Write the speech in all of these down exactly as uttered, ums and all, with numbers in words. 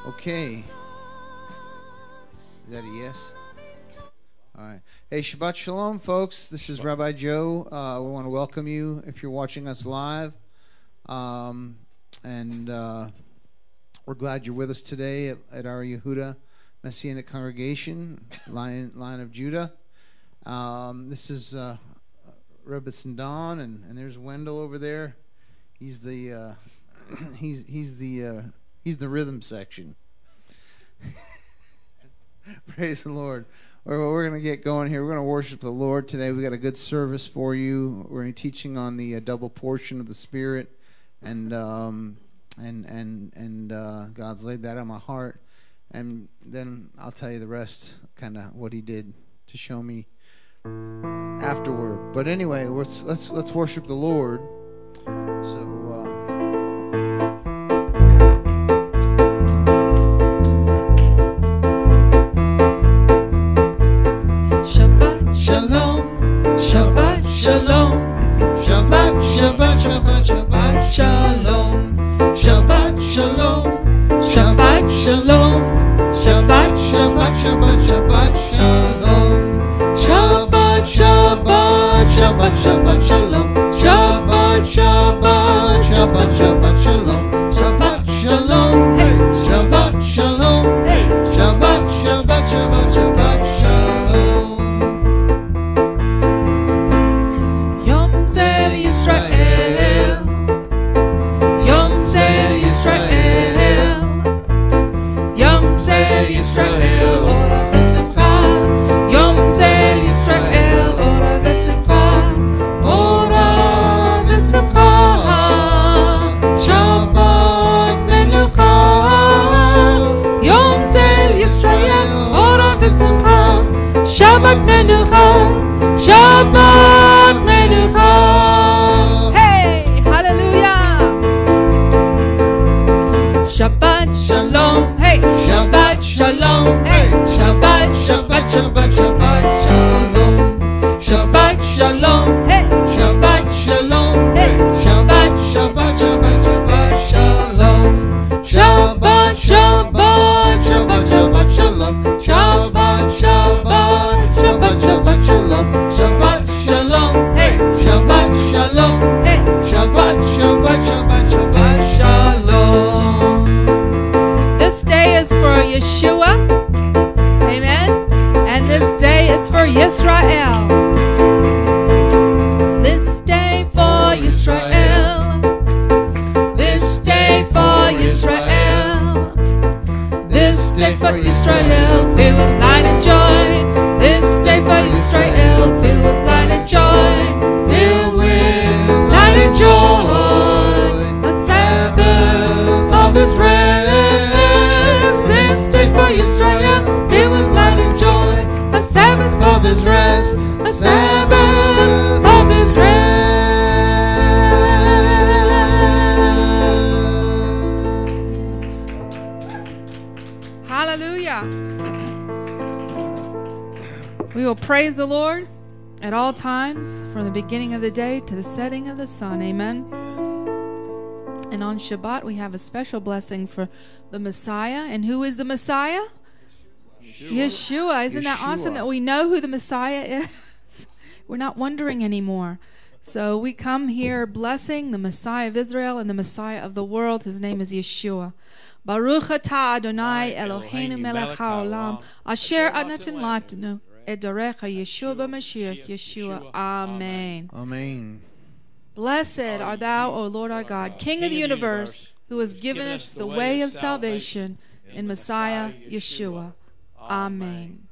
Okay. Is that a yes? All right. Hey, Shabbat Shalom, folks. This is Rabbi Joe. Uh, we want to welcome you if you're watching us live. Um, and uh, we're glad you're with us today at, at our Yehuda Messianic Congregation, Lion, Lion of Judah. Um, this is uh, Rebbe Sandan, and, and there's Wendell over there. He's the uh, he's he's the uh, he's the rhythm section. Praise the Lord. We're, we're going to get going here. We're going to worship the Lord today. We've got a good service for you. We're going to be teaching on the uh, double portion of the Spirit, and um, and and and uh, God's laid that on my heart. And then I'll tell you the rest, kind of what He did to show me afterward. But anyway, let's let's let's worship the Lord. So. Uh, Shalom, Shabbat Shalom, Shabbat, Shabbat, Shabbat, Shabbat Shalom, Shabbat Shalom, Shabbat Shalom, Shabbat, Shabbat, Shabbat, Shabbat Shalom, Shabbat, Shabbat, Shabbat, Shabbat Shalom, Shabbat, Shabbat, Shabbat, Shabbat Shalom, Shabbat Shalom, hey, Shabbat Shalom, hey, Shabbat, Shabbat, Shabbat, Shabbat Shalom. Israel, Yom Ze Yisrael, Yom Ze Yisrael, Ora v'simcha, Yom Ze Yisrael, Ora v'simcha, Ora v'simcha, Shabbat Menucha, Yom Ze Yisrael, Ora v'simcha, Shabbat Menucha, Shabbat Menucha. Shabbat Shalom, hey, Shabbat Shalom, hey, Shabbat, Shabbat, Shabbat, Shabbat Shalom, Shabbat Shalom, hey, Shabbat Shalom, hey, Shabbat, Shabbat, Shabbat, Shabbat Shalom, Shabbat, Shabbat, Shabbat, Shabbat Shalom, Shabbat, Shabbat, Shabbat, Shabbat Shalom, Shabbat Shalom, hey, Shabbat Shalom, hey, Shabbat, Shabbat, Shabbat, Shabbat Shalom. This day is for Yeshua, amen, and this day is for Yisrael. This day for Yisrael, this day for Yisrael, this day for Yisrael, filled with light and joy. This day for Yisrael, filled with light and joy, filled with light and joy, a Sabbath of His rest. This day for Israel, filled with light and joy, a Sabbath of His rest, a Sabbath of His rest. Hallelujah. We will praise the Lord at all times, from the beginning of the day to the setting of the sun. Amen. And on Shabbat, we have a special blessing for the Messiah. And who is the Messiah? Yeshua. Yeshua. Isn't Yeshua. That awesome that we know who the Messiah is? We're not wondering anymore. So we come here blessing the Messiah of Israel and the Messiah of the world. His name is Yeshua. Baruch atah Adonai Eloheinu melech haolam asher natan latanu edarecha Yeshua b'Mashiach Yeshua. Amen. Amen. Blessed art thou, O Lord our God, King of the universe, who has given us the way of salvation in Messiah Yeshua. Amen.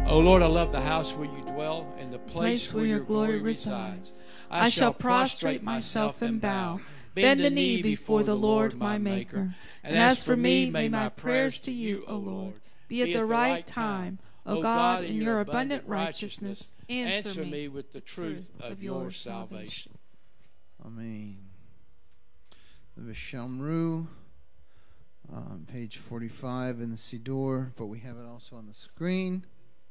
O Lord, I love the house where you dwell and the place, Place where your glory resides. I shall prostrate myself and bow, bend the knee before the Lord my Maker. And as for me, may my prayers to you, O Lord, be at the right time. O God, in your abundant righteousness, answer me with the truth of your salvation. Amen. The Vishamru, um, page forty-five in the Siddur, but we have it also on the screen.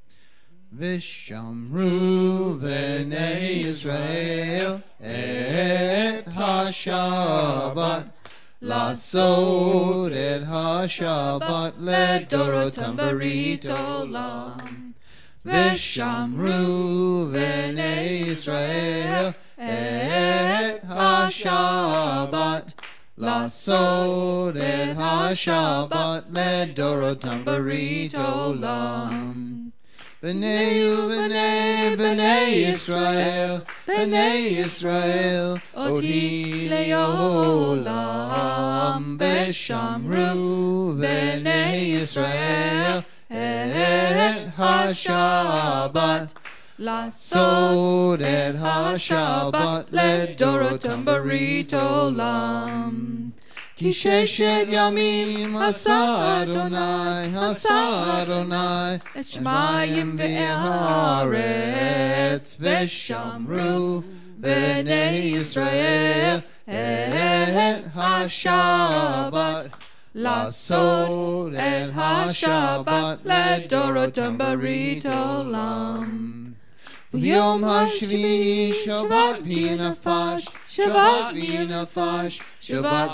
Vishamru v'nei Yisrael et ha-Shabbat Lasod et ha-Shabbat ledorotam barit olam. Vishamru v'nei Yisrael et ha-Shabbat Lasod et ha-Shabbat ledorotam barit olam. B'nei u'b'nei b'nei Yisrael, b'nei Yisrael, odi le'olam. B'shamru b'nei Yisrael et ha-Shabbat Lasod et ha-Shabbat ledorotam barit olam. Ki sheshet yamim hasa Adonai, hasa Adonai, et shmayim ve'aretz, v'shamru v'nei Yisrael et ha-Shabbat Lasod et ha-Shabbat ledorotam barit olam. Yom HaShvi Shabbat v'nafash, Shabbat v'nafash, Shabbat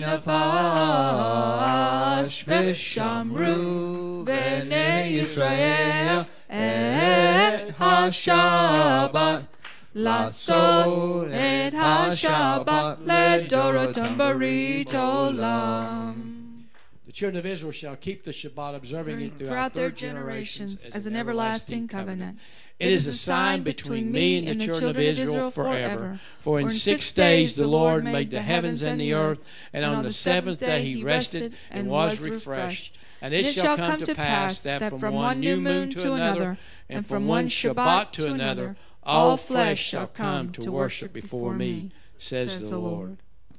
v'nafash, v'shamru v'nei Yisrael et ha-Shabbat Lasod et ha-Shabbat ledorotam barit olam. The children of Israel shall keep the Shabbat, observing it throughout, throughout their generations as an everlasting covenant. It is a sign between me and the children of Israel forever. For in six days the Lord made the heavens and the earth, and on the seventh day he rested and was refreshed. And it shall come to pass that from one new moon to another, and from one Shabbat to another, all flesh shall come to worship before me, says the Lord.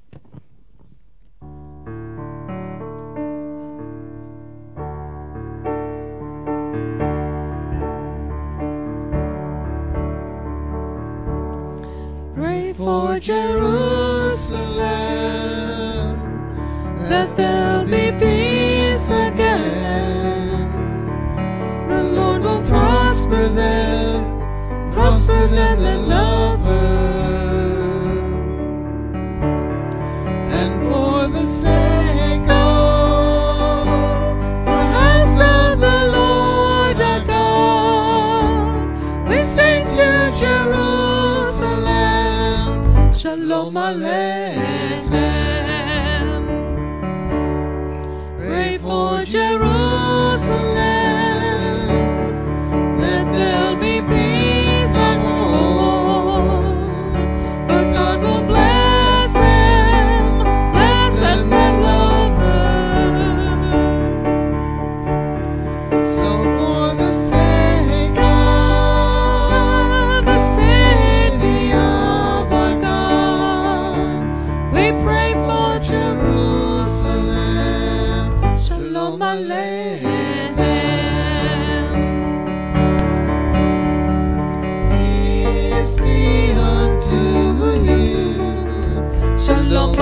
Pray for Jerusalem, that there'll be peace again. The Lord will prosper them, prosper them that love her. And for the sake of the house of the Lord our God, we sing to Jerusalem, Shalom Aleichem. Pray for Jerusalem, that there'll be peace at home. For God will bless them, bless them that love her. So for the sake of the city of our God, we pray for Jerusalem, Shalom Aleichem. Peace be unto you, Shalom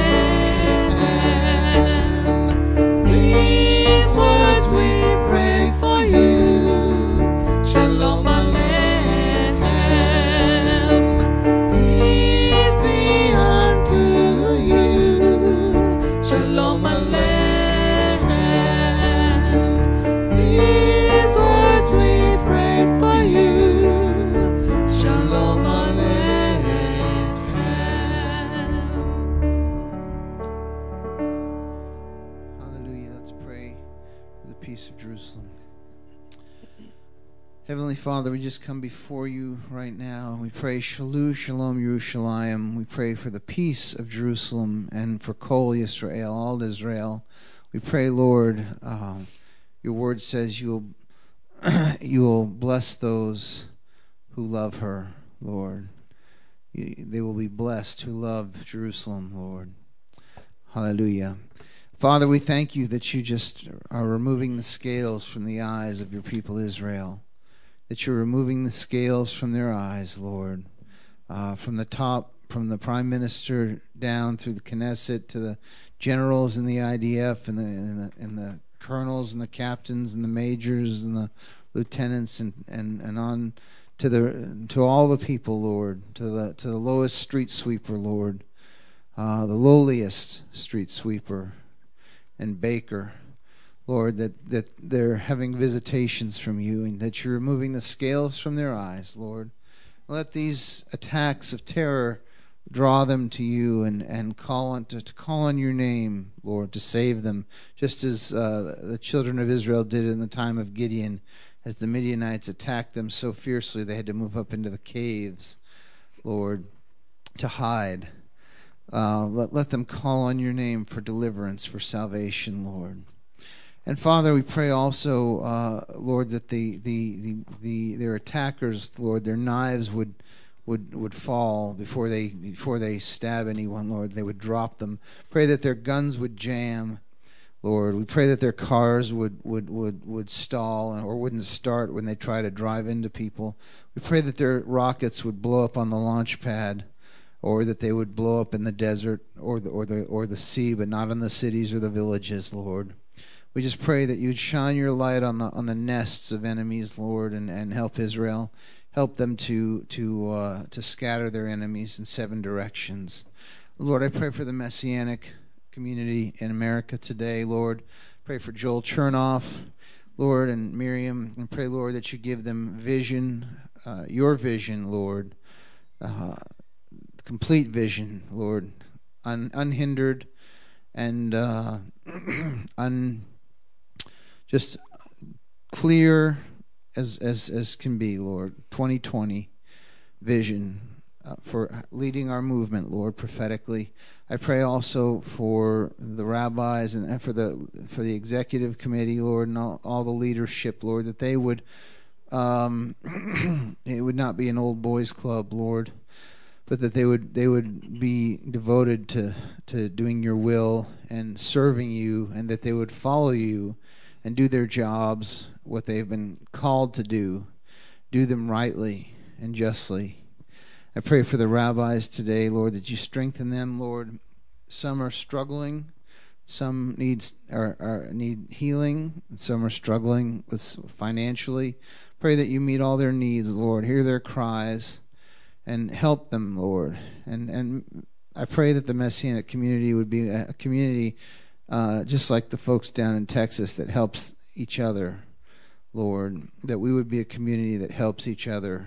Aleichem. These words we pray for you, Shalom Aleichem. Peace be unto you, Shalom Aleichem. These words we prayed for you, Shalom Aleichem. Hallelujah. Let's pray for the peace of Jerusalem. Heavenly Father, we just come before you right now. We pray Shalom, Shalom, Yerushalayim. We pray for the peace of Jerusalem and for Kol Yisrael, all Israel. We pray, Lord, uh, your word says you'll you will bless those who love her, Lord. You, they will be blessed who love Jerusalem, Lord. Hallelujah. Father, we thank you that you just are removing the scales from the eyes of your people Israel, that you're removing the scales from their eyes, Lord, uh, from the top, from the prime minister down through the Knesset to the generals in the I D F and the, and the, and the colonels and the captains and the majors and the lieutenants and, and, and on to the to all the people, Lord, to the to the lowest street sweeper, Lord, uh, the lowliest street sweeper and baker, Lord, that, that they're having visitations from you and that you're removing the scales from their eyes, Lord. Let these attacks of terror draw them to you and, and call on to, to call on your name, Lord, to save them, just as uh, the children of Israel did in the time of Gideon, as the Midianites attacked them so fiercely they had to move up into the caves, Lord, to hide. Uh, let, let them call on your name for deliverance, for salvation, Lord. And Father, we pray also, uh, Lord, that the, the, the, the their attackers, Lord, their knives would would would fall before they before they stab anyone, Lord. They would drop them. Pray that their guns would jam, Lord. We pray that their cars would would would, would stall or wouldn't start when they try to drive into people. We pray that their rockets would blow up on the launch pad, or that they would blow up in the desert or the or the or the sea, but not in the cities or the villages, Lord. We just pray that you'd shine your light on the on the nests of enemies, Lord, and, and help Israel. Help them to to uh, to scatter their enemies in seven directions. Lord, I pray for the Messianic community in America today, Lord. Pray for Joel Chernoff, Lord, and Miriam. And pray, Lord, that you give them vision, uh, your vision, Lord. Uh, complete vision, Lord. Un- unhindered and uh, un- just clear as as as can be, Lord. twenty twenty vision uh, for leading our movement, Lord, prophetically. I pray also for the rabbis and for the for the executive committee, Lord, and all, all the leadership, Lord, that they would um, it would not be an old boys club, Lord, but that they would they would be devoted to to doing your will and serving you, and that they would follow you and do their jobs, what they've been called to do, do them rightly and justly. I pray for the rabbis today, Lord, that you strengthen them, Lord. Some are struggling, some needs are, are need healing, and some are struggling with financially. Pray that you meet all their needs, Lord. Hear their cries and help them, Lord. And and I pray that the Messianic community would be a community Uh, just like the folks down in Texas that helps each other, Lord, that we would be a community that helps each other.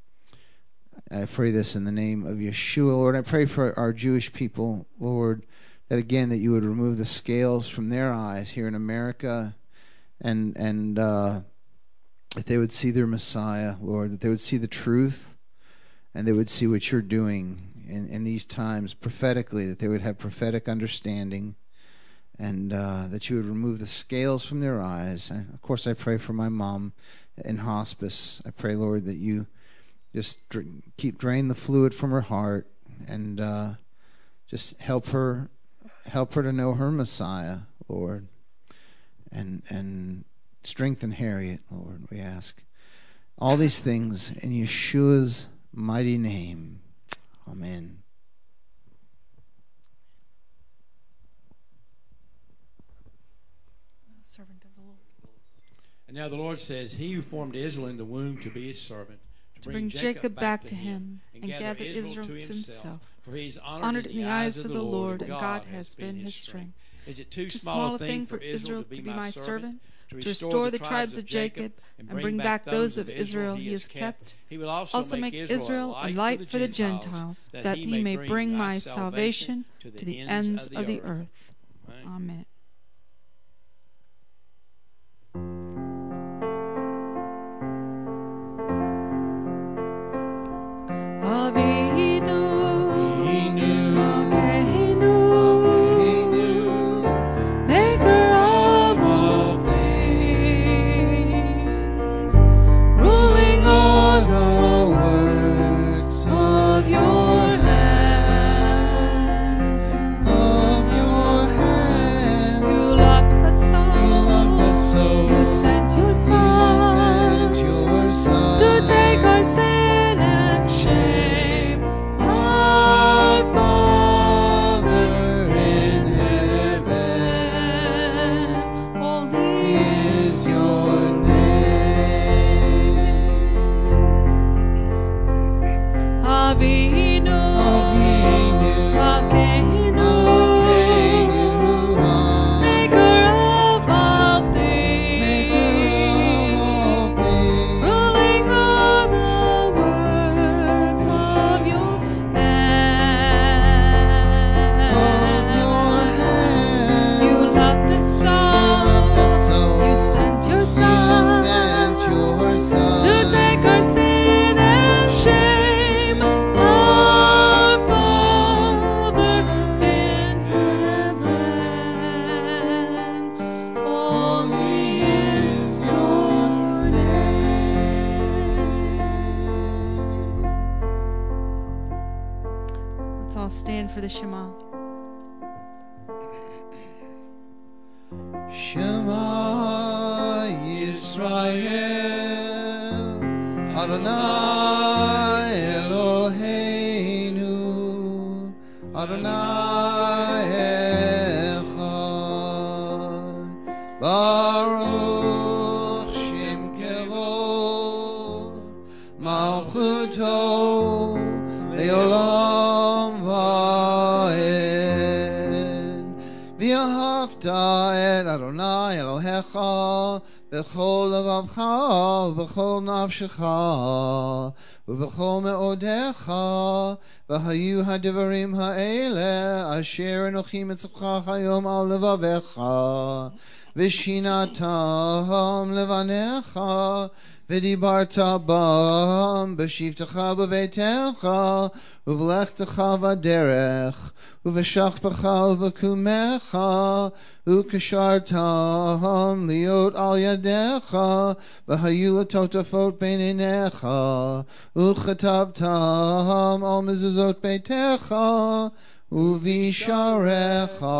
I pray this in the name of Yeshua, Lord. I pray for our Jewish people, Lord, that again, that you would remove the scales from their eyes here in America, and and uh, that they would see their Messiah, Lord, that they would see the truth, and they would see what you're doing in, in these times prophetically, that they would have prophetic understanding, and uh, that you would remove the scales from their eyes. And of course, I pray for my mom in hospice. I pray, Lord, that you just dr- keep drain the fluid from her heart, and uh, just help her, help her to know her Messiah, Lord, and and strengthen Harriet, Lord. We ask all these things in Yeshua's mighty name. Amen. Servant of the Lord. And now the Lord says, He who formed Israel in the womb to be his servant, to, to bring, bring Jacob, Jacob back to him, and, and gather Israel to himself. For he is honored, honored in the eyes of the Lord, and God has been his strength. Is it too, too small a thing for Israel to be my servant, to restore the tribes of Jacob, and bring back those of Israel he has kept? He will also, also make Israel a light for the Gentiles, that he may bring my salvation to the ends of the earth. Amen. Avinu, Avinu, Maker of all things, Avinu, Malkeinu, Maker of all things, ruling all the works of your hand. You loved us so, you sent your Son to take our sin and shame. Our Father in heaven, holy is your name. Let's all stand for the Shema. Shema Yisrael, Adonai Eloheinu, Adonai Echad, Baruch Shem Kevod, Malchuto Leolam Va'ed, V'ahavta et Adonai Elohecha b'chol levavcha v'chol nafshecha v'chol me'odecha v'hayu hadivarim ha'ele asher enochi mitzvcha hayom al levavecha v'shinatam levanecha v'dibarta bam b'shivtecha b'veitecha uv'lechtecha v'derech uv'shachpecha uv'kumecha ukashartam liot al yadecha v'hayu latotafot beinenecha uchatabtam al mezuzot beitecha uvisharecha.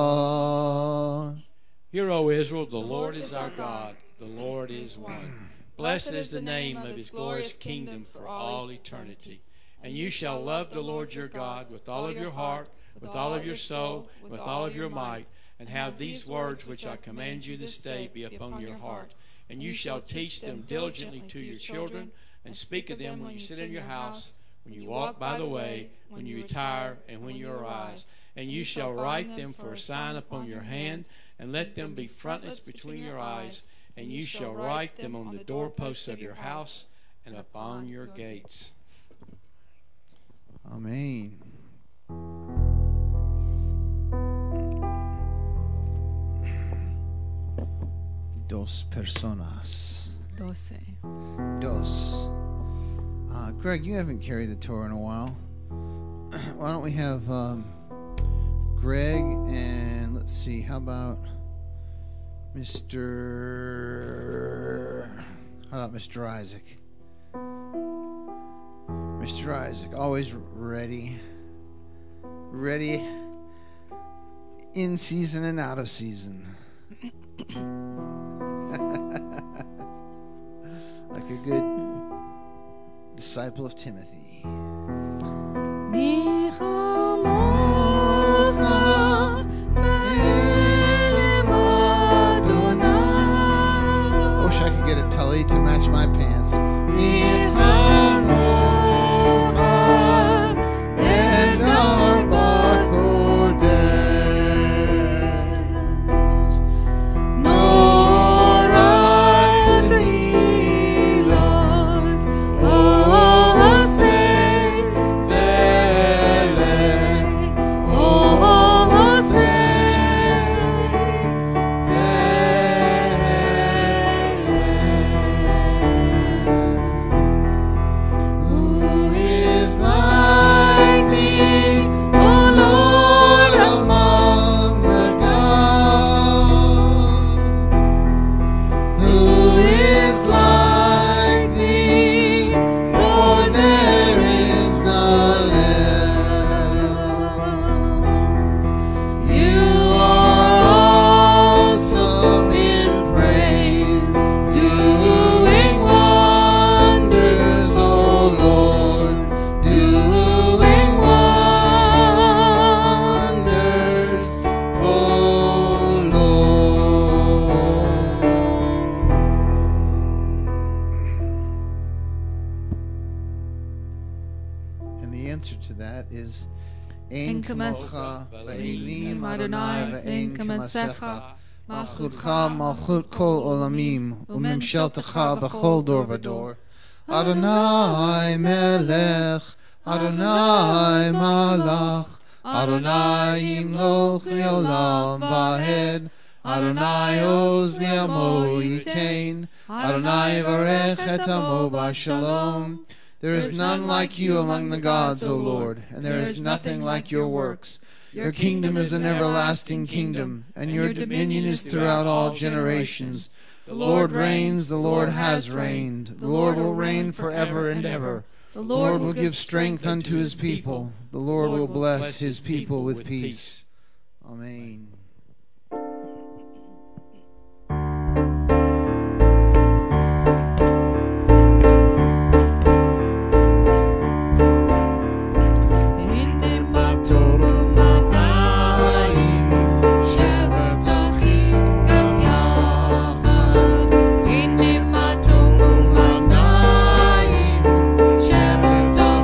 Hear, O Israel, the Lord is our God, the Lord is one. Blessed is the name of his glorious kingdom for all eternity. And you shall love the Lord your God with all of your heart, with all of your soul, with all of your might, and have these words which I command you this day be upon your heart. And you shall teach them diligently to your children, and speak of them when you sit in your house, when you walk by the way, when you retire, and when you arise. And you shall write them for a sign upon your hand, and let them be frontlets between your eyes. And you shall write them on the doorposts of your house and upon your gates. Amen. Dos personas. Doce. Dos. Uh, Greg, you haven't carried the Torah in a while. Why don't we have um, Greg and let's see, how about Mister How about Mister Isaac? Mister Isaac, always ready. Ready in season and out of season. Like a good disciple of Timothy. I wish I could get a tully to match my pants. And our answer to that is Ein kamocha ba'elim Adonai ve'ein kamasecha Malchutcha malchut kol olamim umimsheltecha b'chol dor v'dor. Adonai melech, Adonai malach, Adonai yimloch le'olam va'ed, Adonai oz li'amo yitain, Adonai varech et amo b'shalom. There is none like you among the gods, O Lord, and there is nothing like your works. Your kingdom is an everlasting kingdom, and your dominion is throughout all generations. The Lord reigns, the Lord has reigned, the Lord will reign forever and ever. The Lord will give strength unto his people, the Lord will bless his people with peace. Amen.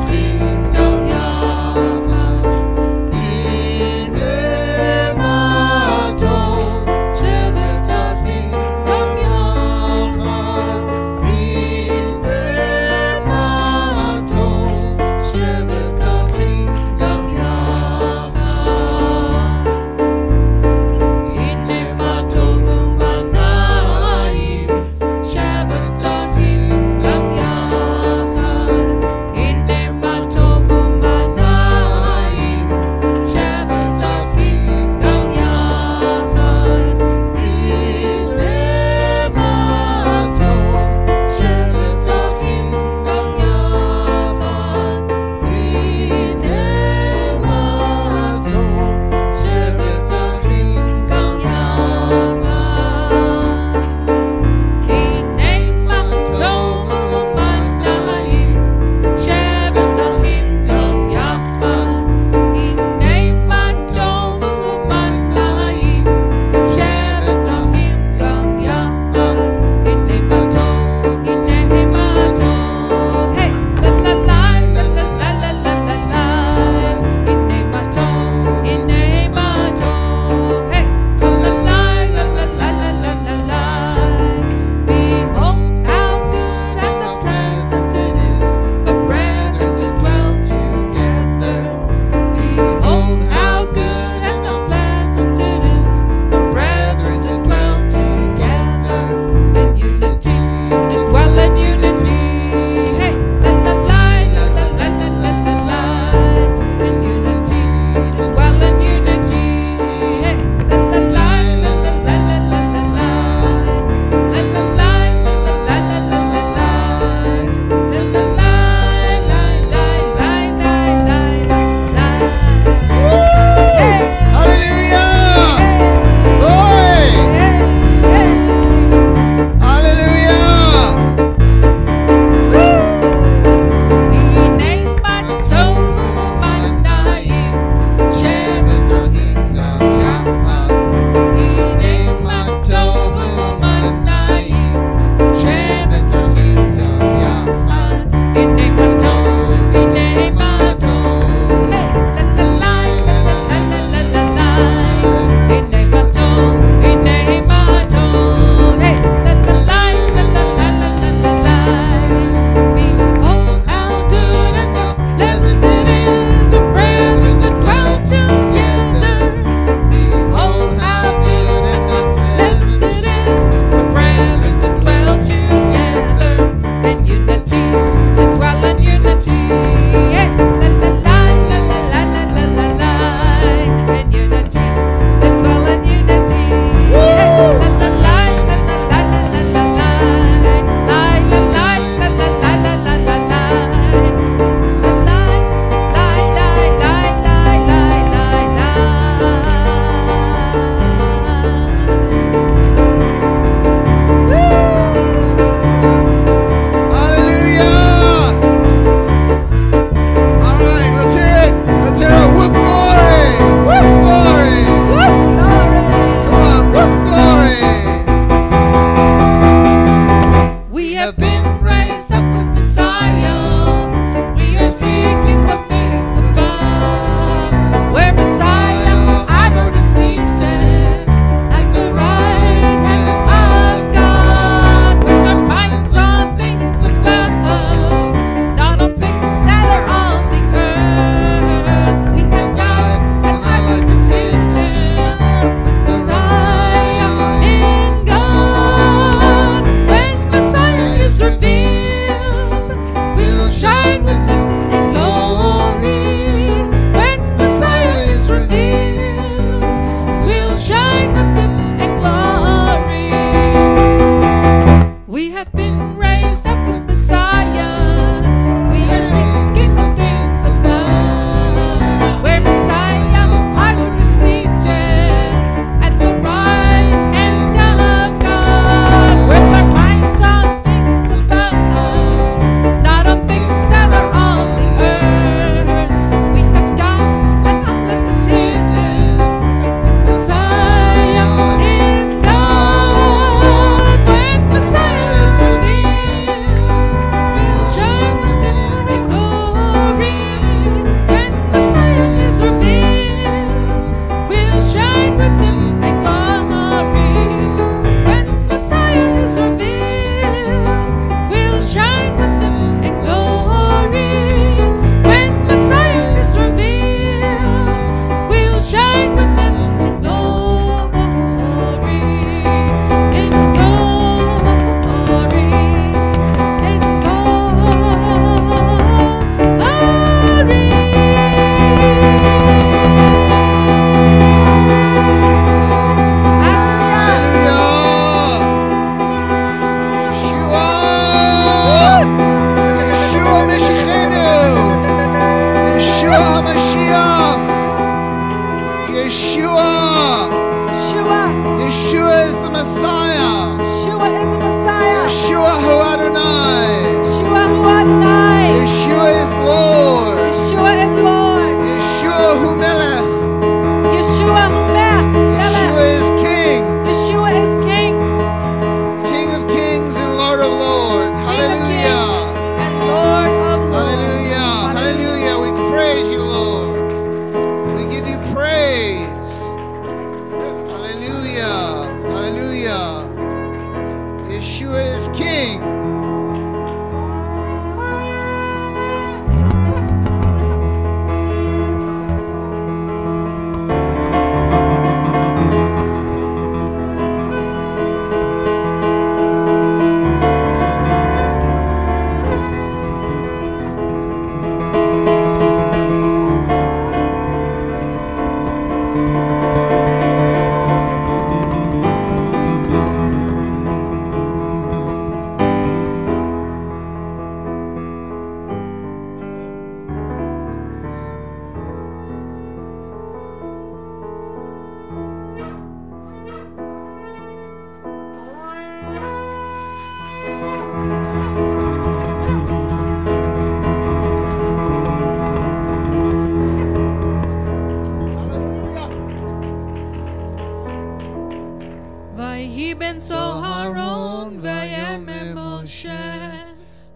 Bye.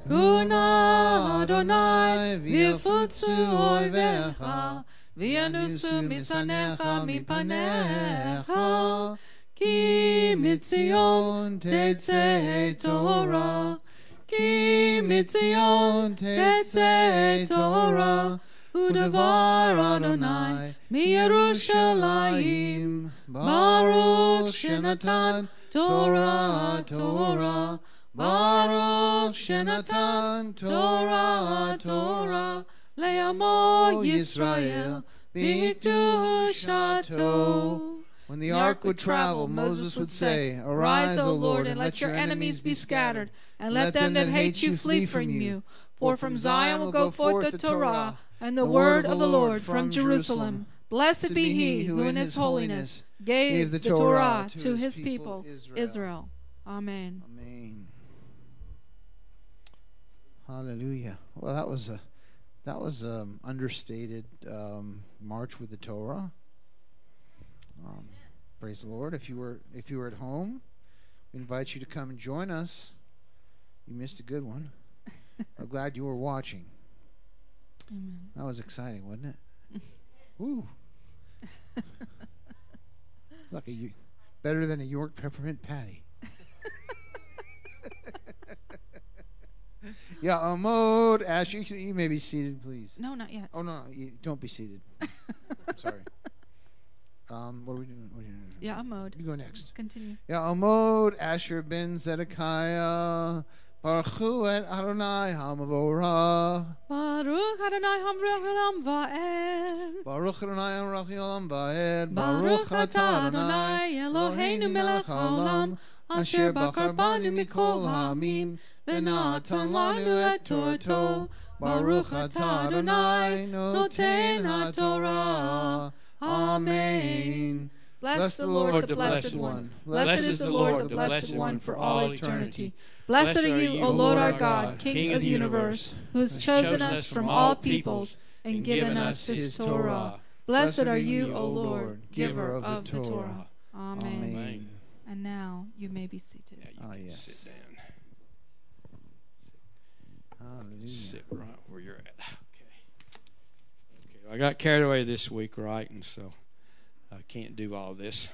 Kuna Adonai v'yafutzu oivecha v'yanusu misanecha mipanecha ki mitzion tetzei Torah ki mitzion tetzei Torah udavar Adonai miYerushalayim Baruch Shenatan Torah Torah Baruch Shenatan Torah Torah Le'amo Yisrael B'kedushato. When the ark would travel, Moses would say, Arise, O Lord, and let your enemies be scattered, and let them that hate you flee from you. For from Zion will go forth the Torah, and the word of the Lord from Jerusalem. Blessed be he who in his holiness gave the Torah to his people Israel. Amen. Amen. Hallelujah. Well, that was a that was um understated um, march with the Torah. Um, praise the Lord. If you were if you were at home, we invite you to come and join us. You missed a good one. I'm glad you were watching. Amen. That was exciting, wasn't it? Woo. Like a better than a York peppermint patty. Yeah, Amod, Ash, you, you may be seated, please. No, not yet. Oh, no, no you, don't be seated. Sorry. Um, what are we doing? What are we doing? Yeah, Amod. You go next. Continue. Yeah, Amod, Asher ben Zedekiah, Baruchu et Adonai Hamavorah. Baruch Adonai Hamroch Va'ed. Baruch Adonai Hamroch Olam Va'ed. Baruch Atah Adonai Eloheinu melech haolam, asher bachar banu mikol ha'amim, v'natan lanu et Torto. Baruch Atah Adonai noten haTorah. Amen. Bless the Lord, the Blessed One. Blessed is the Lord, the Blessed One, for all eternity. Blessed are you, O Lord our God, King of the universe, who has chosen us from all peoples and given us his Torah. Blessed are you, O Lord, giver of the Torah. Amen. Amen. And now you may be seated. Yeah, you Ah, can yes. sit down. Hallelujah. Sit right where you're at. Okay. Okay. Well, I got carried away this week, right, and so I can't do all this.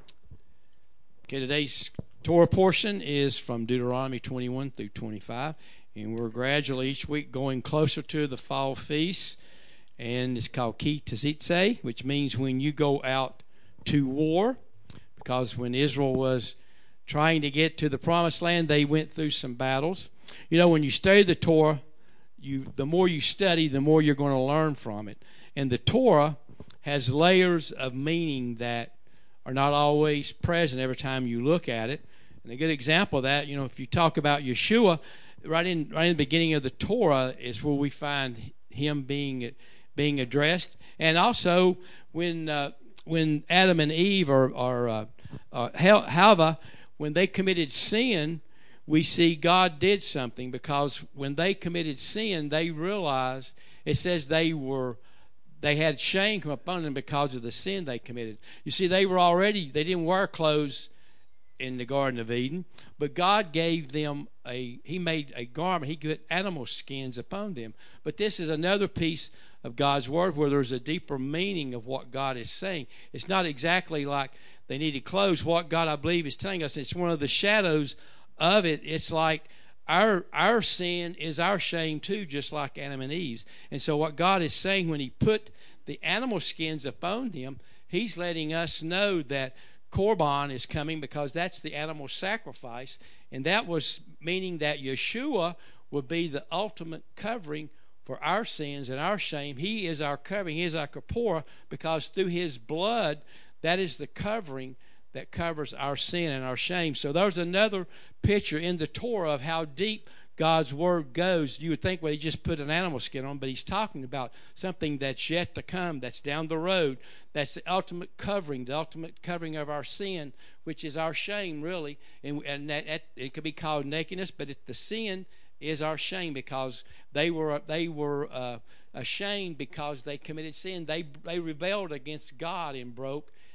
Okay, today's Torah portion is from Deuteronomy twenty-one through twenty-five, and we're gradually each week going closer to the fall feast, and it's called Ki Tzitze, which means when you go out to war, because when Israel was trying to get to the promised land, they went through some battles. You know, when you study the Torah, you the more you study, the more you're going to learn from it. And the Torah has layers of meaning that are not always present every time you look at it. And a good example of that, you know, if you talk about Yeshua, right in right in the beginning of the Torah is where we find him being being addressed. And also when uh, when Adam and Eve or or uh, uh, Hava, when they committed sin, we see God did something, because when they committed sin, they realized, it says they were they had shame come upon them because of the sin they committed. You see, they were already, they didn't wear clothes in the Garden of Eden, but God gave them a, he made a garment, he put animal skins upon them. But this is another piece of God's word where there's a deeper meaning of what God is saying. It's not exactly like they needed clothes. What God, I believe, is telling us, it's one of the shadows of it. It's like our our sin is our shame too, just like Adam and Eve's. And so what God is saying, when he put the animal skins upon them, he's letting us know that Korban is coming, because that's the animal sacrifice, and that was meaning that Yeshua would be the ultimate covering for our sins and our shame. He is our covering. He is our kapora, because through his blood, that is the covering that covers our sin and our shame. So there's another picture in the Torah of how deep God's word goes. You would think, well, he just put an animal skin on, but he's talking about something that's yet to come, that's down the road. That's the ultimate covering, the ultimate covering of our sin, which is our shame, really. And, and that, that, it could be called nakedness, but it, the sin is our shame, because they were they were uh, ashamed because they committed sin. They they rebelled against God and broke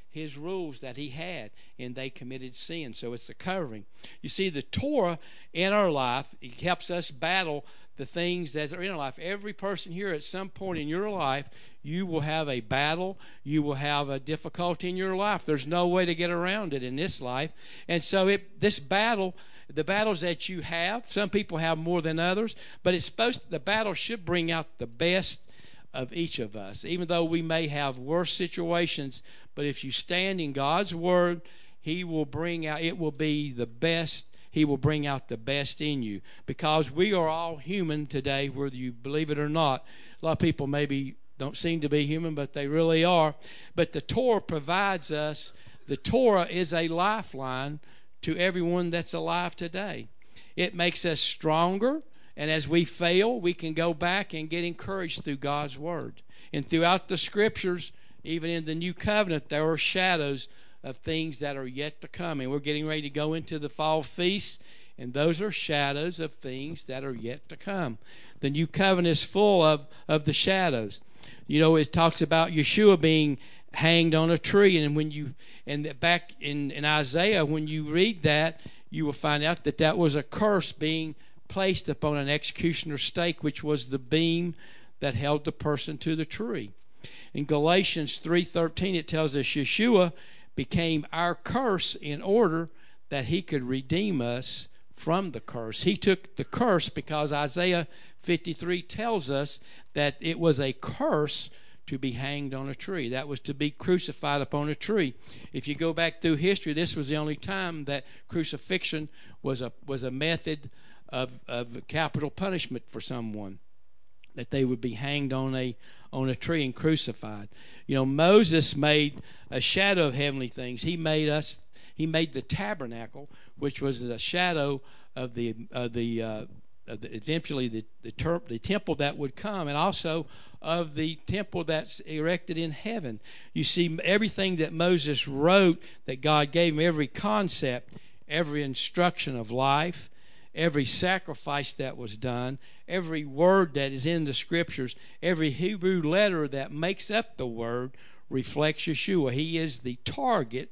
his rules that he had, and they committed sin. So it's the covering. You see, the Torah in our life, it helps us battle the things that are in our life. Every person here at some point in your life, you will have a battle. You will have a difficulty in your life. There's no way to get around it in this life. And so it, this battle, the battles that you have, some people have more than others, but it's supposed to, the battle should bring out the best of each of us, even though we may have worse situations. But if you stand in God's word, he will bring out, it will be the best. He will bring out the best in you, because we are all human today, whether you believe it or not. A lot of people maybe don't seem to be human, but they really are. But the Torah provides us, the Torah is a lifeline to everyone that's alive today. It makes us stronger, and as we fail, we can go back and get encouraged through God's word. And throughout the scriptures, even in the New Covenant, there are shadows of things that are yet to come. And we're getting ready to go into the fall feast, and those are shadows of things that are yet to come. The New Covenant is full of, of the shadows. You know, it talks about Yeshua being hanged on a tree, and when you and back in, in Isaiah, when you read that, you will find out that that was a curse being placed upon an executioner's stake, which was the beam that held the person to the tree. In Galatians three thirteen, it tells us Yeshua became our curse in order that he could redeem us from the curse. He took the curse because Isaiah fifty-three tells us that it was a curse to be hanged on a tree. That was to be crucified upon a tree. If you go back through history, this was the only time that crucifixion was a was a method of, of capital punishment for someone, that they would be hanged on a on a tree and crucified. You know, Moses made a shadow of heavenly things. He made us. He made the tabernacle, which was a shadow of the of the, uh, of the eventually the the, ter- the temple that would come, and also of the temple that's erected in heaven. You see, everything that Moses wrote, that God gave him, every concept, every instruction of life, every sacrifice that was done, every word that is in the scriptures, every Hebrew letter that makes up the word reflects Yeshua. He is the target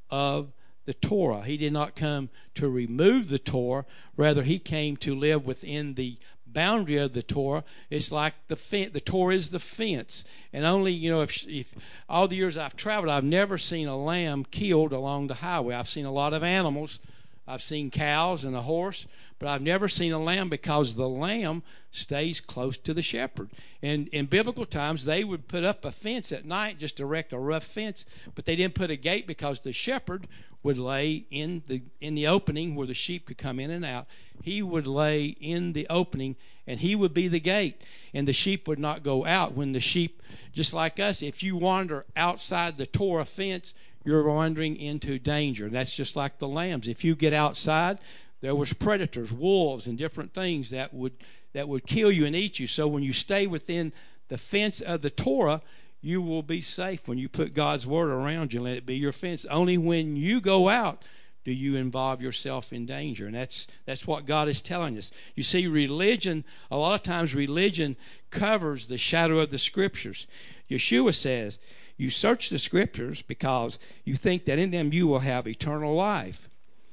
of the Torah. He did not come to remove the Torah. Rather, he came to live within the boundary of the Torah. It's like the fence. The Torah is the fence. And only, you know, if, if all the years I've traveled, I've never seen a lamb killed along the highway. I've seen a lot of animals. I've seen cows and a horse, but I've never seen a lamb, because the lamb stays close to the shepherd. And in biblical times, they would put up a fence at night, just erect a rough fence, but they didn't put a gate because the shepherd would lay in the in the opening where the sheep could come in and out. He would lay in the opening, and he would be the gate, and the sheep would not go out. When the sheep, just like us, if you wander outside the Torah fence, you're wandering into danger. That's just like the lambs. If you get outside, there was predators, wolves, and different things that would that would kill you and eat you. So when you stay within the fence of the Torah, you will be safe when you put God's word around you and let it be your fence. Only when you go out do you involve yourself in danger. And that's that's what God is telling us. You see, religion, a lot of times religion covers the shadow of the scriptures. Yeshua says, you search the scriptures because you think that in them you will have eternal life.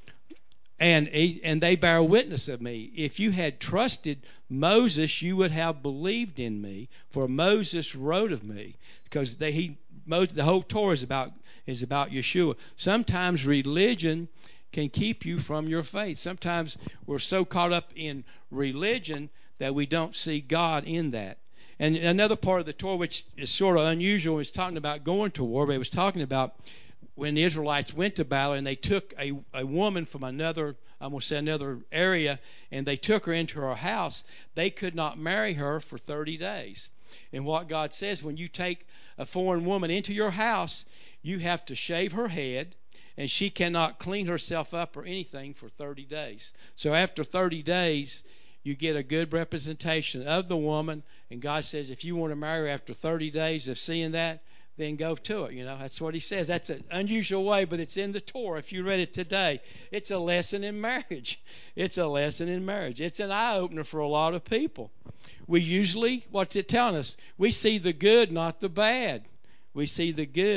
And, and they bear witness of me. If you had trusted Moses, you would have believed in me, for Moses wrote of me. Because they, he, Moses, the whole Torah is about, is about Yeshua. Sometimes religion can keep you from your faith. Sometimes we're so caught up in religion that we don't see God in that. And another part of the Torah, which is sort of unusual, is talking about going to war, but it was talking about when the Israelites went to battle and they took a, a woman from another, I'm going to say another area, and they took her into her house, they could not marry her for thirty days. And what God says, when you take a foreign woman into your house, you have to shave her head, and she cannot clean herself up or anything for thirty days. So after thirty days, you get a good representation of the woman, and God says if you want to marry her after thirty days of seeing that, then go to it. You know, that's what he says. That's an unusual way, but it's in the Torah. If you read it today, it's a lesson in marriage. It's a lesson in marriage. It's an eye-opener for a lot of people. We usually, what's it telling us? We see the good, not the bad. We see the good,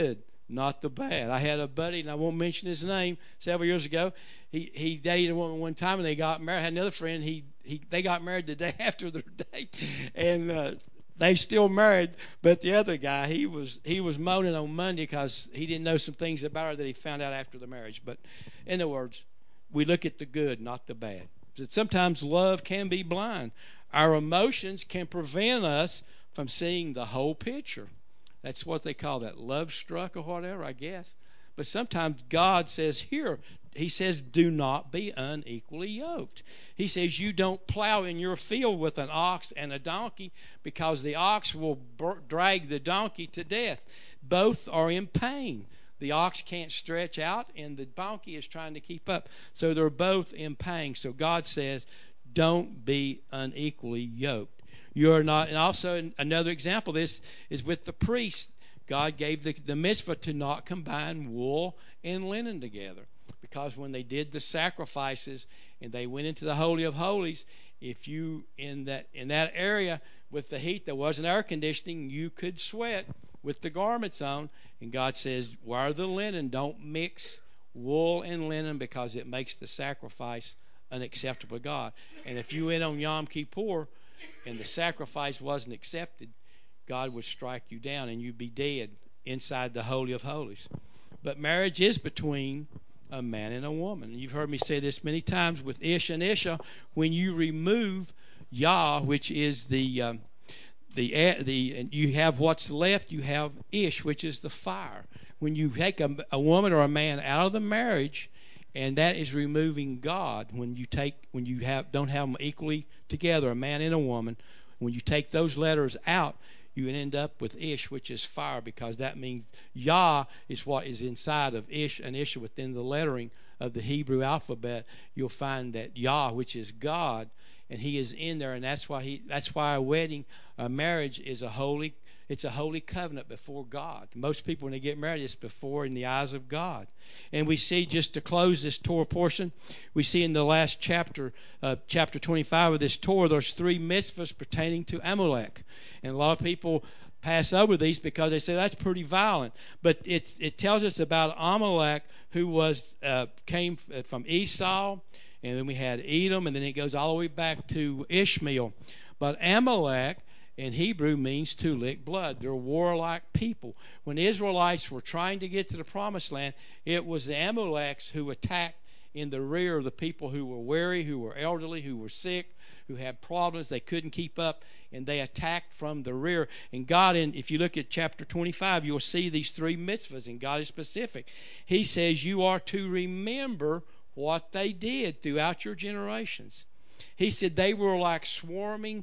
not the bad. I had a buddy, and I won't mention his name, several years ago. He he dated a woman one time, and they got married. I had another friend, he, he they got married the day after their date, and uh, they still married. But the other guy, he was he was moaning on Monday because he didn't know some things about her that he found out after the marriage. But in other words, we look at the good, not the bad. That sometimes love can be blind. Our emotions can prevent us from seeing the whole picture. That's what they call that, love struck or whatever, I guess. But sometimes God says here, he says, do not be unequally yoked. He says you don't plow in your field with an ox and a donkey, because the ox will drag the donkey to death. Both are in pain. The ox can't stretch out, and the donkey is trying to keep up. So they're both in pain. So God says, don't be unequally yoked. You're not. And also another example of this is with the priest. God gave the, the mitzvah to not combine wool and linen together, because when they did the sacrifices and they went into the Holy of Holies, if you in that in that area with the heat, there wasn't air conditioning, you could sweat with the garments on. And God says, wear the linen, don't mix wool and linen, because it makes the sacrifice unacceptable to God. And if you went on Yom Kippur and the sacrifice wasn't accepted, God would strike you down and you'd be dead inside the Holy of Holies. But marriage is between a man and a woman. You've heard me say this many times with Ish and Isha. When you remove Yah, which is the um, the the and you have what's left, you have Ish, which is the fire. When you take a, a woman or a man out of the marriage, and that is removing God. When you take when you have don't have them equally together, a man and a woman, when you take those letters out, you end up with Ish, which is fire, because that means Yah is what is inside of Ish and Isha. Within the lettering of the Hebrew alphabet, you'll find that Yah, which is God, and He is in there, and that's why He. That's why a wedding, a marriage, is a holy. It's a holy covenant before God. Most people, when they get married, it's before in the eyes of God. And we see, just to close this Torah portion, we see in the last chapter, uh, chapter twenty-five of this Torah, there's three mitzvahs pertaining to Amalek. And a lot of people pass over these because they say that's pretty violent. But it it tells us about Amalek, who was uh, came from Esau, and then we had Edom, and then it goes all the way back to Ishmael. But Amalek in Hebrew means to lick blood. They're warlike people. When the Israelites were trying to get to the promised land, it was the Amaleks who attacked in the rear of the people who were weary, who were elderly, who were sick, who had problems. They couldn't keep up, and they attacked from the rear. And God, in, if you look at chapter twenty-five, you'll see these three mitzvahs, and God is specific. He says you are to remember what they did throughout your generations. He said they were like swarming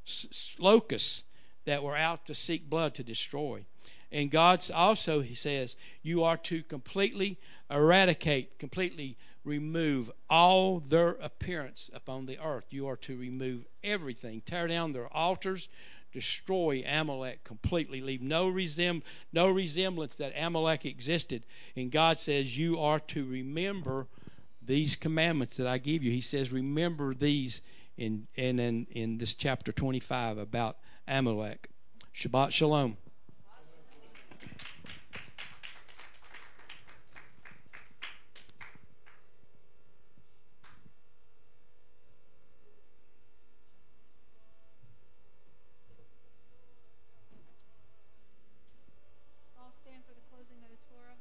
locusts that were out to seek blood to destroy. And God also, He says, you are to completely eradicate, completely remove all their appearance upon the earth. You are to remove everything, tear down their altars, destroy Amalek completely, leave no resem- no resemblance that Amalek existed. And God says you are to remember these commandments that I give you. He says remember these in in in, in this chapter twenty-five about Amalek. Shabbat Shalom. All stand for the closing of the Torah.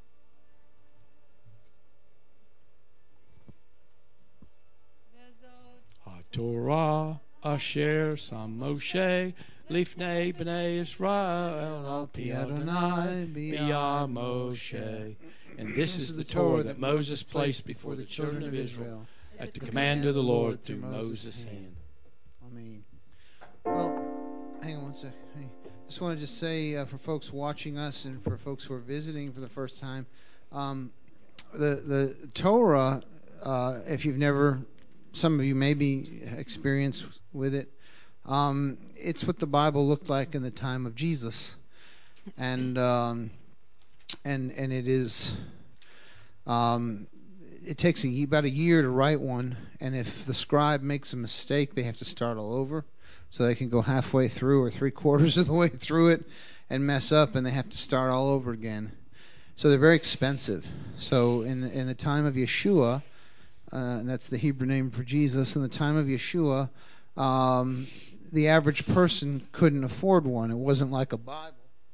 Torah Asher Sam Moshe Lifnei Bnei Israel Al Pi Adonai Biyah Moshe. And this is the Torah that Moses placed before the children of Israel at the command of the Lord through Moses' hand. Amen. Well, hang on one second. Hey, just want to just say uh, for folks watching us and for folks who are visiting for the first time, um, the the Torah, uh, if you've never, some of you may be experienced with it, um, it's what the Bible looked like in the time of Jesus, and um, and and it is. Um, it takes a, about a year to write one, and if the scribe makes a mistake, they have to start all over. So they can go halfway through or three quarters of the way through it and mess up, and they have to start all over again. So they're very expensive. So in the, in the time of Yeshua, uh, and that's the Hebrew name for Jesus, in the time of Yeshua, um, the average person couldn't afford one. It wasn't like a Bible,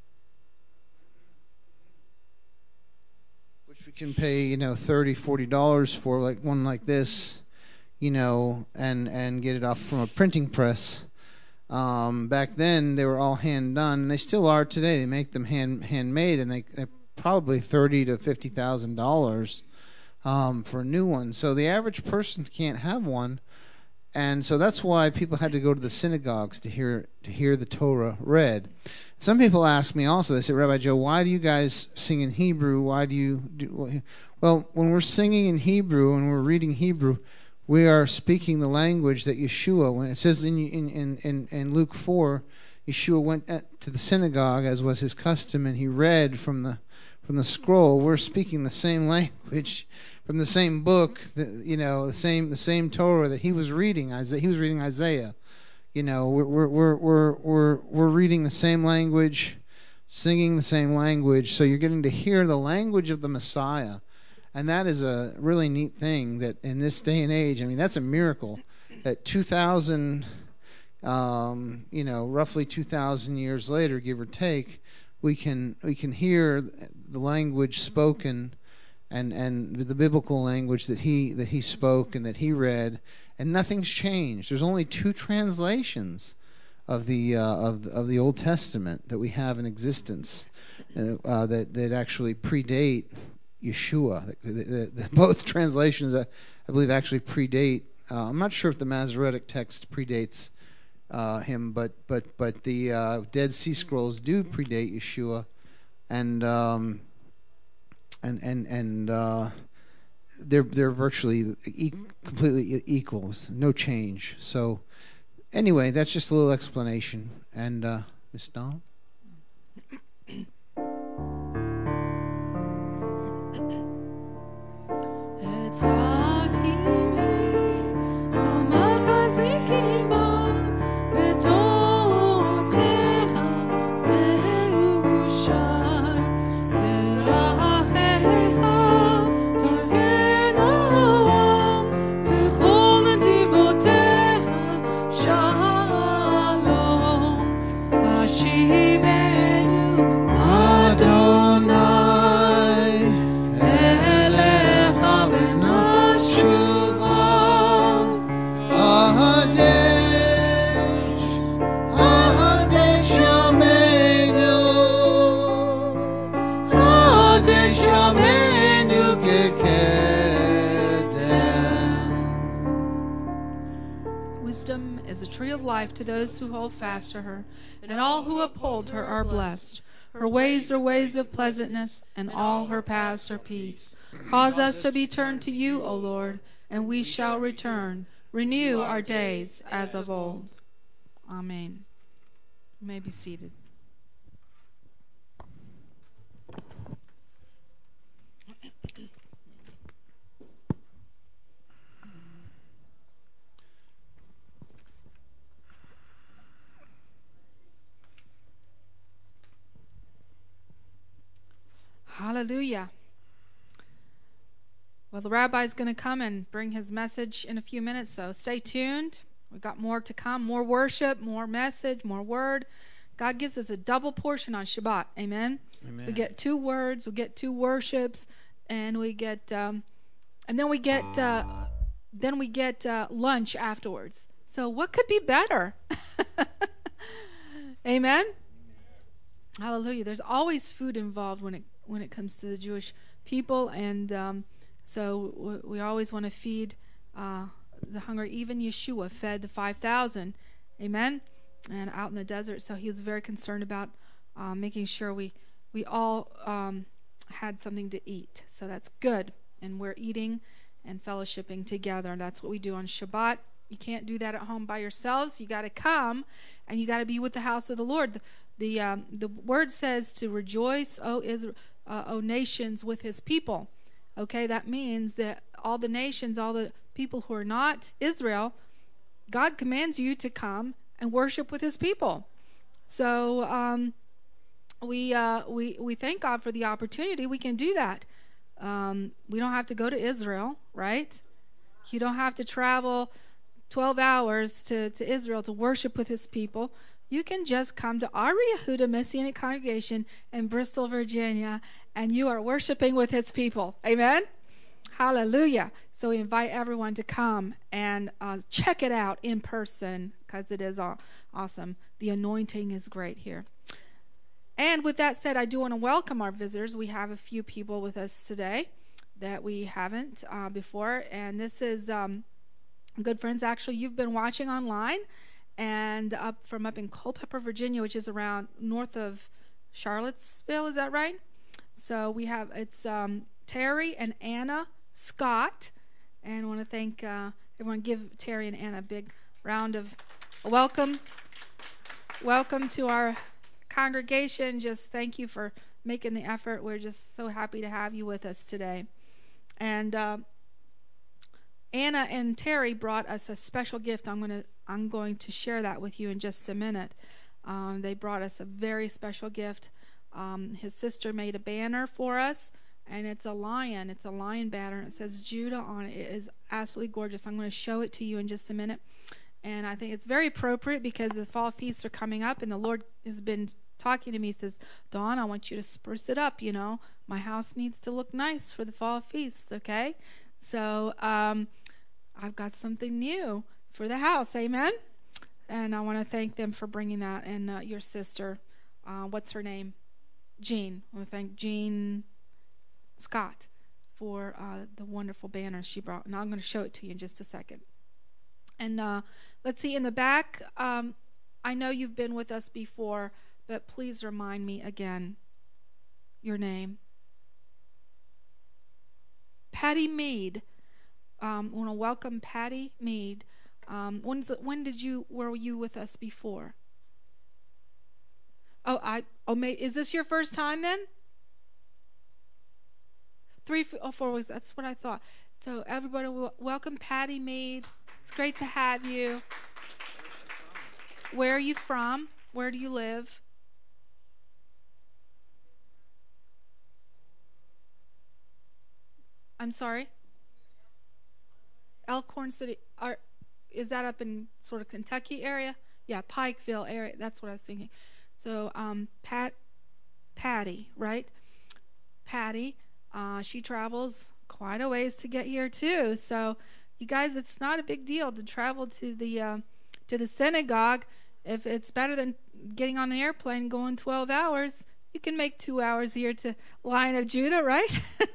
which we can pay, you know, thirty dollars, forty dollars for, like one like this, you know, and, and get it off from a printing press. Um, back then, they were all hand done, and they still are today. They make them hand handmade, and they they're probably thirty to fifty thousand dollars um, for a new one. So the average person can't have one, and so that's why people had to go to the synagogues to hear to hear the Torah read. Some people ask me also. They say, Rabbi Joe, why do you guys sing in Hebrew? Why do you do? Well, when we're singing in Hebrew and we're reading Hebrew, we are speaking the language that Yeshua, when it says in in, in, in Luke four, Yeshua went to the synagogue as was his custom, and he read from the from the scroll. We're speaking the same language from the same book, that, you know, the same the same Torah that he was reading. Isaiah, he was reading Isaiah. You know, we're we're we're we're we're, we're reading the same language, singing the same language. So you're getting to hear the language of the Messiah. And that is a really neat thing that in this day and age, I mean, that's a miracle that two thousand, um, you know, roughly two thousand years later, give or take, we can we can hear the language spoken and, and the biblical language that he that he spoke and that he read, and nothing's changed. There's only two translations of the uh, of the, of the Old Testament that we have in existence uh, uh, that that actually predate Yeshua. The, the, the, both translations, uh, I believe, actually predate. Uh, I'm not sure if the Masoretic text predates uh, him, but but but the uh, Dead Sea Scrolls do predate Yeshua, and um, and and and uh, they're they're virtually e- completely equals, no change. So anyway, that's just a little explanation. And uh, Miss Dawn. Life to those who hold fast to her, and all who uphold her are blessed. Her ways are ways of pleasantness, and all her paths are peace. Cause us to be turned to you, O Lord, and we shall return. Renew our days as of old. Amen. You may be seated. Hallelujah. Well, the rabbi's going to come and bring his message in a few minutes, so stay tuned. We've got more to come, more worship, more message, more word. God gives us a double portion on Shabbat. Amen. Amen. We get two words, we get two worships, and we get, um, and then we get, uh, then we get uh, lunch afterwards. So what could be better? Amen. Hallelujah. There's always food involved when it when it comes to the Jewish people, and um, so w- we always want to feed uh, the hungry. Even Yeshua fed the five thousand, amen, and out in the desert. So he was very concerned about uh, making sure we we all um, had something to eat. So that's good, and we're eating and fellowshipping together, and that's what we do on Shabbat. You can't do that at home by yourselves. You got to come, and you got to be with the house of the Lord. The the, um, the word says to rejoice, O Israel. Uh, O nations, with his people. Okay, that means that all the nations, all the people who are not Israel, God commands you to come and worship with his people. So um, we uh, we we thank God for the opportunity. We can do that. Um, we don't have to go to Israel, right? You don't have to travel twelve hours to, to Israel to worship with his people. You can just come to our Yehuda Messianic Congregation in Bristol, Virginia, and you are worshiping with his people. Amen? Hallelujah. So we invite everyone to come and uh, check it out in person, because it is aw- awesome. The anointing is great here. And with that said, I do want to welcome our visitors. We have a few people with us today that we haven't uh, before. And this is um, good friends. Actually, you've been watching online and up from up in Culpeper, Virginia, which is around north of Charlottesville. Is that right? So we have, it's um, Terry and Anna Scott. And I want to thank uh, everyone. Give Terry and Anna a big round of welcome. Welcome to our congregation. Just thank you for making the effort. We're just so happy to have you with us today. And uh, Anna and Terry brought us a special gift. I'm going to I'm going to share that with you in just a minute. Um, they brought us a very special gift. Um, his sister made a banner for us, and it's a lion. It's a lion banner. It says Judah on it. It is absolutely gorgeous. I'm going to show it to you in just a minute. And I think it's very appropriate because the fall feasts are coming up, and the Lord has been talking to me. He says, Dawn, I want you to spruce it up, you know. My house needs to look nice for the fall feasts, okay? So um, I've got something new for the house, amen? And I want to thank them for bringing that. And uh, your sister, uh, what's her name? Jean. I want to thank Jean Scott for uh, the wonderful banner she brought. And I'm going to show it to you in just a second. And uh, let's see, in the back, um, I know you've been with us before, but please remind me again your name. Patty Mead. Um, I want to welcome Patty Mead. Um, when's it, when did you, were you with us before? Oh, I, oh, may, is this your first time then? Three, oh, four weeks, that's what I thought. So everybody, w- welcome Patty Mead. It's great to have you. Where are you from? Where do you live? I'm sorry? Elkhorn City. Are, is that up in sort of Kentucky area? Yeah, Pikeville area. That's what I was thinking. So um, Pat, Patty, right? Patty, uh, she travels quite a ways to get here too. So you guys, it's not a big deal to travel to the uh, to the synagogue. If it's better than getting on an airplane going twelve hours, you can make two hours here to Lion of Judah, right?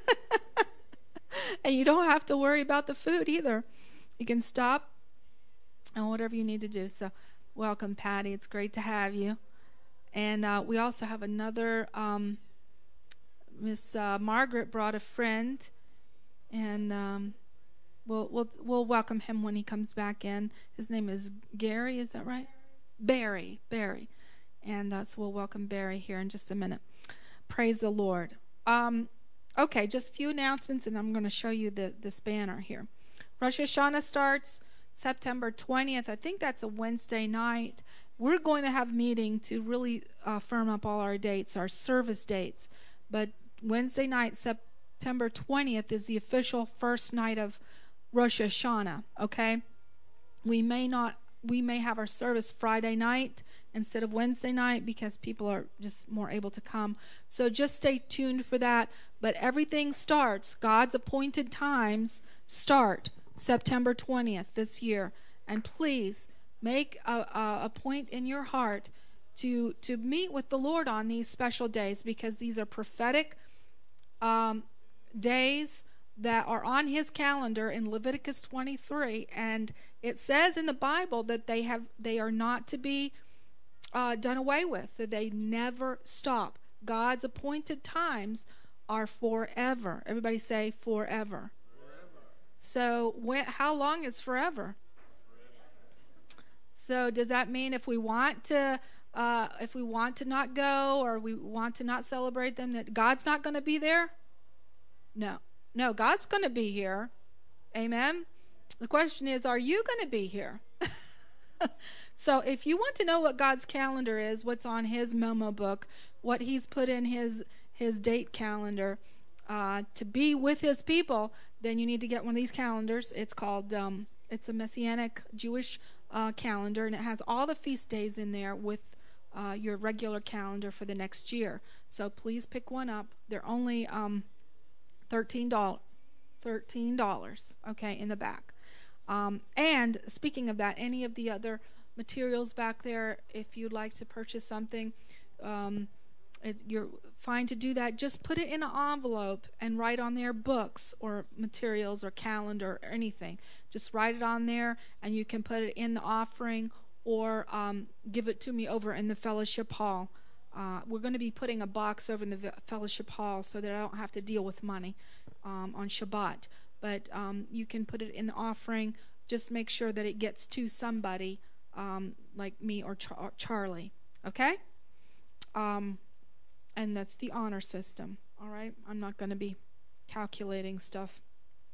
And you don't have to worry about the food either. You can stop and whatever you need to do. So welcome, Patty. It's great to have you. And uh, we also have another, um, Miss uh, Margaret brought a friend, and um, we'll, we'll, we'll welcome him when he comes back in. His name is Gary, is that right? Barry, Barry. And uh, so we'll welcome Barry here in just a minute. Praise the Lord. Um, okay, just a few announcements, and I'm going to show you the this banner here. Rosh Hashanah starts September twentieth. I think that's a Wednesday night. We're going to have a meeting to really uh, firm up all our dates, our service dates. But Wednesday night, September twentieth, is the official first night of Rosh Hashanah, okay? We may not, we may have our service Friday night instead of Wednesday night because people are just more able to come. So just stay tuned for that. But everything starts, God's appointed times start September twentieth this year. And please make a, a, a point in your heart to to meet with the Lord on these special days, because these are prophetic um, days that are on his calendar in Leviticus twenty-three, and it says in the Bible that they have they are not to be uh, done away with, that they never stop. God's appointed times are forever. Everybody say forever. Forever. So when, how long is forever? So does that mean if we want to uh, if we want to not go, or we want to not celebrate them, that God's not going to be there? No. No, God's going to be here. Amen. The question is, are you going to be here? So if you want to know what God's calendar is, what's on his Momo book, what he's put in his his date calendar uh, to be with his people, then you need to get one of these calendars. It's called um, it's a Messianic Jewish uh, calendar, and it has all the feast days in there with uh, your regular calendar for the next year. So please pick one up. They're only um, thirteen dollars. thirteen dollars, okay, in the back. Um, and speaking of that, any of the other materials back there, if you'd like to purchase something, um, it, you're fine to do that. Just put it in an envelope and write on there books or materials or calendar or anything. Just write it on there, and you can put it in the offering or um, give it to me over in the fellowship hall. Uh, we're going to be putting a box over in the fellowship hall so that I don't have to deal with money um, on Shabbat. But um, you can put it in the offering. Just make sure that it gets to somebody um, like me or Char- Charlie. Okay? Um, and that's the honor system. All right? I'm not going to be calculating stuff.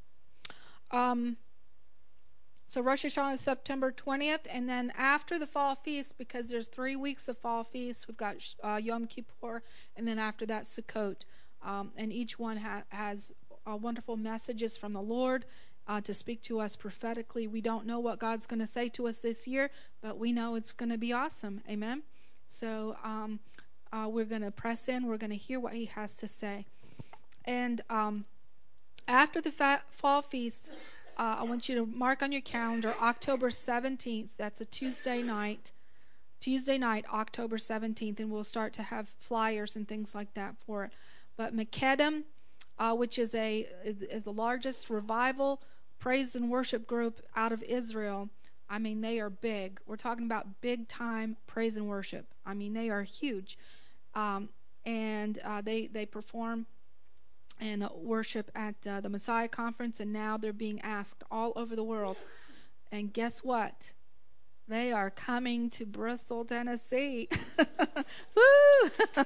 Um, so Rosh Hashanah is September twentieth, and then after the fall feast, because there's three weeks of fall feast, we've got uh, Yom Kippur, and then after that Sukkot, um, and each one ha- has uh, wonderful messages from the Lord uh, to speak to us prophetically. We don't know what God's going to say to us this year, but we know it's going to be awesome. Amen. So um, uh, we're going to press in. We're going to hear what He has to say, and um, after the fa- fall feast. Uh, I want you to mark on your calendar October seventeenth. That's a Tuesday night. Tuesday night, October seventeenth, and we'll start to have flyers and things like that for it. But Mekedem, uh, which is a is the largest revival praise and worship group out of Israel. I mean, they are big. We're talking about big time praise and worship. I mean, they are huge, um, and uh, they they perform and worship at uh, the Messiah Conference, and now they're being asked all over the world. And guess what? They are coming to Bristol, Tennessee. Woo!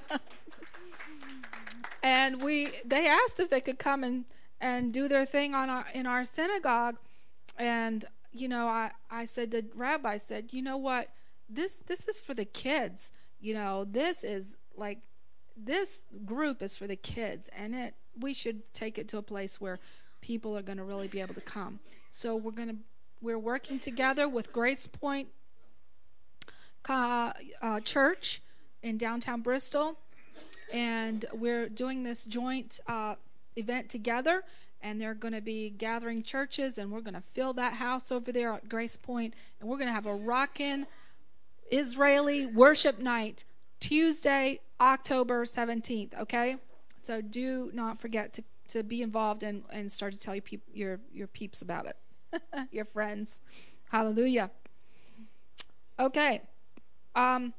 And we they asked if they could come and, and do their thing on our, in our synagogue. And, you know, I, I said, the rabbi said, you know what? This this is for the kids. You know, this is like, this group is for the kids, and it we should take it to a place where people are going to really be able to come. So we're going to we're working together with Grace Point uh, uh, Church in downtown Bristol, and we're doing this joint uh, event together. And they're going to be gathering churches, and we're going to fill that house over there at Grace Point, and we're going to have a rockin' Israeli worship night Tuesday, October seventeenth, okay? So do not forget to, to be involved and, and start to tell your, peop, your, your peeps about it, your friends. Hallelujah. Okay. Um,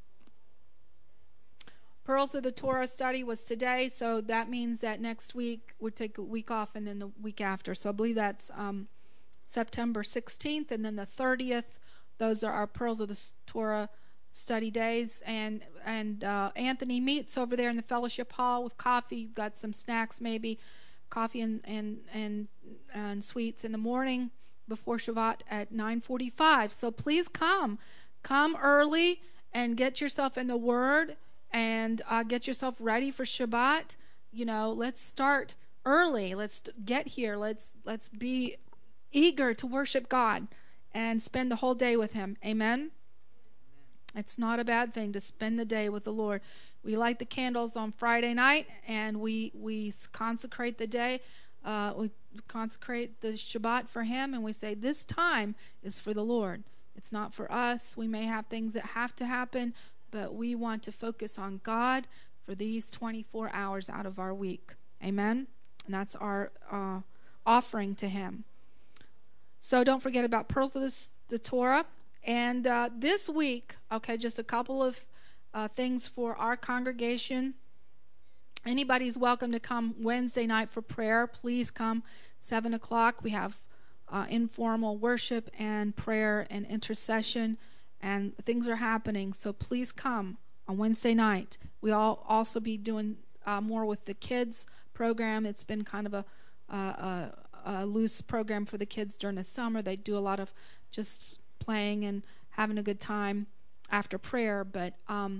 Pearls of the Torah study was today, so that means that next week we'll take a week off, and then the week after. So I believe that's um, September sixteenth, and then the thirtieth. Those are our Pearls of the Torah study days, and and uh, Anthony meets over there in the fellowship hall with coffee. You've got some snacks, maybe coffee and and and, and sweets in the morning before Shabbat at nine forty-five. So please come, come early and get yourself in the Word and uh, get yourself ready for Shabbat. You know, let's start early. Let's get here. Let's let's be eager to worship God and spend the whole day with Him. Amen. It's not a bad thing to spend the day with the Lord. We light the candles on Friday night, and we we consecrate the day. Uh, we consecrate the Shabbat for Him, and we say this time is for the Lord. It's not for us. We may have things that have to happen, but we want to focus on God for these twenty-four hours out of our week. Amen? And that's our uh, offering to Him. So don't forget about Pearls of the, the Torah. And uh, this week, okay, just a couple of uh, things for our congregation. Anybody's welcome to come Wednesday night for prayer. Please come, seven o'clock. We have uh, informal worship and prayer and intercession, and things are happening. So please come on Wednesday night. We'll also be doing uh, more with the kids program. It's been kind of a, uh, a, a loose program for the kids during the summer. They do a lot of just playing and having a good time after prayer, but um,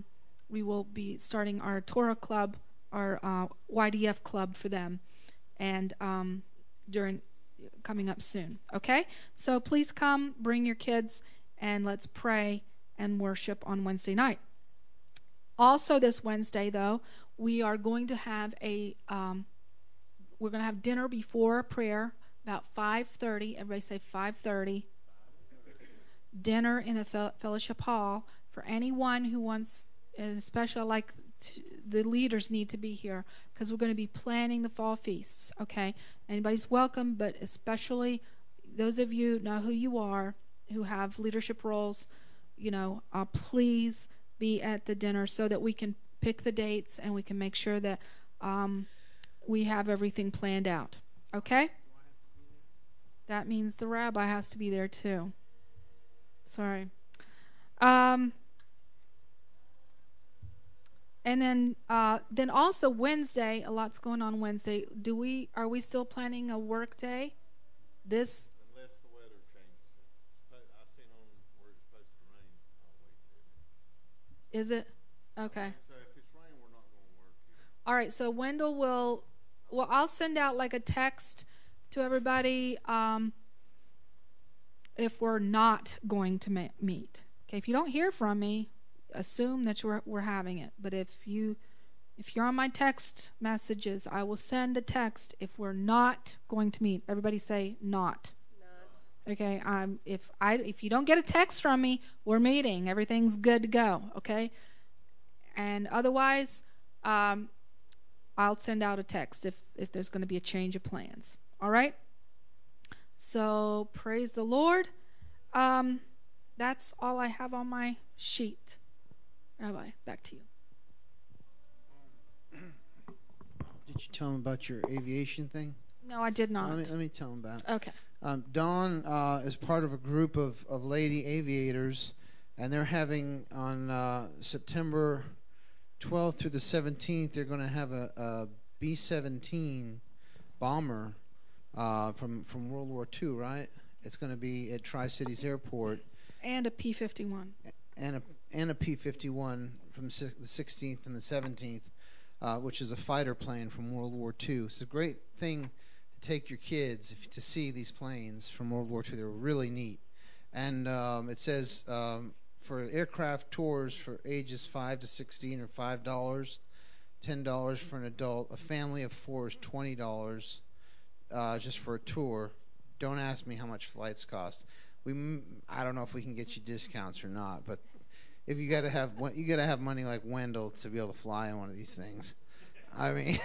we will be starting our Torah club, our uh, Y D F club for them, and um, during coming up soon. Okay, so please come, bring your kids, and let's pray and worship on Wednesday night. Also, this Wednesday, though, we are going to have a um, we're going to have dinner before prayer about five thirty. Everybody say five thirty. Dinner in the fellowship hall for anyone who wants, especially like to, the leaders need to be here because we're going to be planning the fall feasts. Okay, anybody's welcome, but especially those of you know who you are who have leadership roles. You know, uh, please be at the dinner so that we can pick the dates and we can make sure that um, we have everything planned out. Okay? That means the rabbi has to be there too. Sorry. Um, and then, uh, then also Wednesday, a lot's going on Wednesday. Do we? Are we still planning a work day? This. Unless the weather changes. I seen on where it's supposed to rain all week. Is it? Okay. So if it's rain, we're not going to work here. All right. So Wendell will. Well, I'll send out like a text to everybody. Um, if we're not going to ma- meet. Okay, if you don't hear from me, assume that we're, we're having it. But if you if you're on my text messages, I will send a text if we're not going to meet. Everybody say not. Not. Okay, um if I if you don't get a text from me, we're meeting. Everything's good to go, okay? And otherwise, um I'll send out a text if if there's going to be a change of plans. All right? So, praise the Lord. Um, that's all I have on my sheet. Rabbi, back to you. Did you tell him about your aviation thing? No, I did not. Let me, let me tell him about it. Okay. Um, Dawn uh, is part of a group of, of lady aviators, and they're having on uh, September twelfth through the seventeenth, they're going to have a, a B seventeen bomber Uh, from from World War Two, right? It's going to be at Tri-Cities Airport. And a P fifty-one. And a and a P fifty-one from si- the sixteenth and the seventeenth, uh, which is a fighter plane from World War Two. It's a great thing to take your kids if, to see these planes from World War Two. They're really neat. And um, it says um, for aircraft tours for ages five to sixteen are five dollars, ten dollars for an adult. A family of four is twenty dollars. Uh, just for a tour. Don't ask me how much flights cost. We, I don't know if we can get you discounts or not, but if you got to have, you got to have money like Wendell to be able to fly on one of these things. I mean,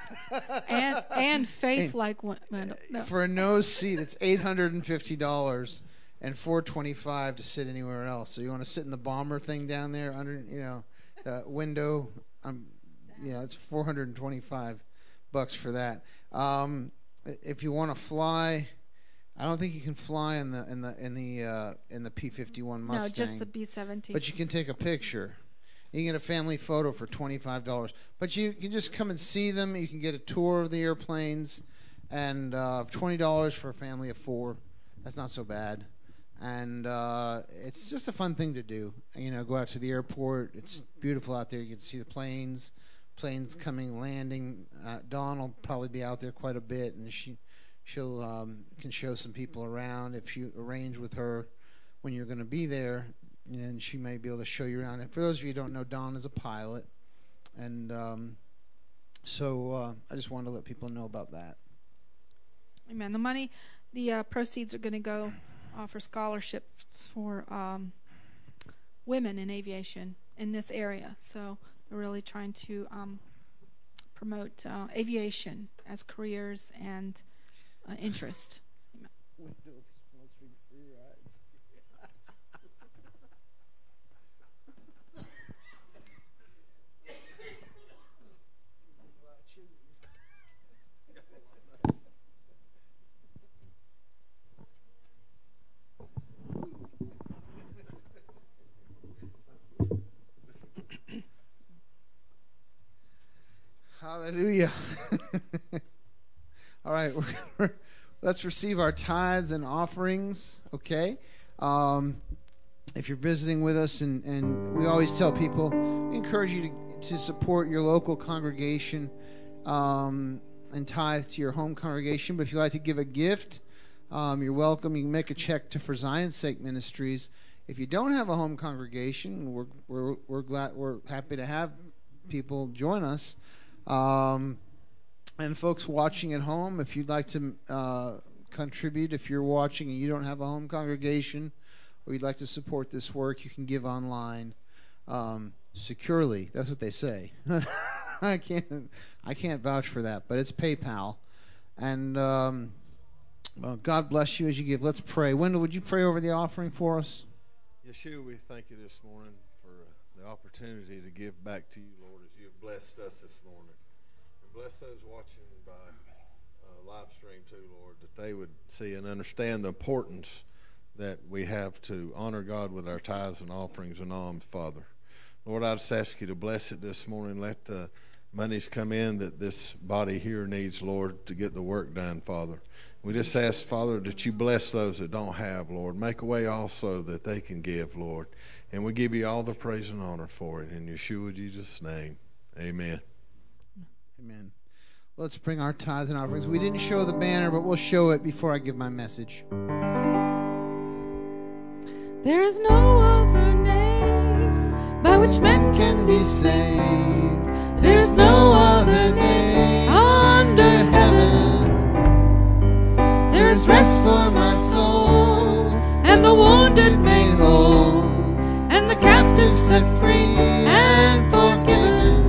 and and faith and, like Wendell. No. For a nose seat, it's eight hundred and fifty dollars and four twenty-five to sit anywhere else. So you want to sit in the bomber thing down there under, you know, the window. Um, you know, it's four hundred and twenty-five bucks for that. Um, If you want to fly, I don't think you can fly in the in the in the uh, in the P fifty-one Mustang. No, just the B seventeen. But you can take a picture. You can get a family photo for twenty-five dollars. But you can just come and see them. You can get a tour of the airplanes, and uh, twenty dollars for a family of four. That's not so bad. And uh, it's just a fun thing to do. You know, go out to the airport. It's beautiful out there. You can see the planes. Planes coming, landing. Uh, Dawn will probably be out there quite a bit, and she, she'll um, can show some people around if you arrange with her when you're going to be there, and she may be able to show you around. And for those of you who don't know, Dawn is a pilot, and um, so uh, I just wanted to let people know about that. Amen. The money, the uh, proceeds are going to go uh, for scholarships for um, women in aviation in this area. So. We're really trying to um, promote uh, aviation as careers and uh, interest. Hallelujah. All right, we're, let's receive our tithes and offerings, okay? Um, if you're visiting with us, and, and we always tell people, we encourage you to, to support your local congregation um, and tithe to your home congregation. But if you'd like to give a gift, um, you're welcome. You can make a check to For Zion's Sake Ministries. If you don't have a home congregation, we're we're we're glad we're happy to have people join us. Um, and folks watching at home, if you'd like to uh, contribute, if you're watching and you don't have a home congregation, or you'd like to support this work, you can give online um, securely. That's what they say. I can't I can't vouch for that, but it's PayPal. And um, well, God bless you as you give. Let's pray. Wendell, would you pray over the offering for us? Yeshua, we thank you this morning for uh, the opportunity to give back to you, Lord, as you have blessed us this morning. And bless those watching by uh, live stream too, Lord, that they would see and understand the importance that we have to honor God with our tithes and offerings and alms, Father. Lord, I just ask you to bless it this morning. Let the monies come in that this body here needs, Lord, to get the work done, Father. We just ask, Father, that you bless those that don't have, Lord. Make a way also that they can give, Lord. And we give you all the praise and honor for it. In Yeshua Jesus' name, amen. Amen. Let's bring our tithes and offerings. We didn't show the banner, but we'll show it before I give my message. There is no other name by which men can be saved. There is no other name under heaven. There is rest for my soul, and the wounded made whole, and the captives set free and forgiven.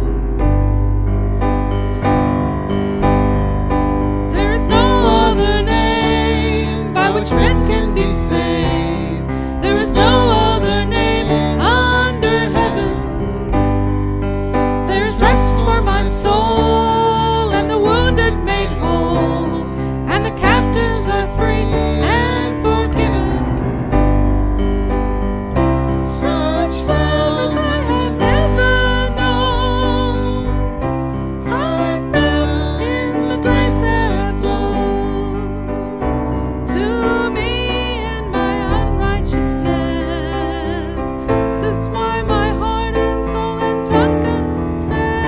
There is no other name by which men can be saved. There is no other name under heaven. There is rest for my soul, and the wounded made whole, and the captives are free and forgiven. Such love as I have never known, I found in the grace that flowed to me in my unrighteousness. This is why my heart and soul and tongue confess.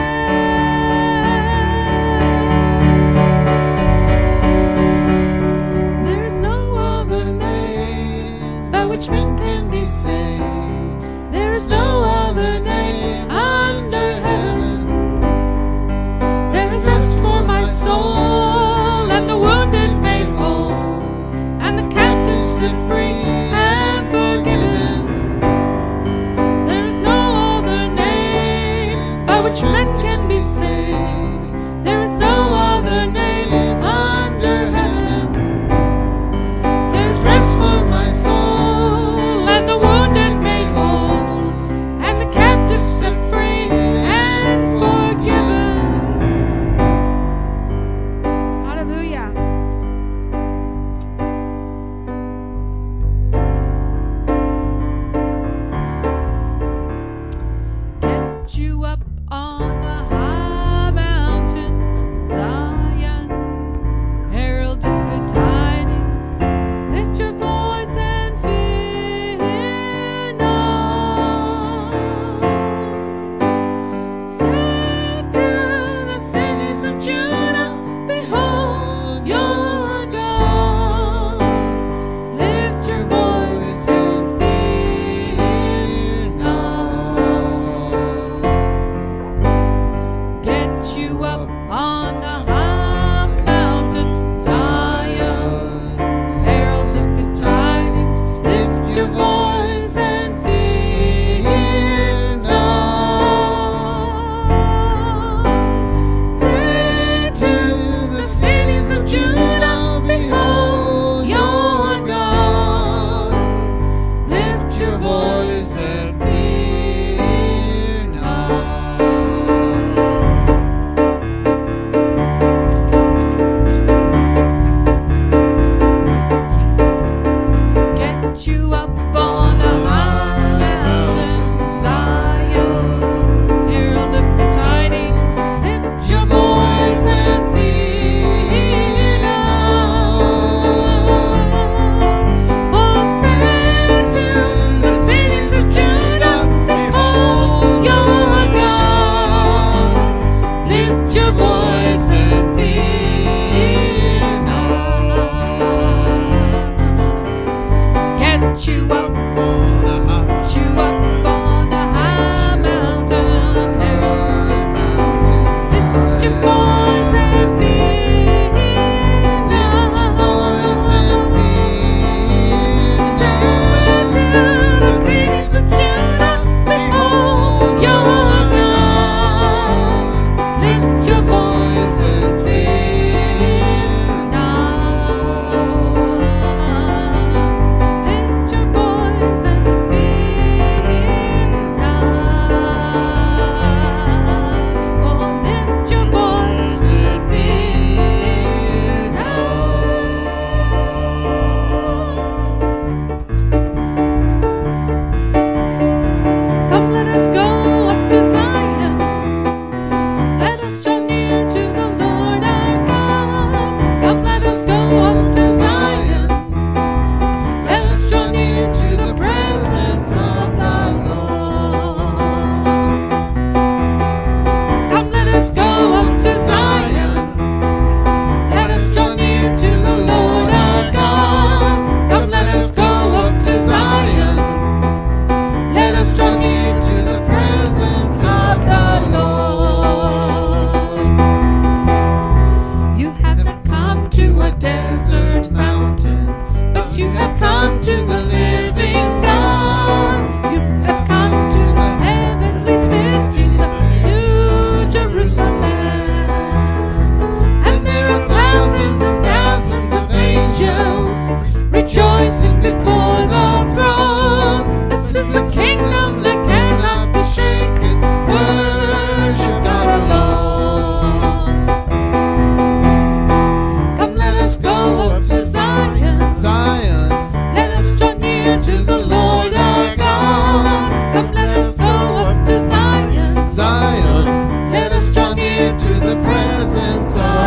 There is no other name by which men can be saved. There is no other name under heaven. There is rest for my soul, and the wounded made whole, and the captives set free and forgiven. There is no other name by which men can be saved. There is no other name under heaven. There is rest for my soul, and the wounded made whole, and the captives set free and forgiven. Hallelujah. Get you up on a high mountain, Zion, herald of good tidings. Lift your voice and fear not. Say to the cities of Judah, behold your God. Lift your voice and fear not.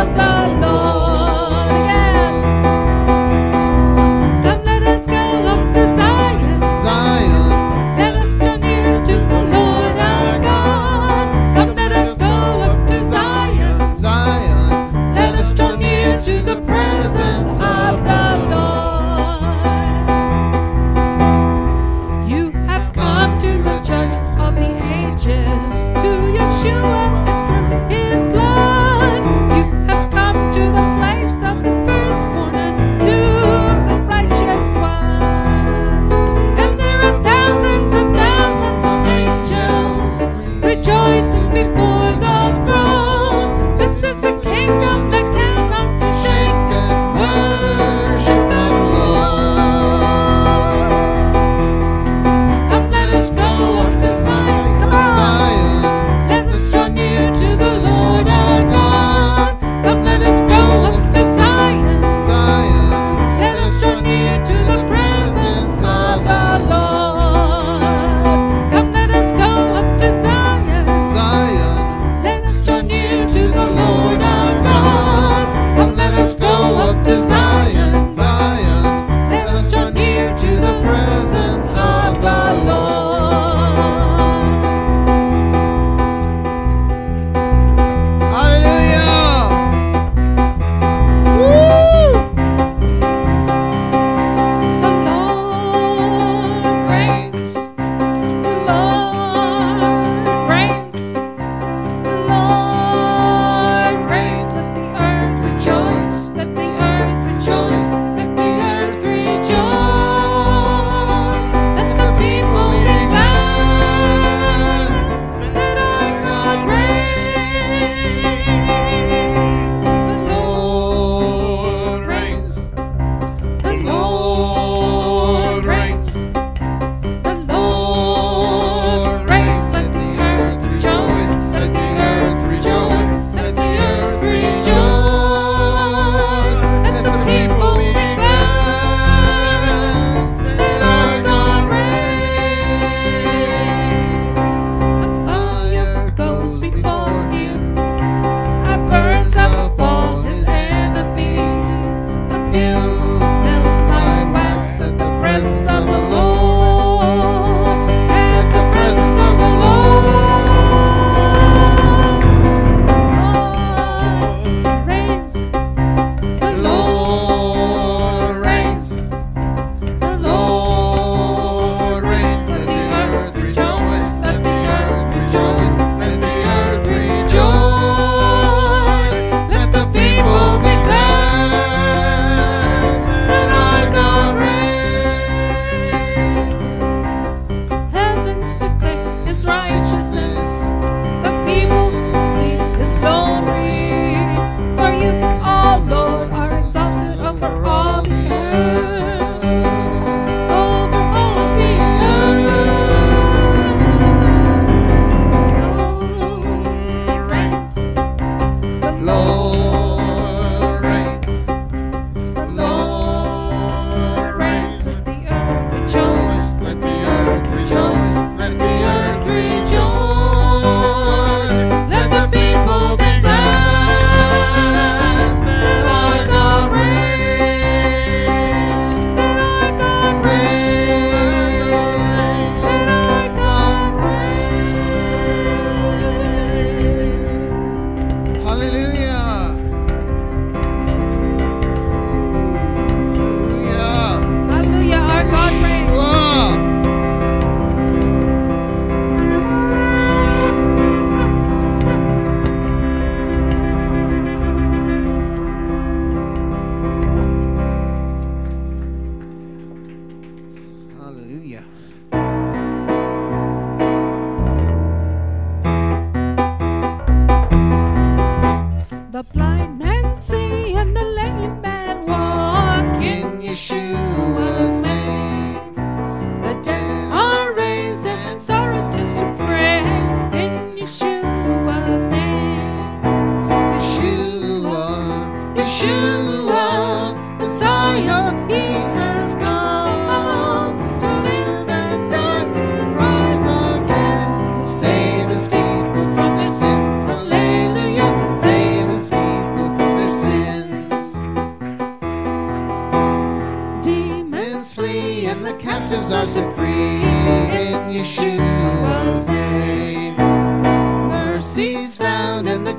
of the Lord. Again. Come, let us go up to Zion. Zion. Let us draw near to the Lord our God. Come, let us go up to Zion. Zion. Let us draw near to the presence of the Lord. You have come to the Judge of the ages, to Yeshua and through His blood. You have come to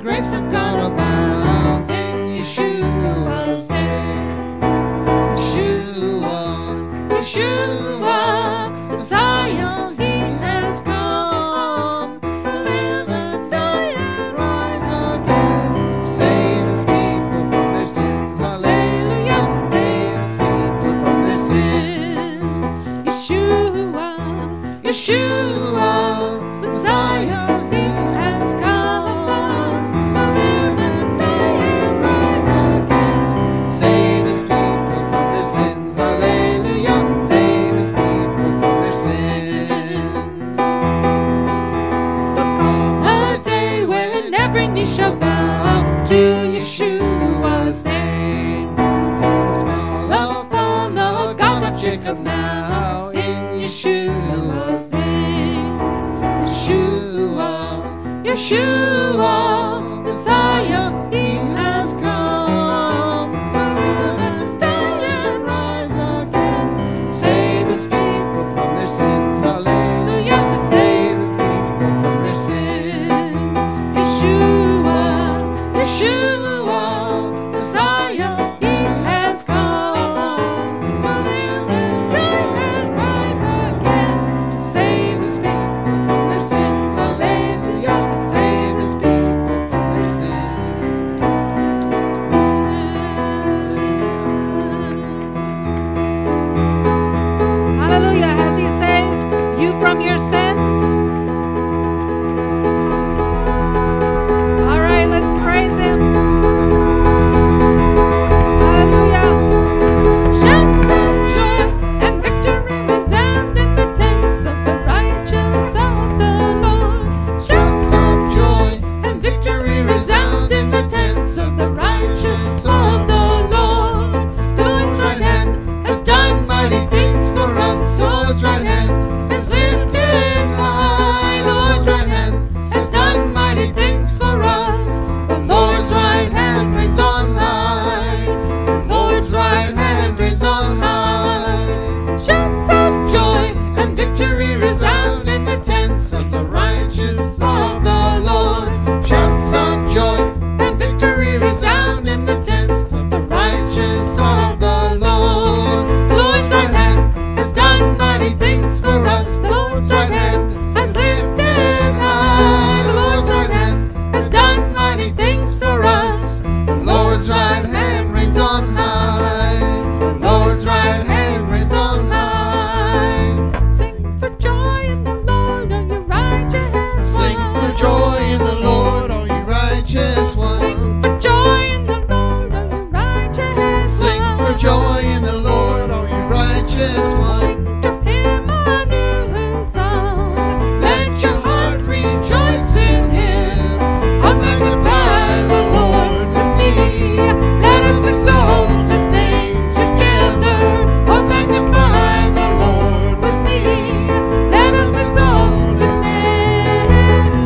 grace of God abounds in Yeshua's name. Yeshua, Yeshua, Messiah, He has come to live and die and rise again, to save His people from their sins. Hallelujah, to save His people from their sins. Yeshua, Yeshua, Messiah, He has come to live and die and rise again, save His people from their sins. Hallelujah, to save His people from their sins. look on the day when every knee shall bow to Yeshua's name. Call upon the God of Jacob now in Yeshua's name. Yeshua, Yeshua, Messiah, He has come to live and die and rise again, save His people from their sins. Hallelujah, to save His people from their sins. Yeshua, Yeshua, Messiah, He has come to live and die and rise again, to save His people from their sins. Hallelujah, to save His people from their sins. hallelujah. Has He saved you from your sins? All right, let's praise Him. Hallelujah. Shouts of joy and victory resound in the tents of the righteous of the Lord. Shouts Of joy and victory resound in the tents of the righteous of the Lord. The Lord's right hand has done mighty things for us. The Lord's right hand has lifted high. The Lord's right hand has done mighty things for us. The Lord's right hand reigns on high. The Lord's right hand reigns on high. Shouts of joy and victory resound in the tents of the righteous of the Lord. Shouts of joy and victory resound in the tents of the righteous of the Lord. The Lord's right hand has done mighty things for us. The Lord's right hand has lifted high. The Lord's right hand has done mighty things for us. The Lord's right hand reigns on high. The Lord's right hand reigns on high. Sing for joy in the Lord, all you righteous Sing for ones. joy in the Lord, all you righteous ones. Sing for joy in the Lord, all you righteous Sing for ones. joy in the Lord, all you righteous ones. Sing to Him a new song. Let your heart rejoice in Him. I'll magnify the Lord with me. Let us exalt His name together. I'll magnify the Lord with me. Let us exalt His name.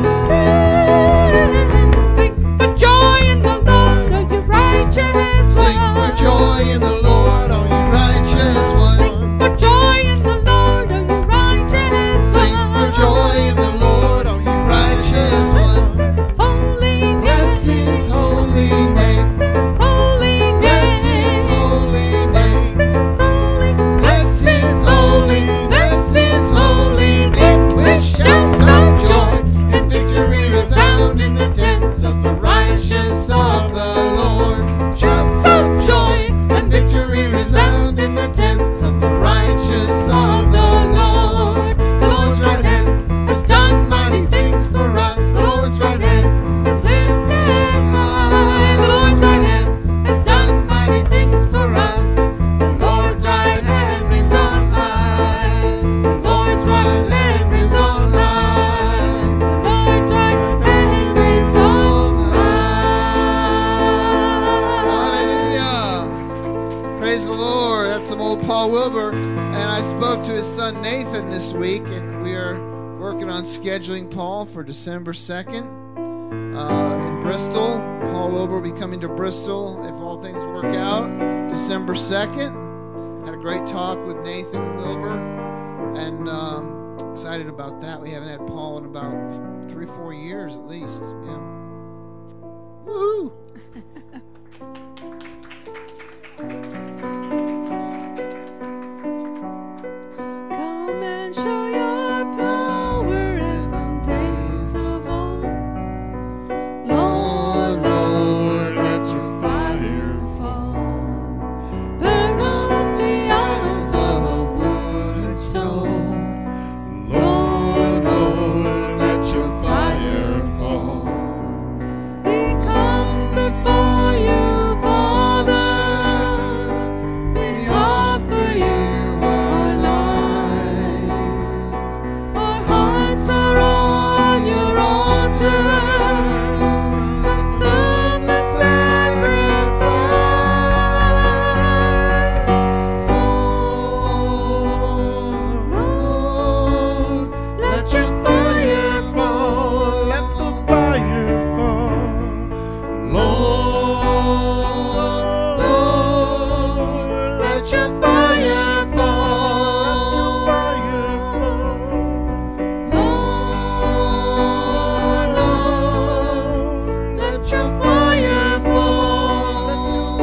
Sing for joy in the Lord, all you righteous Sing for ones. joy in the Lord, all you righteous ones. Sing for joy in the Lord, all you righteous Sing for ones. joy in the Lord, all you righteous ones. Holy Bless His holy name. holy Bless His holy name. holy Bless His holy, bless His holy name. With shouts of joy and victory resound in the tents of the righteous of the Lord. Shouts of joy and victory resound in the tents of the righteous of the Lord. The Lord's right hand has done mighty things for us. The Lord's right hand has lifted high. The Lord's right hand has done mighty things for us. The Lord's right hand reigns on high. The Lord's right hand reigns on high. Lord's right hand reigns on Hallelujah. Praise the Lord. That's some old Paul Wilbur. And I spoke to his son Nathan this week, and we are working on scheduling Paul for December second uh, in Bristol. Paul Wilbur will be coming to Bristol if all things work out. December second. Had a great talk with Nathan Wilbur, and um, excited about that. We haven't had Paul in about three, four years at least. Yeah. Woo! Come and show your power as in days of old. Lord, Lord, let your fire fall. Burn up the idols of wood and stone. Lord, Lord, let your fire fall. We come before you, Father. We offer you our lives. Our hearts are on your altar. Consume the sacrifice. Lord, Lord, let your fire fall. Let the fire fall. Lord, Lord, let your fire fall. Lord, Lord, let your fire fall.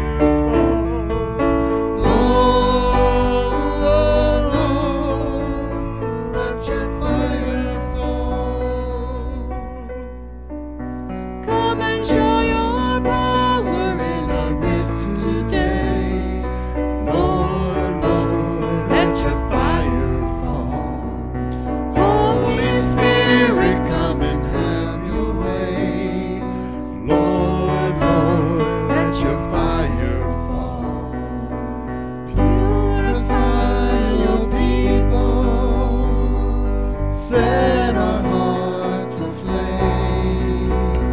Lord, Lord, let your fire fall. Come and show your power in our midst today. Lord, Lord, let your fire fall. Holy Spirit, come and have your way. Lord, Lord, let your fire fall. Purify your people. Set our hearts aflame.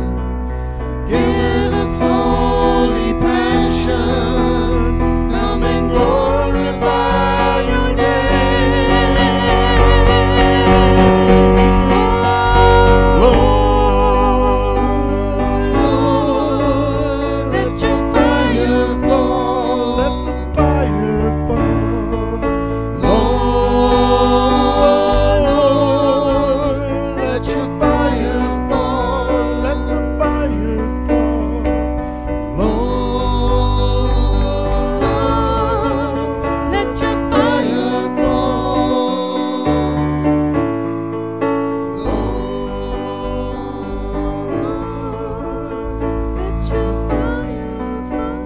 Give us holy passion. Come and glorify your name. Lord, Lord, let your fire fall. Let the fire fall. Lord, Lord, let your fire fall. Let the fire fall. Lord, let your fire fall. Lord, let your fire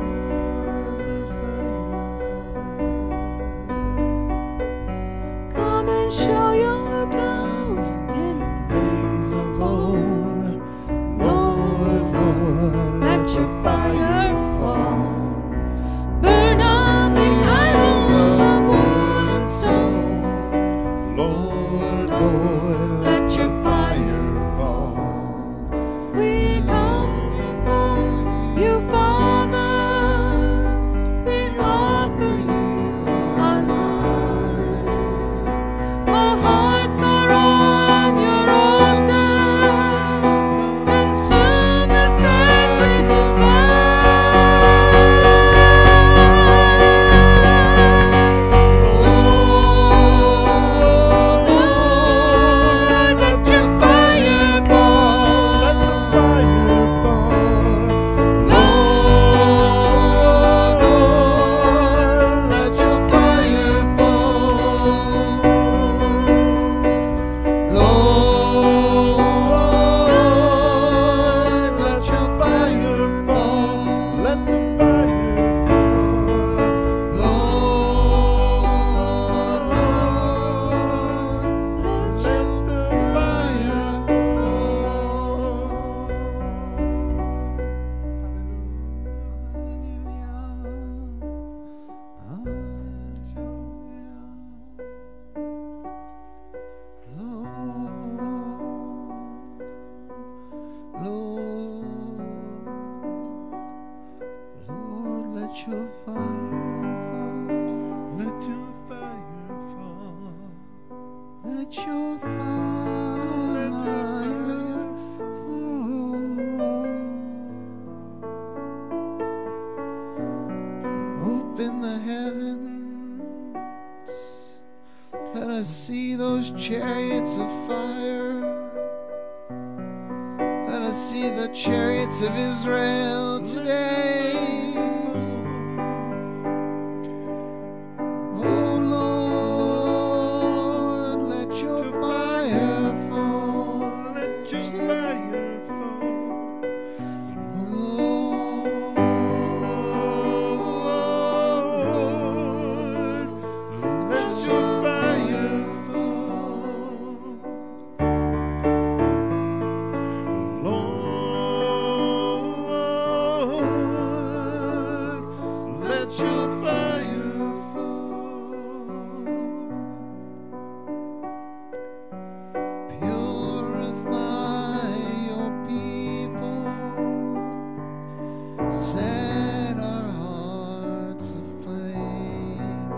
fall. Come and show your power in the days of old. Lord, Lord, let your fire fall. Burn up the idols of wood and stone. Lord, Lord, let your fire fall. We come before you, Father. We offer you our lives. Our hearts are on your altar. Consume the your fire fall. Let your fire fall. Let your fire fall. Open the heavens. Let us see those chariots of fire. Let us see the chariots of Israel today. Oh Lord, let your fire fall. Let your fire fall. Lord, let your fire fall. Lord, let your fire fall. Purify your people, set our hearts aflame.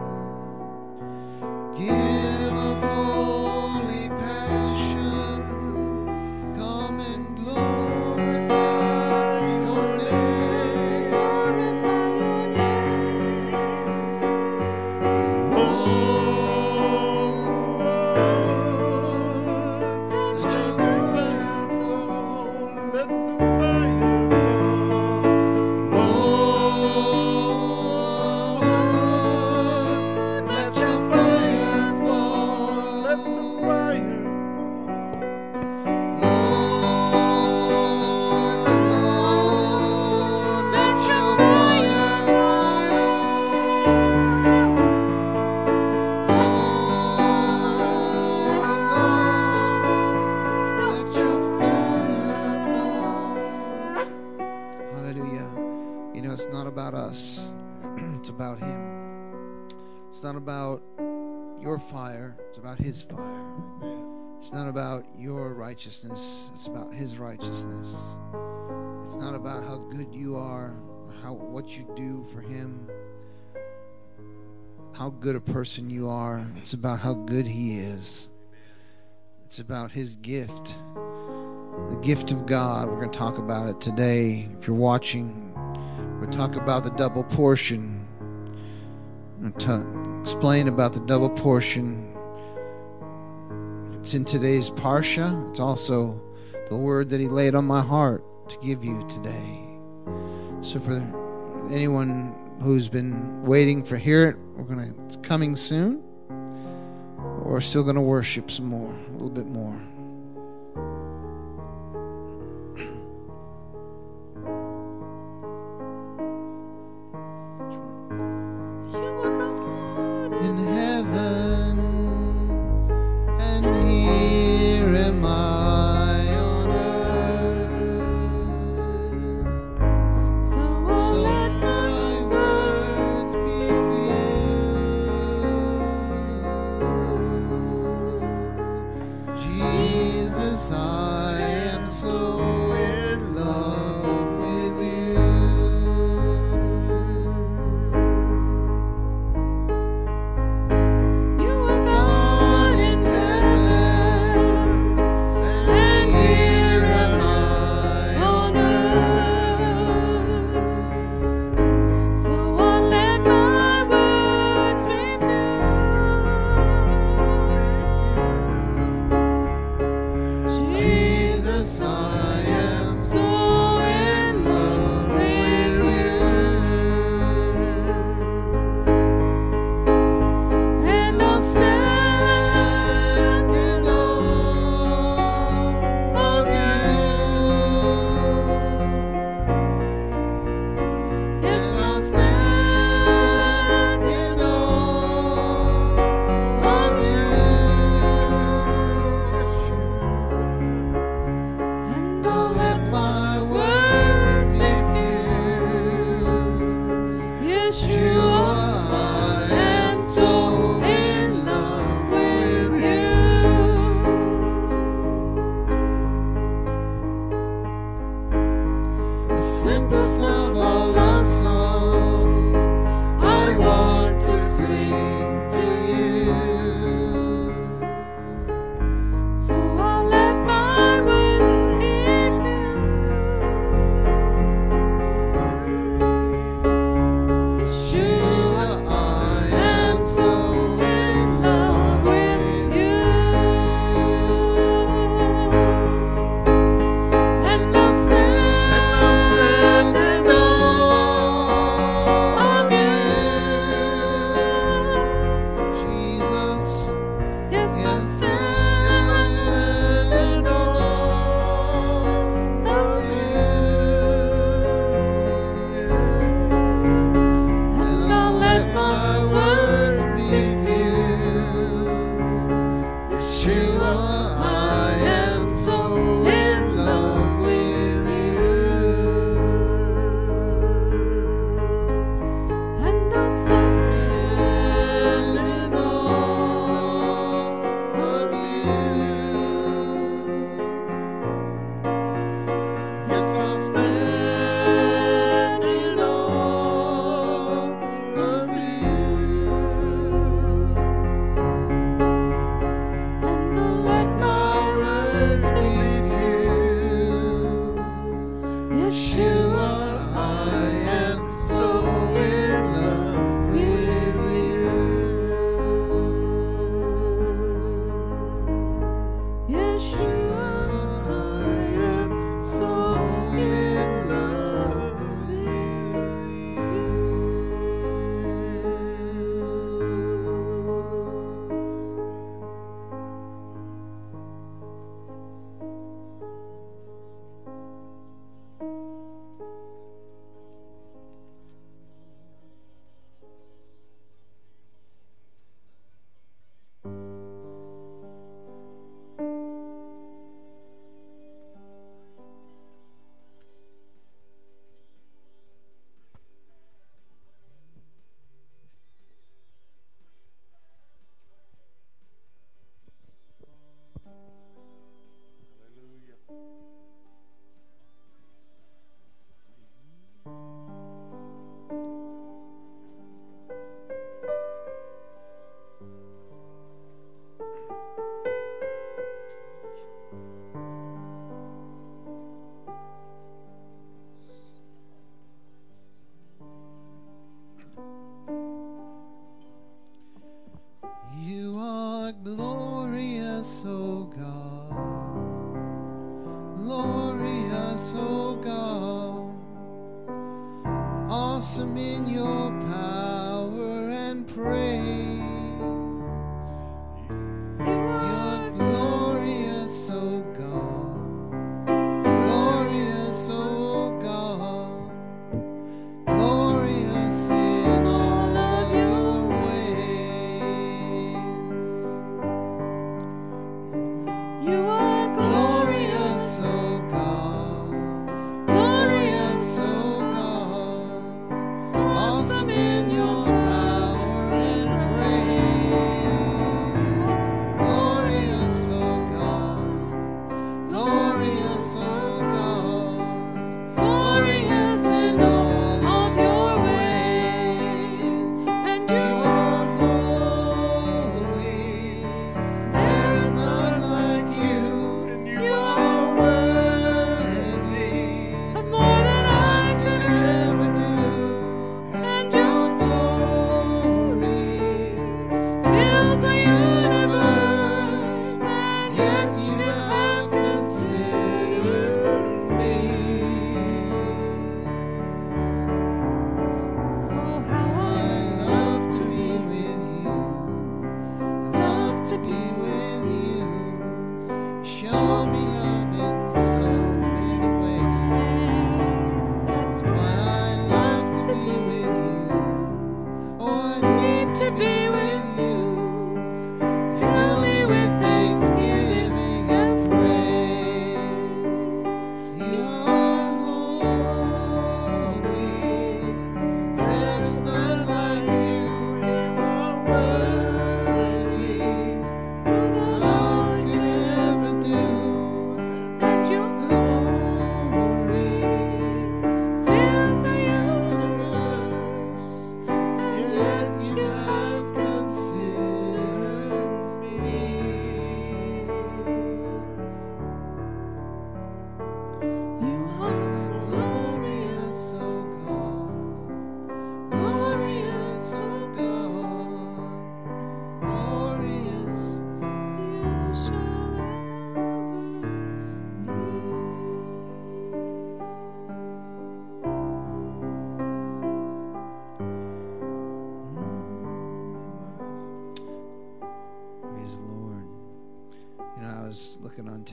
Give us holy passions, come and glorify your name. Let your fire fall. Let the fire Lord, let your fire fall. Let your fire fall. Hallelujah. You know, it's not about us. It's about Him. It's not about your fire. It's about His fire. It's not about your righteousness. It's about His righteousness. It's not about how good you are, or how what you do for Him, how good a person you are. It's about how good He is. It's about His gift, the gift of God. We're going to talk about it today. If you're watching, we'll talk about the double portion. I'm going to explain about the double portion. It's in today's Parsha. It's also the word that He laid on my heart to give you today. So for anyone who's been waiting for hear it, we're gonna it's coming soon. We're still gonna worship some more, a little bit more. In heaven and here am I on earth. So So let my words be few.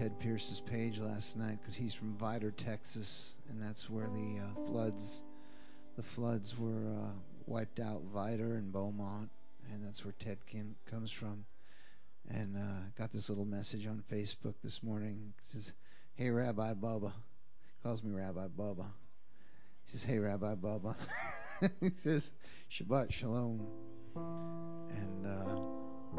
Ted Pierce's page last night because he's from Vidor, Texas, and that's where the uh, floods, the floods were uh, wiped out Vidor and Beaumont, and that's where Ted came, comes from. And uh, got this little message on Facebook this morning. It says, "Hey, Rabbi Bubba." Calls me Rabbi Bubba. He says, "Hey, Rabbi Bubba." He says, "Shabbat Shalom." And uh,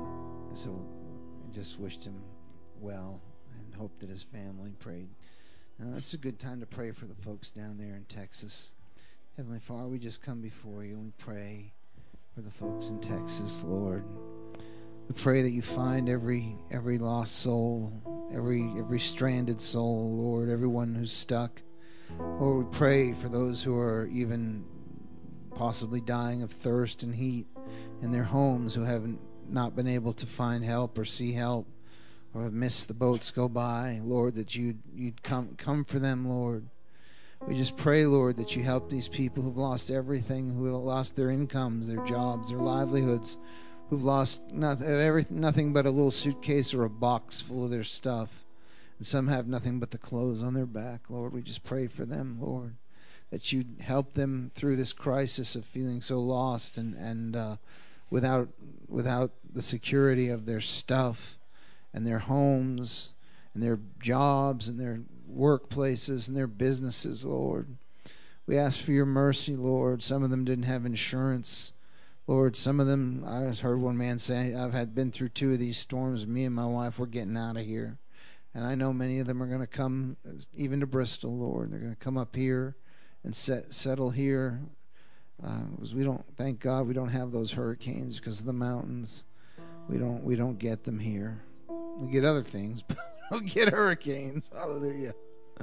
so I just wished him well and hoped that his family prayed. Now, it's a good time to pray for the folks down there in Texas. Heavenly Father, we just come before you and we pray for the folks in Texas, Lord. We pray that you find every every lost soul, every every stranded soul, Lord, everyone who's stuck. Lord, we pray for those who are even possibly dying of thirst and heat in their homes, who haven't not been able to find help or see help, or have missed the boats go by. Lord, that you'd you'd come come for them, Lord. We just pray, Lord, that you help these people who've lost everything, who have lost their incomes, their jobs, their livelihoods, who've lost not, everything, nothing but a little suitcase or a box full of their stuff. And some have nothing but the clothes on their back. Lord, we just pray for them, Lord, that you'd help them through this crisis of feeling so lost and, and uh, without without the security of their stuff and their homes and their jobs and their workplaces and their businesses, Lord. We ask for your mercy, Lord. Some of them didn't have insurance. Lord, some of them, I just heard one man say, I've had been through two of these storms. Me and my wife, we're getting out of here. And I know many of them are going to come even to Bristol, Lord. They're going to come up here and set, settle here. Uh, because we don't, thank God we don't have those hurricanes because of the mountains. We don't, we don't get them here. We get other things, but we don't get hurricanes. Hallelujah.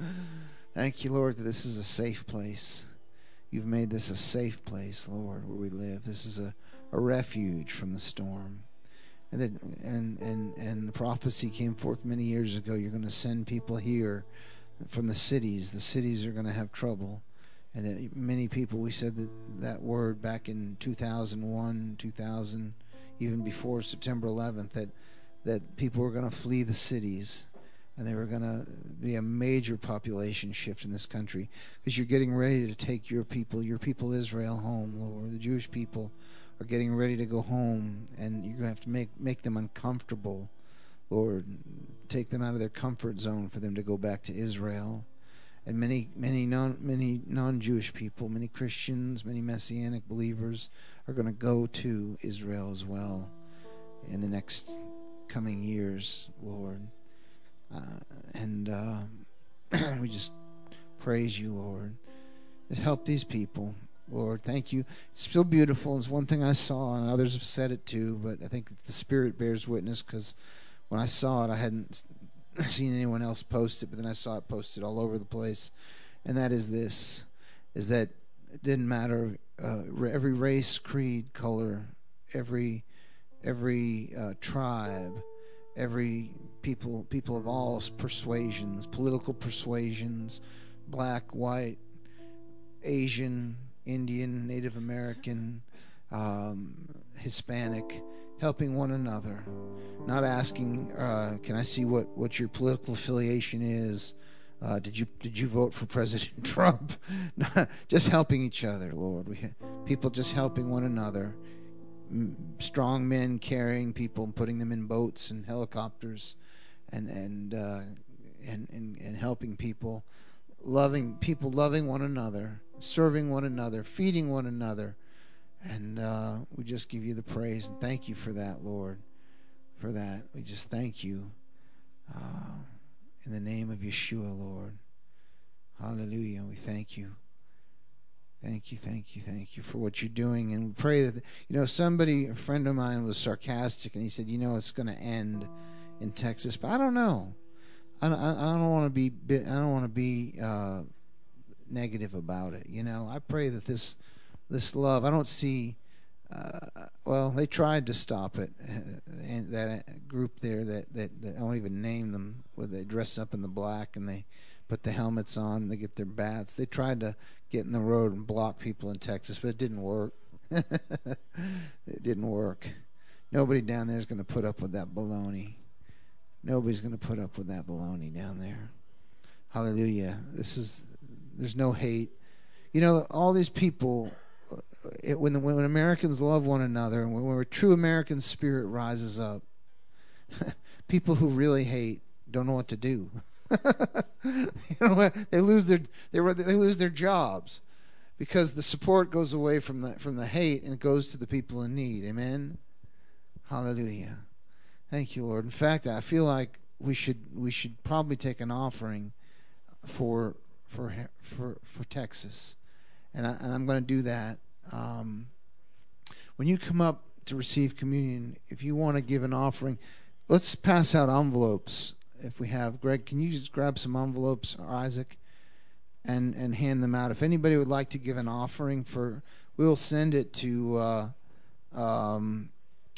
Thank you, Lord, that this is a safe place. You've made this a safe place, Lord, where we live. This is a, a refuge from the storm. And, that, and and and the prophecy came forth many years ago. You're going to send people here from the cities. The cities are going to have trouble. And that many people, we said that, that word back in two thousand one, two thousand, even before September eleventh, that, that people were going to flee the cities. And they were going to be a major population shift in this country because you're getting ready to take your people, your people Israel, home, Lord. The Jewish people are getting ready to go home, and you're going to have to make, make them uncomfortable, Lord. Take them out of their comfort zone for them to go back to Israel. And many, many non, many non-Jewish people, many Christians, many Messianic believers are going to go to Israel as well in the next coming years, Lord. Uh, and uh, we just praise you, Lord. Just help these people, Lord. Thank you. It's so beautiful. It's one thing I saw, and others have said it too, but I think the Spirit bears witness because when I saw it, I hadn't seen anyone else post it, but then I saw it posted all over the place. And that is this, is that it didn't matter uh, every race, creed, color, every every uh, tribe, every people people of all persuasions, political persuasions, black, white, Asian, Indian, Native American, um, Hispanic, helping one another, not asking, uh, can I see what, what your political affiliation is? Uh, did you did you vote for President Trump? Just helping each other, Lord. We people just helping one another. Strong men carrying people and putting them in boats and helicopters, and and uh, and, and and helping people, loving people, loving one another, serving one another, feeding one another, and uh, we just give you the praise and thank you for that, Lord. For that, we just thank you uh, in the name of Yeshua, Lord. Hallelujah. We thank you. Thank you, thank you, thank you for what you're doing. And we pray that, you know, somebody, a friend of mine was sarcastic and he said, you know, it's going to end in Texas. But I don't know. I don't, I don't want to be, I don't want to be uh, negative about it. You know, I pray that this, this love, I don't see, uh, well, they tried to stop it. And that group there that, that, that I won't even name them, where they dress up in the black and they put the helmets on and they get their bats. They tried to get in the road and block people in Texas, but it didn't work. It didn't work. Nobody down there is going to put up with that baloney. Nobody's going to put up with that baloney down there. Hallelujah. This is, there's no hate. You know, all these people, it, when, when Americans love one another, and when, when a true American spirit rises up, people who really hate don't know what to do. You know what? They lose their they they lose their jobs because the support goes away from the from the hate and it goes to the people in need. Amen. Hallelujah. Thank you, Lord. In fact, I feel like we should we should probably take an offering for for for for Texas, and I, and I'm going to do that. Um, when you come up to receive communion, if you want to give an offering, let's pass out envelopes. If we have, Greg, can you just grab some envelopes, or Isaac, and and hand them out? If anybody would like to give an offering for, we'll send it to. Uh, um,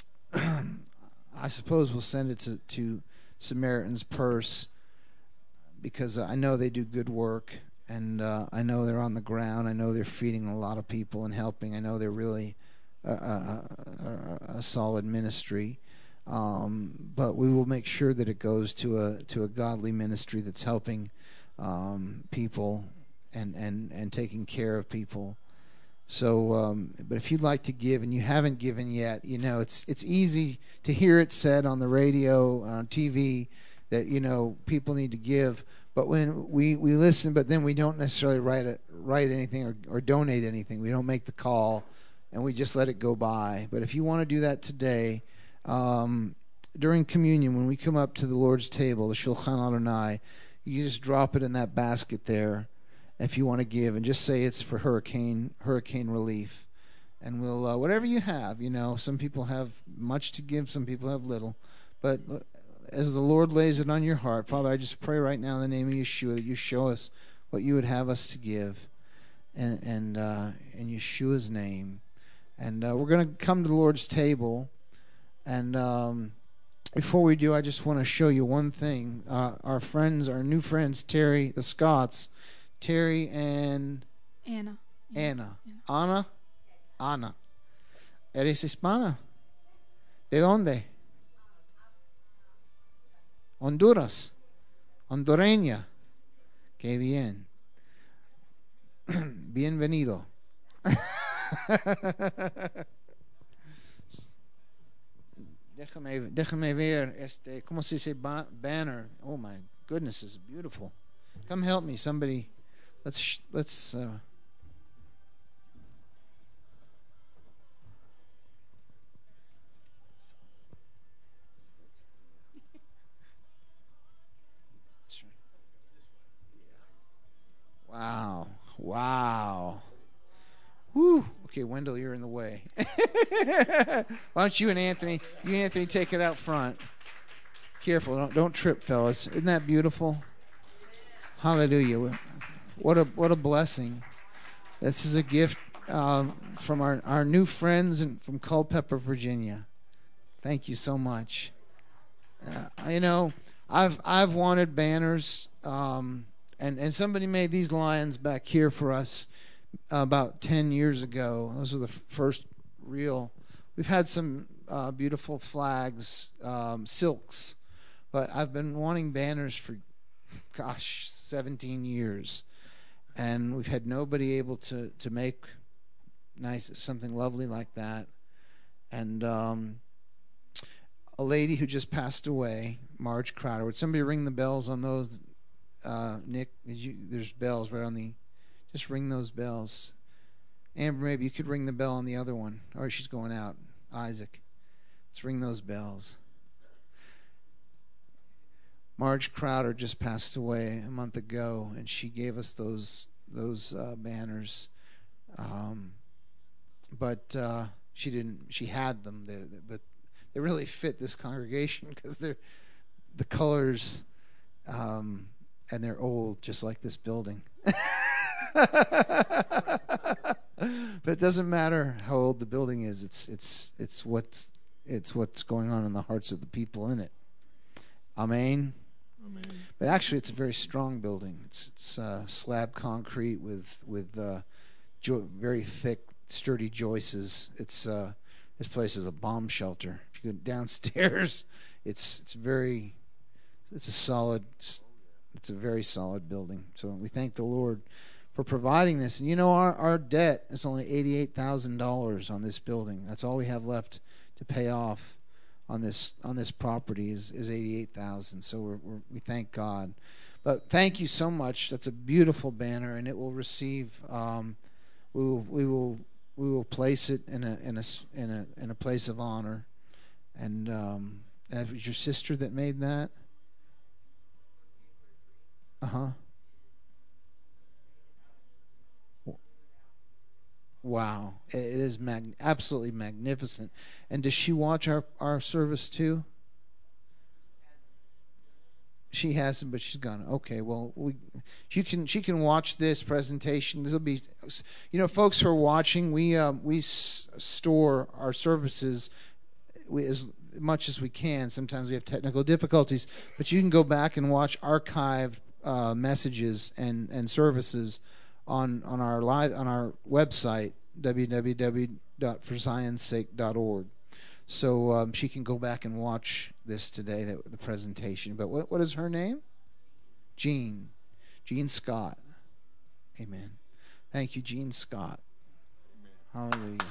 I suppose we'll send it to, to Samaritan's Purse, because I know they do good work, and uh, I know they're on the ground. I know they're feeding a lot of people and helping. I know they're really a, a, a, a solid ministry. Um, but we will make sure that it goes to a to a godly ministry that's helping um, people and, and, and taking care of people. So, um, but if you'd like to give and you haven't given yet, you know, it's it's easy to hear it said on the radio, on T V, that, you know, people need to give. But when we, we listen, but then we don't necessarily write a, write anything or, or donate anything. We don't make the call, and we just let it go by. But if you want to do that today, Um, during communion, when we come up to the Lord's table, the Shulchan Adonai, you just drop it in that basket there if you want to give, and just say it's for hurricane hurricane relief. And we'll, uh, whatever you have, you know, some people have much to give, some people have little. But as the Lord lays it on your heart, Father, I just pray right now in the name of Yeshua that you show us what you would have us to give, and, and uh, in Yeshua's name. And uh, we're going to come to the Lord's table. And um, before we do, I just want to show you one thing. Uh, our friends, our new friends, Terry, the Scotts, Terry and Anna. Anna. Anna? Anna. ¿Eres hispana? ¿De dónde? Honduras. Hondureña. Qué bien. Bienvenido. Déjame, déjame ver, este, ¿cómo se dice ba- banner? Oh my goodness, it's beautiful. Come help me, somebody. Let's, sh- let's, uh, wow, wow. Woo. Okay, Wendell, you're in the way. Why don't you and Anthony, you and Anthony take it out front. Careful, don't don't trip, fellas. Isn't that beautiful? Hallelujah. What a what a blessing. This is a gift um, from our, our new friends and from Culpeper, Virginia. Thank you so much. Uh, you know, I've I've wanted banners, um, and, and somebody made these lions back here for us about ten years ago. Those were the f- first real. We've had some uh, beautiful flags, um, silks, but I've been wanting banners for, gosh, seventeen years, and we've had nobody able to, to make nice something lovely like that. And um, a lady who just passed away, Marge Crowder. Would somebody ring the bells on those? Uh, Nick, did you? There's bells right on the. Just ring those bells. Amber, maybe you could ring the bell on the other one. Or she's going out. Isaac. Let's ring those bells. Marge Crowder just passed away a month ago, and she gave us those those uh, banners. Um, but uh, she didn't. She had them, they, they, but they really fit this congregation because they're the colors, um, and they're old, just like this building. But it doesn't matter how old the building is. It's it's it's what's it's what's going on in the hearts of the people in it. Amen. Amen. But actually, it's a very strong building. It's it's uh, slab concrete with with uh, jo- very thick, sturdy joists. It's uh, this place is a bomb shelter. If you go downstairs, it's it's very it's a solid, it's a very solid building. So we thank the Lord for providing this. And you know, our, our debt is only eighty-eight thousand dollars on this building. That's all we have left to pay off on this on this property is, is eighty-eight thousand dollars. So we're, we're, we thank God. But thank you so much. That's a beautiful banner, and it will receive. Um, we will we will we will place it in a in a in a in a place of honor. And um, that was your sister that made that. Uh huh. Wow, it is mag- absolutely magnificent. And does she watch our, our service too? She hasn't, but she's gone. Okay, well, we, you can. She can watch this presentation. This will be, you know, folks who are watching. We um, we s- store our services we, as much as we can. Sometimes we have technical difficulties, but you can go back and watch archived uh, messages and, and services on on our live on our website w w w dot for zions sake dot org. So um, she can go back and watch this today, the, the presentation. But what what is her name? Jean. Jean Scott. Amen. Thank you, Jean Scott. Amen. Hallelujah.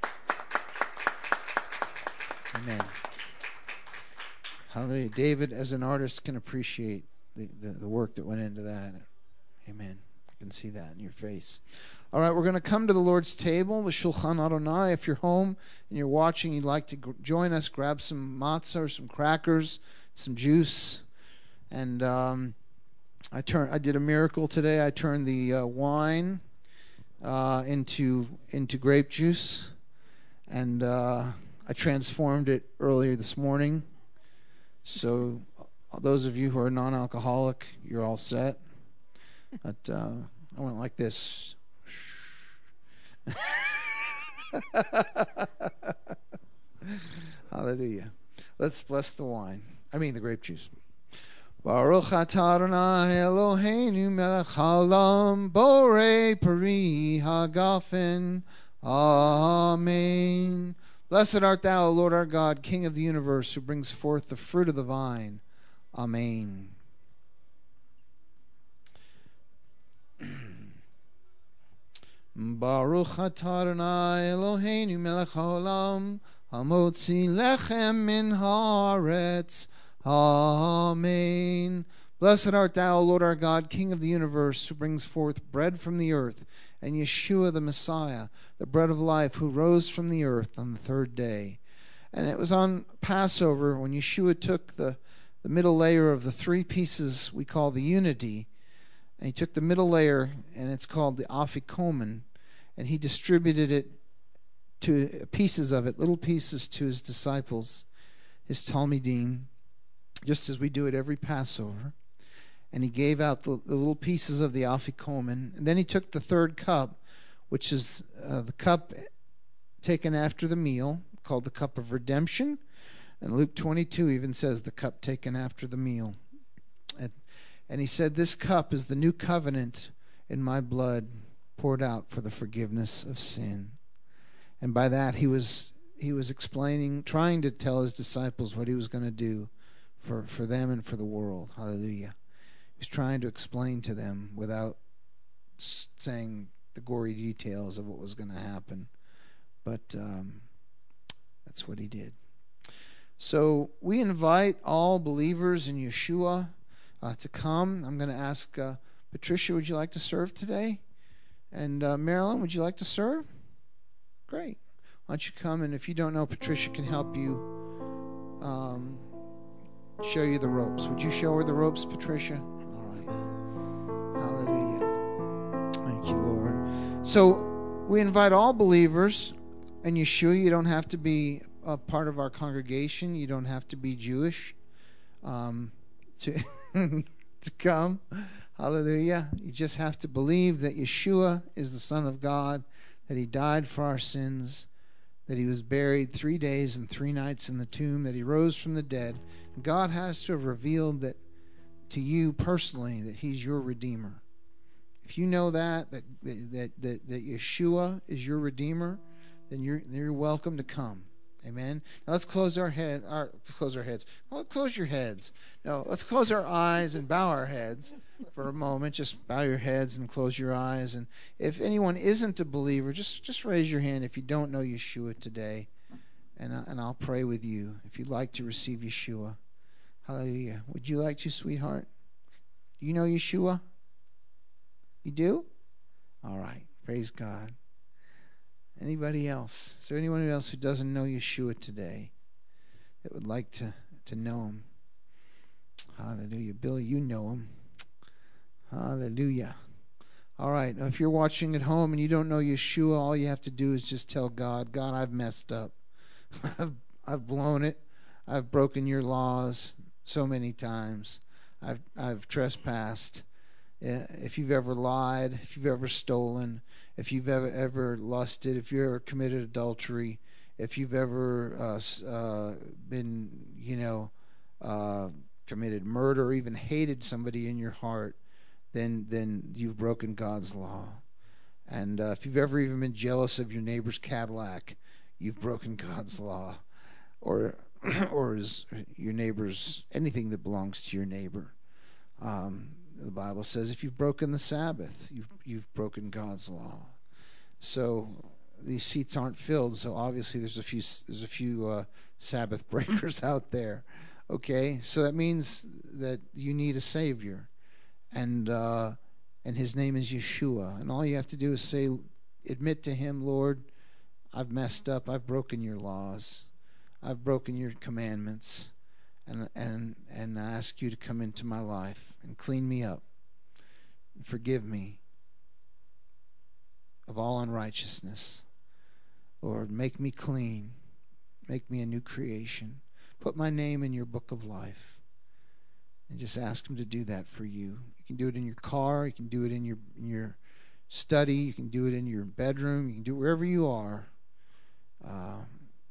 Amen. Hallelujah. David, as an artist, can appreciate the, the, the work that went into that. Amen. I can see that in your face. All right, we're going to come to the Lord's table, the Shulchan Adonai. If you're home and you're watching, you'd like to gr- join us, grab some matzah or some crackers, some juice. And um, I turn. I did a miracle today. I turned the uh, wine uh, into into grape juice, and uh, I transformed it earlier this morning. So those of you who are non-alcoholic, you're all set. But uh, I went like this. Hallelujah. Let's bless the wine. I mean the grape juice. Baruch atah Adonai Eloheinu melech haolam borei peri hagafen. Amen. Blessed art thou, O Lord our God, King of the universe, who brings forth the fruit of the vine. Amen. Baruch atah Adonai Eloheinu melech haolam hamotzi lechem min haaretz. Amen. Blessed art thou, O Lord our God, King of the universe, who brings forth bread from the earth, and Yeshua the Messiah, the bread of life, who rose from the earth on the third day. And it was on Passover when Yeshua took the, the middle layer of the three pieces we call the unity, and he took the middle layer, and it's called the afikomen, and he distributed it to pieces of it, little pieces to his disciples, his Talmidim, just as we do at every Passover. And he gave out the, the little pieces of the afikomen. And then he took the third cup, which is uh, the cup taken after the meal, called the cup of redemption. And Luke twenty-two even says the cup taken after the meal. And, and he said, this cup is the new covenant in my blood, poured out for the forgiveness of sin. And by that he was he was explaining, trying to tell his disciples what he was going to do for, for them and for the world. Hallelujah. He was trying to explain to them without saying the gory details of what was going to happen. But um, that's what he did. So we invite all believers in Yeshua uh, to come. I'm going to ask uh, Patricia, would you like to serve today? And uh, Marilyn, would you like to serve? Great. Why don't you come, and if you don't know, Patricia can help you um, show you the ropes. Would you show her the ropes, Patricia? All right. Hallelujah. Thank you, Lord. So we invite all believers in Yeshua. You don't have to be a part of our congregation. You don't have to be Jewish um, to to come. Hallelujah. You just have to believe that Yeshua is the Son of God, that he died for our sins, that he was buried three days and three nights in the tomb, that he rose from the dead. God has to have revealed that to you personally, that he's your Redeemer. If you know that, that that that, that Yeshua is your Redeemer, then you're, you're welcome to come. Amen. Now let's close our head. Our close our heads. Well, close your heads. No, let's close our eyes and bow our heads for a moment. Just bow your heads and close your eyes. And if anyone isn't a believer, just just raise your hand if you don't know Yeshua today, and I, and I'll pray with you if you'd like to receive Yeshua. Hallelujah. Would you like to, sweetheart? Do you know Yeshua? You do? All right. Praise God. Anybody else? Is there anyone else who doesn't know Yeshua today that would like to, to know him? Hallelujah. Billy, you know him. Hallelujah. All right. Now, if you're watching at home and you don't know Yeshua, all you have to do is just tell God, God, I've messed up. I've, I've blown it. I've broken your laws so many times. I've, I've trespassed. If you've ever lied, if you've ever stolen, if you've ever ever lusted, if you've ever committed adultery, if you've ever uh, uh, been, you know, uh, committed murder, or even hated somebody in your heart, then then you've broken God's law. And uh, if you've ever even been jealous of your neighbor's Cadillac, you've broken God's law, or or is your neighbor's anything that belongs to your neighbor. Um, The Bible says if you've broken the Sabbath, you've you've broken God's law. So these seats aren't filled. So obviously there's a few there's a few uh, Sabbath breakers out there. Okay, so that means that you need a Savior, and uh, and His name is Yeshua. And all you have to do is say, admit to Him, Lord, I've messed up. I've broken your laws. I've broken your commandments. And and and I ask you to come into my life and clean me up and forgive me of all unrighteousness. Lord, make me clean. Make me a new creation. Put my name in your book of life. And just ask him to do that for you. You can do it in your car. You can do it in your in your study. You can do it in your bedroom. You can do it wherever you are. Uh,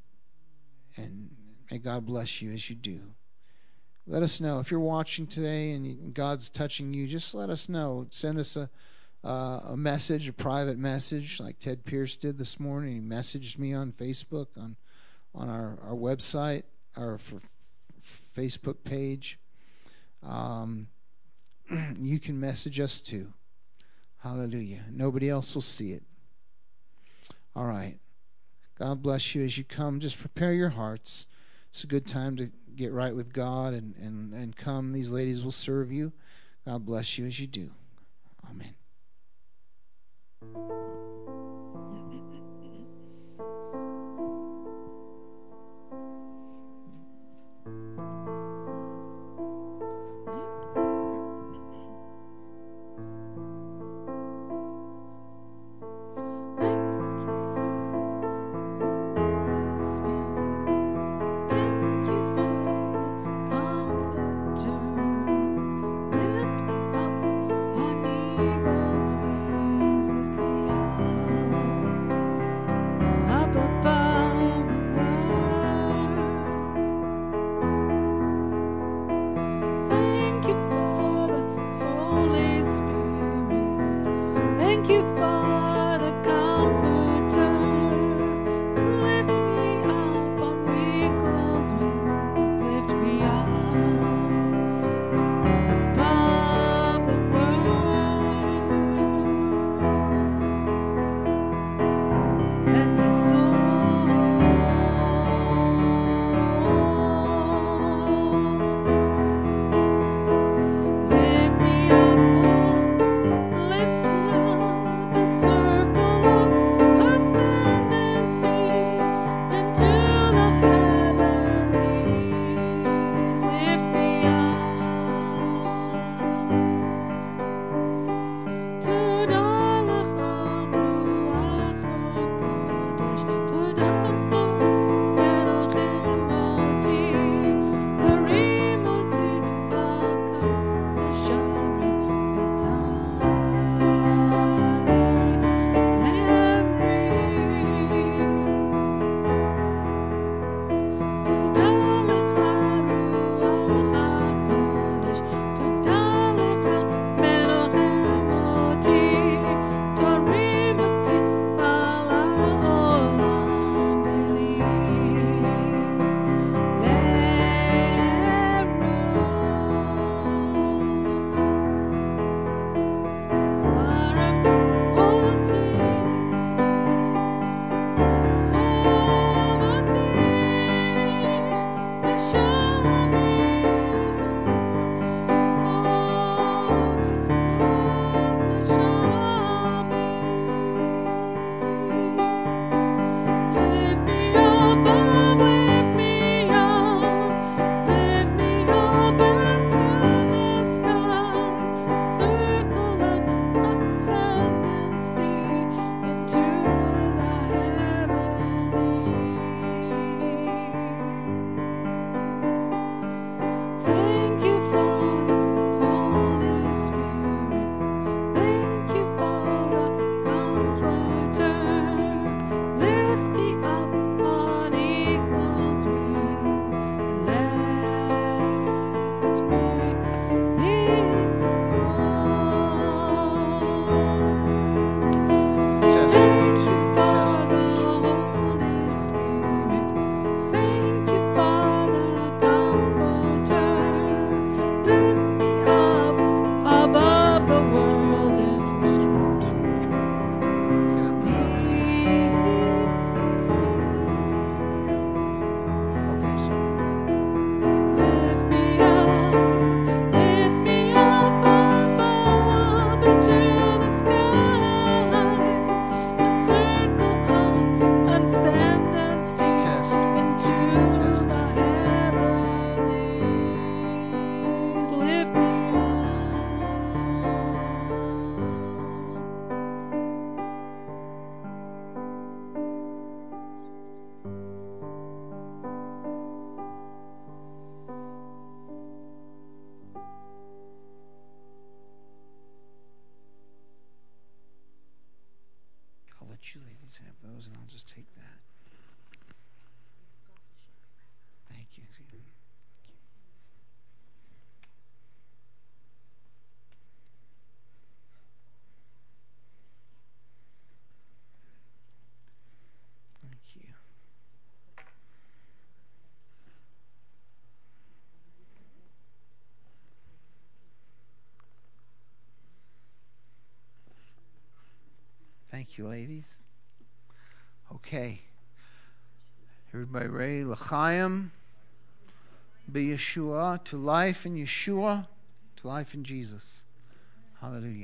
and may God bless you as you do. Let us know. If you're watching today and God's touching you, just let us know. Send us a uh, a message, a private message, like Ted Pierce did this morning. He messaged me on Facebook, on on our, our website, our for Facebook page. Um, you can message us too. Hallelujah. Nobody else will see it. All right. God bless you as you come. Just prepare your hearts. It's a good time to get right with God and, and, and come. These ladies will serve you. God bless you as you do. Amen. Lift me up, oh, lift me up. the world and you ladies have those, and I'll just take that. Thank you. Thank you. Thank you, ladies. Okay. Everybody ready? L'chaim, be-Yeshua, to life in Yeshua, to life in Jesus. Hallelujah.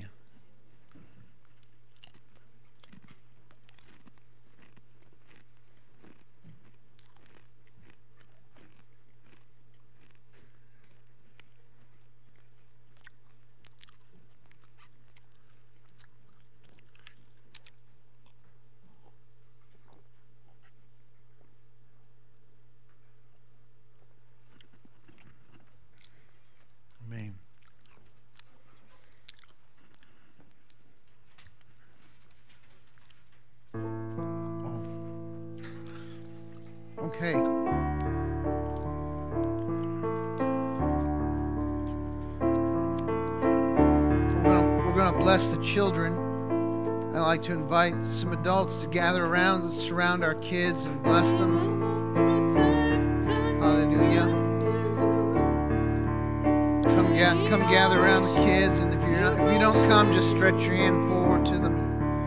Okay. We're going to bless the children. I'd like to invite some adults to gather around and surround our kids and bless them. Hallelujah. Come, ga- come gather around the kids, and if you're not, if you don't come, just stretch your hand forward to them.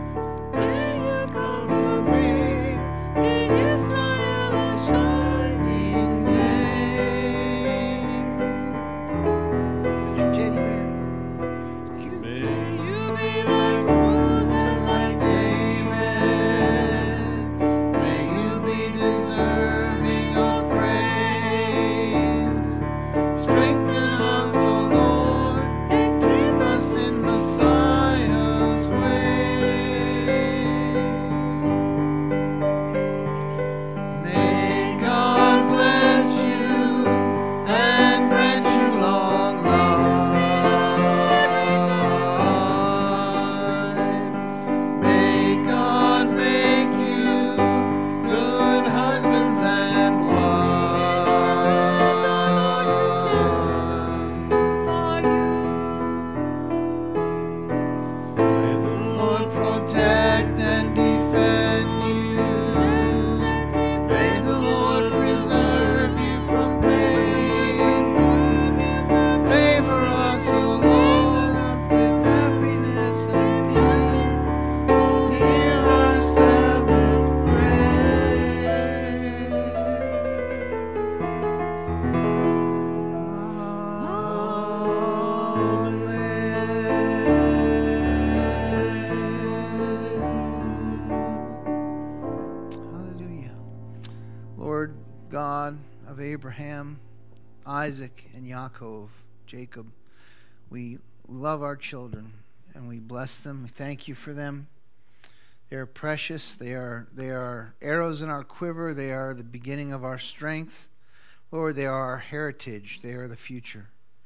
Abraham, Isaac, and Yaakov, Jacob, we love our children and we bless them. We thank you for them. They are precious. They are they are arrows in our quiver. They are the beginning of our strength. Lord, they are our heritage. They are the future.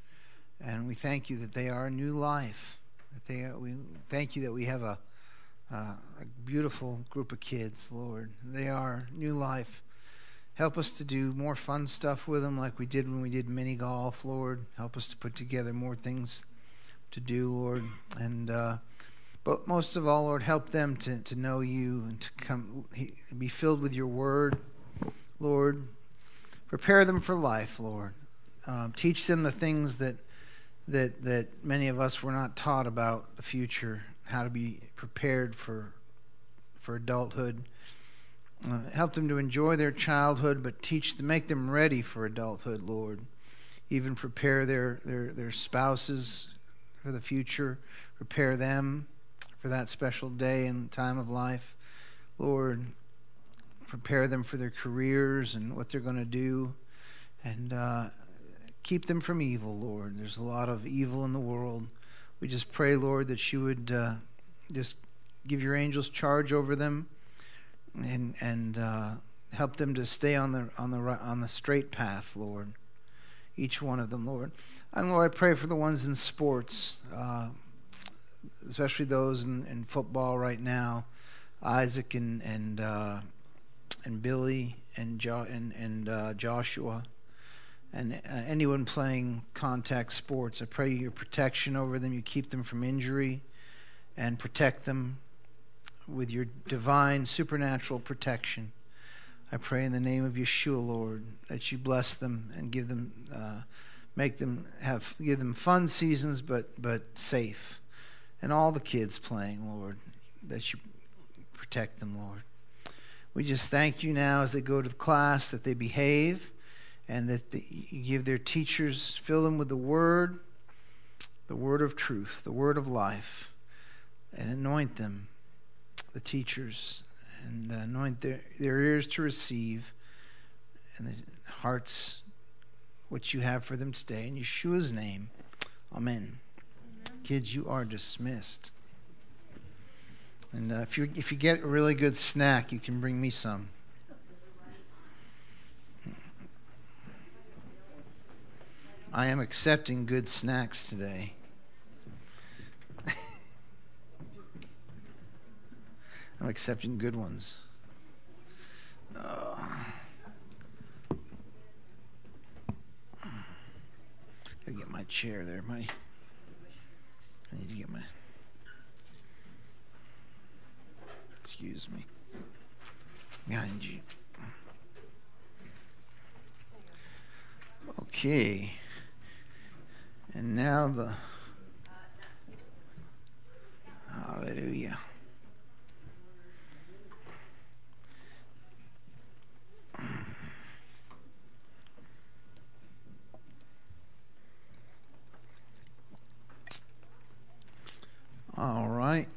And we thank you that they are a new life. That they are, we thank you that we have a, uh, a beautiful group of kids, Lord. They are new life. Help us to do more fun stuff with them like we did when we did mini golf, Lord. Help us to put together more things to do, Lord. And uh, but most of all, Lord, help them to, to know you and to come be filled with your word, Lord. Prepare them for life, Lord. Um, teach them the things that that that many of us were not taught about the future, how to be prepared for for adulthood. Uh, help them to enjoy their childhood, but teach them, make them ready for adulthood, Lord. Even prepare their, their, their spouses for the future. Prepare them for that special day and time of life. Lord, prepare them for their careers and what they're going to do. And uh, keep them from evil, Lord. There's a lot of evil in the world. We just pray, Lord, that you would uh, just give your angels charge over them and and uh, help them to stay on the on the on the straight path, Lord. Each one of them, Lord. And Lord, I pray for the ones in sports, uh, especially those in, in football right now, Isaac and and uh, and Billy and jo- and and uh, Joshua, and uh, anyone playing contact sports. I pray your protection over them. You keep them from injury, and protect them with your divine supernatural protection. I pray in the name of Yeshua, Lord, that you bless them and give them, uh, make them have, give them fun seasons, but but safe. And all the kids playing, Lord, that you protect them, Lord. We just thank you now as they go to the class that they behave, and that the, you give their teachers, fill them with the word, the word of truth, the word of life, and anoint them, the teachers, and uh, anoint their, their ears to receive and the hearts what you have for them today. In Yeshua's name, amen. Amen. Kids, you are dismissed. And uh, if you if you get a really good snack, you can bring me some. I am accepting good snacks today. I'm accepting good ones. Uh, I get my chair there. My, I need to get my. Excuse me. Behind you. Okay. And now the. Hallelujah. All right.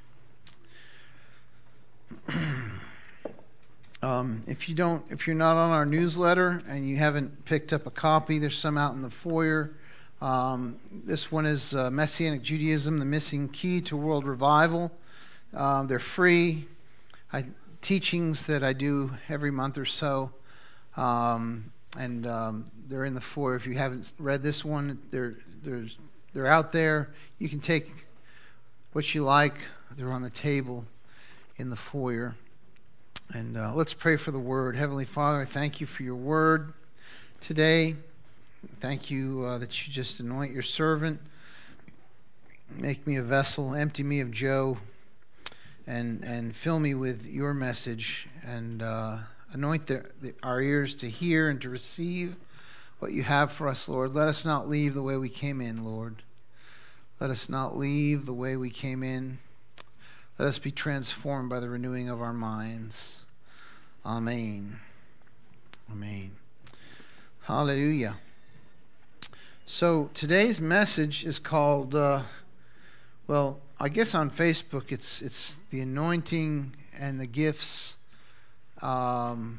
um, if you don't, if you're not on our newsletter and you haven't picked up a copy, there's some out in the foyer. Um, this one is uh, Messianic Judaism: The Missing Key to World Revival. Uh, they're free I, teachings that I do every month or so, um, and um, they're in the foyer. If you haven't read this one, they're there's they're out there. You can take what you like. They're on the table in the foyer. And uh, let's pray for the word. Heavenly Father, I thank you for your word today. Thank you uh, that you just anoint your servant. Make me a vessel. Empty me of Joe. And and fill me with your message. And uh, anoint the, the, our ears to hear and to receive what you have for us, Lord. Let us not leave the way we came in, Lord. Let us not leave the way we came in. Let us be transformed by the renewing of our minds. Amen. Amen. Hallelujah. So today's message is called, uh, well, I guess on Facebook it's it's the anointing and the gifts, um,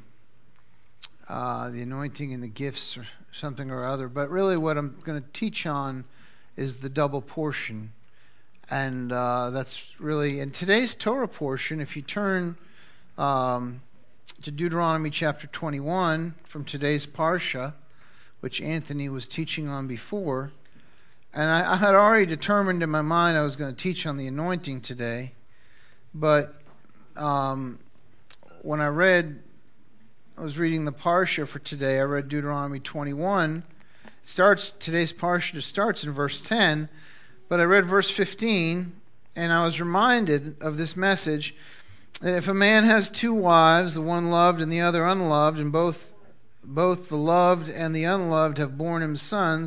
uh, the anointing and the gifts or something or other. But really what I'm going to teach on is the double portion. And uh, that's really, in today's Torah portion, if you turn um, to Deuteronomy chapter twenty-one from today's Parsha, which Anthony was teaching on before, and I, I had already determined in my mind I was going to teach on the anointing today, but um, when I read, I was reading the Parsha for today, I read Deuteronomy twenty-one. Starts today's Parsha starts in verse ten, but I read verse fifteen, and I was reminded of this message that if a man has two wives, the one loved and the other unloved, and both both the loved and the unloved have borne him sons,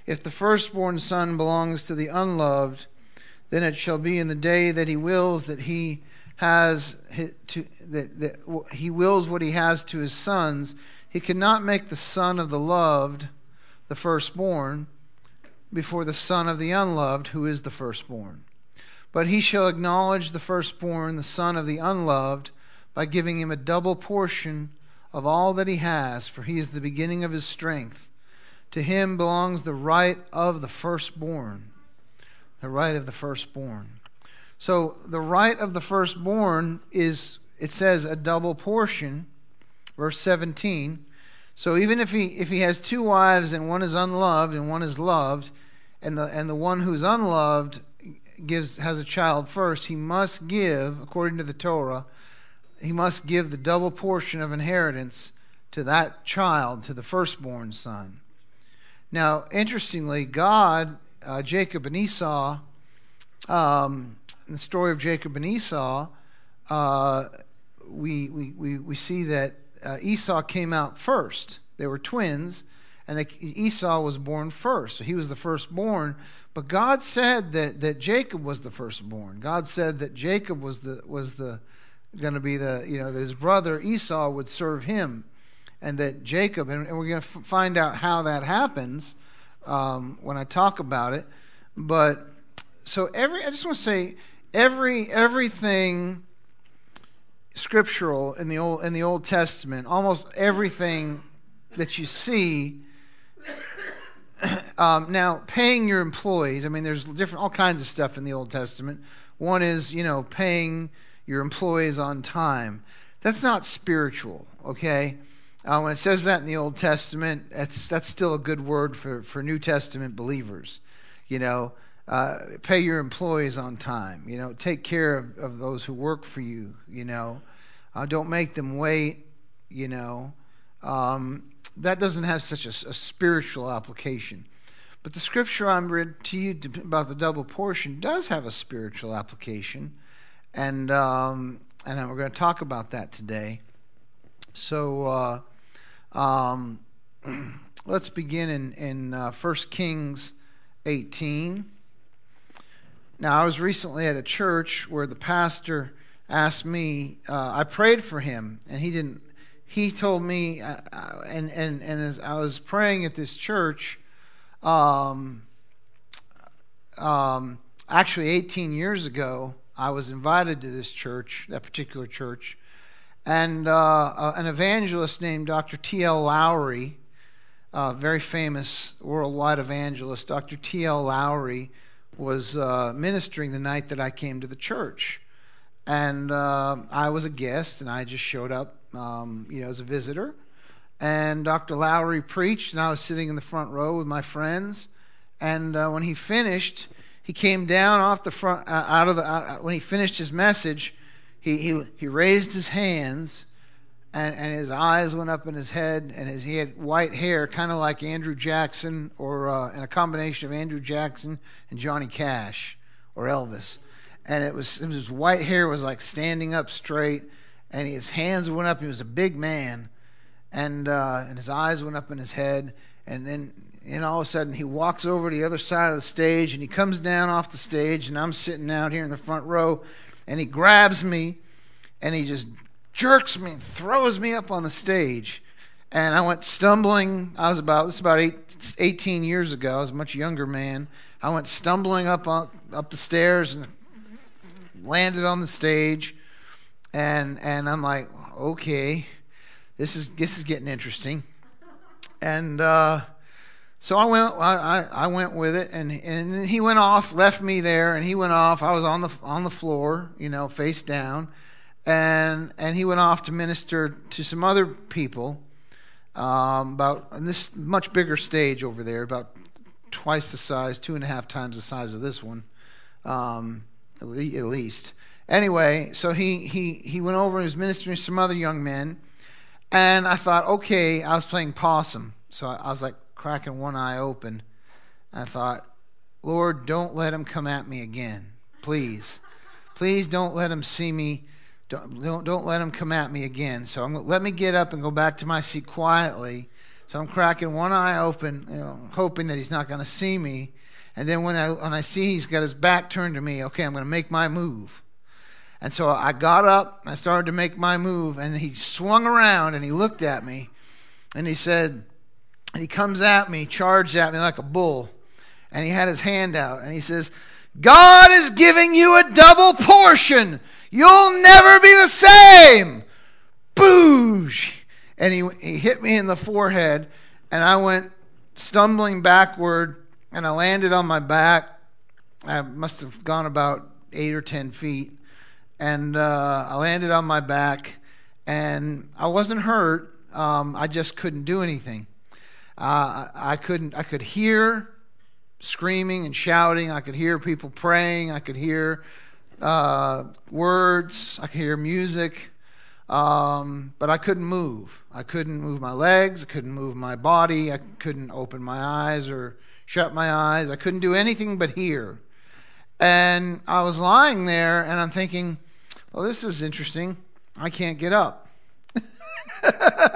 If the firstborn son belongs to the unloved, then it shall be in the day that he wills that he has to that, that he wills what he has to his sons. He cannot make the son of the loved the firstborn before the son of the unloved, who is the firstborn. But he shall acknowledge the firstborn, the son of the unloved, by giving him a double portion of all that he has, for he is the beginning of his strength. To him belongs the right of the firstborn. The right of the firstborn. So the right of the firstborn is, it says, a double portion, verse seventeen. So even if he if he has two wives and one is unloved and one is loved, and the and the one who's unloved gives has a child first, he must give, according to the Torah, he must give the double portion of inheritance to that child, to the firstborn son. Now, interestingly, God, uh, Jacob and Esau, um, in the story of Jacob and Esau, uh, we, we, we, we see that uh, Esau came out first. They were twins, and they, Esau was born first. So he was the firstborn. But God said that, that Jacob was the firstborn. God said that Jacob was the was the going to be the, you know, that his brother Esau would serve him. And that Jacob, and, and we're going to f- find out how that happens um, when I talk about it. But so every, I just want to say, every everything scriptural in the old in the Old Testament, almost everything that you see. Um, now, paying your employees. I mean, there's different, all kinds of stuff in the Old Testament. One is, you know, paying your employees on time. That's not spiritual, okay? Uh, when it says that in the Old Testament, that's that's still a good word for, for New Testament believers. You know, uh, pay your employees on time. You know, take care of, of those who work for you. You know, uh, don't make them wait. You know, um, that doesn't have such a, a spiritual application. But the scripture I'm read to you to, about the double portion does have a spiritual application, and um, and we're going to talk about that today. So. Uh, Um, let's begin in, in uh, First Kings eighteen. Now, I was recently at a church where the pastor asked me, uh, I prayed for him, and he didn't, he told me, uh, and, and, and as I was praying at this church, um, um, actually eighteen years ago, I was invited to this church, that particular church, and uh, uh, an evangelist named Doctor T L Lowry, uh, very famous worldwide evangelist, Doctor T L Lowry, was uh, ministering the night that I came to the church. And uh, I was a guest, and I just showed up, um, you know, as a visitor. And Doctor Lowry preached, and I was sitting in the front row with my friends. And uh, when he finished, he came down off the front, uh, out of the, uh, when he finished his message, He, he he raised his hands, and, and his eyes went up in his head, and his, he had white hair, kind of like Andrew Jackson, or uh, and a combination of Andrew Jackson and Johnny Cash, or Elvis. And it was, it was his white hair was like standing up straight, and his hands went up. He was a big man, and uh, and his eyes went up in his head, and then and all of a sudden he walks over to the other side of the stage, and he comes down off the stage, and I'm sitting out here in the front row. And he grabs me, and he just jerks me and throws me up on the stage. And I went stumbling. I was about, this is about eight, eighteen years ago. I was a much younger man. I went stumbling up on, up the stairs and landed on the stage. And and I'm like, okay, this is this is getting interesting. And uh, so I went I, I went with it, and and he went off, left me there, and he went off. I was on the on the floor, you know, face down, and and he went off to minister to some other people, um, about on this much bigger stage over there, about twice the size, two and a half times the size of this one, um, at least. Anyway, so he he he went over and was ministering to some other young men, and I thought, okay, I was playing possum, so I, I was like. Cracking one eye open. I thought, Lord, don't let him come at me again. Please. Please don't let him see me. Don't, don't, don't let him come at me again. So I'm, let me get up and go back to my seat quietly So I'm cracking one eye open, you know, hoping that he's not going to see me. And then when I when I see he's got his back turned to me, okay, I'm going to make my move. And so I got up, I started to make my move, and he swung around and he looked at me, and he said, he comes at me, charged at me like a bull, and he had his hand out, and he says, God is giving you a double portion. You'll never be the same. Boosh! And he, he hit me in the forehead, and I went stumbling backward, and I landed on my back. I must have gone about eight or ten feet. And uh, I landed on my back, and I wasn't hurt. Um, I just couldn't do anything. Uh, I couldn't. I could hear screaming and shouting. I could hear people praying. I could hear uh, words. I could hear music, um, but I couldn't move. I couldn't move my legs. I couldn't move my body. I couldn't open my eyes or shut my eyes. I couldn't do anything but hear. And I was lying there, and I'm thinking, well, this is interesting. I can't get up. But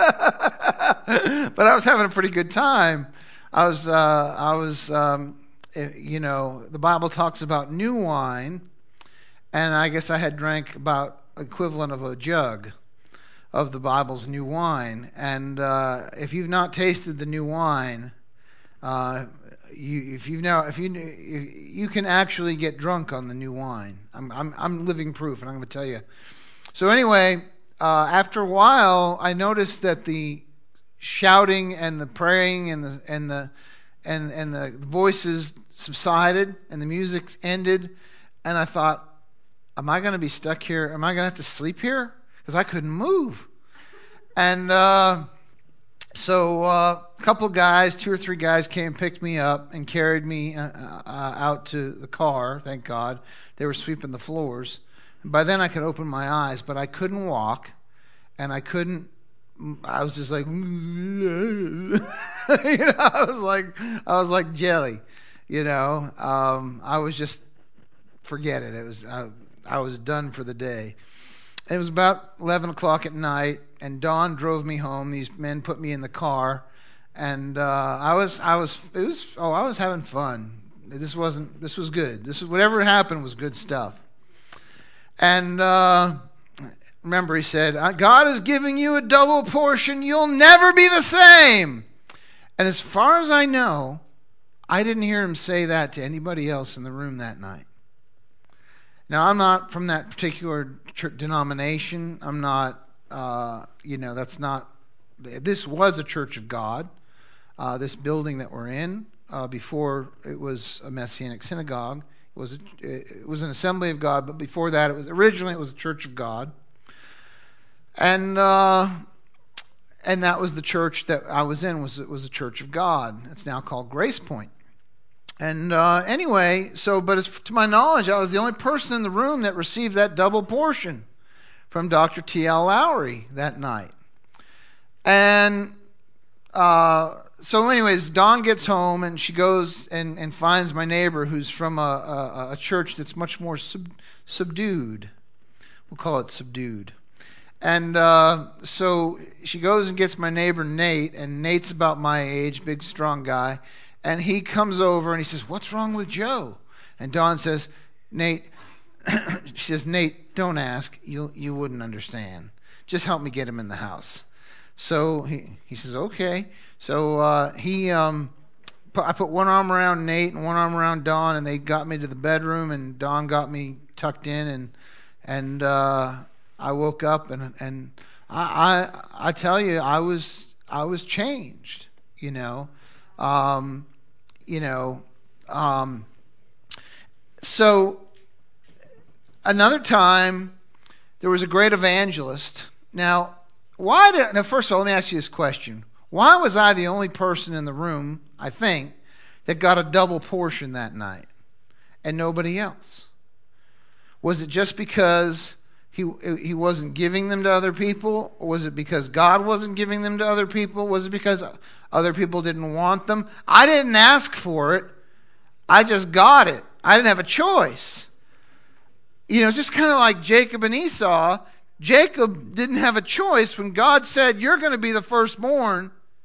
I was having a pretty good time. I was, uh, I was, um, you know, the Bible talks about new wine, and I guess I had drank about equivalent of a jug of the Bible's new wine. And uh, if you've not tasted the new wine, uh, You, if you know, if you you can actually get drunk on the new wine. I'm I'm I'm living proof, and I'm going to tell you. So anyway, uh, after a while, I noticed that the shouting and the praying and the and the and and the voices subsided and the music ended, and I thought, am I going to be stuck here? Am I going to have to sleep here? Because I couldn't move, and. Uh, So uh, a couple of guys, two or three guys came and picked me up and carried me uh, uh, out to the car, thank God. They were sweeping the floors. And by then I could open my eyes, but I couldn't walk, and I couldn't, I was just like, you know, I was like, I was like jelly, you know. Um, I was just, forget it. It was, I, I was done for the day. It was about eleven o'clock at night, and Dawn drove me home. These men put me in the car, and uh, I was, I was, it was, oh, I was having fun. This wasn't, this was good. This was, whatever happened was good stuff. And uh, remember, he said, God is giving you a double portion. You'll never be the same. And as far as I know, I didn't hear him say that to anybody else in the room that night. Now, I'm not from that particular denomination. I'm not, uh, you know, that's not, this was a Church of God, uh, this building that we're in, uh, before it was a Messianic synagogue. It was, a, it was an Assembly of God, but before that, it was, originally it was a Church of God. And, uh, and that was the church that I was in, was, it was a Church of God. It's now called Grace Point. And uh, anyway, so, but as to my knowledge, I was the only person in the room that received that double portion from Doctor T L Lowry that night. And uh, so anyways, Dawn gets home, and she goes and, and finds my neighbor, who's from a, a, a church that's much more sub, subdued. We'll call it subdued. And uh, so she goes and gets my neighbor, Nate, and Nate's about my age, big, strong guy. And he comes over and he says, what's wrong with Joe? And Dawn says, Nate, she says, Nate, don't ask. You you wouldn't understand. Just help me get him in the house. So he, he says, okay. So uh, he, um, put, I put one arm around Nate and one arm around Dawn, and they got me to the bedroom, and Dawn got me tucked in, and and uh, I woke up, and and I, I I tell you, I was I was changed, you know. Um, you know, um, so another time there was a great evangelist. Now, why did, now first of all, let me ask you this question. Why was I the only person in the room, I think, that got a double portion that night and nobody else? Was it just because he he wasn't giving them to other people? Or was it because God wasn't giving them to other people? Was it because other people didn't want them? I didn't ask for it. I just got it. I didn't have a choice. You know, it's just kind of like Jacob and Esau. Jacob didn't have a choice when God said, you're going to be the firstborn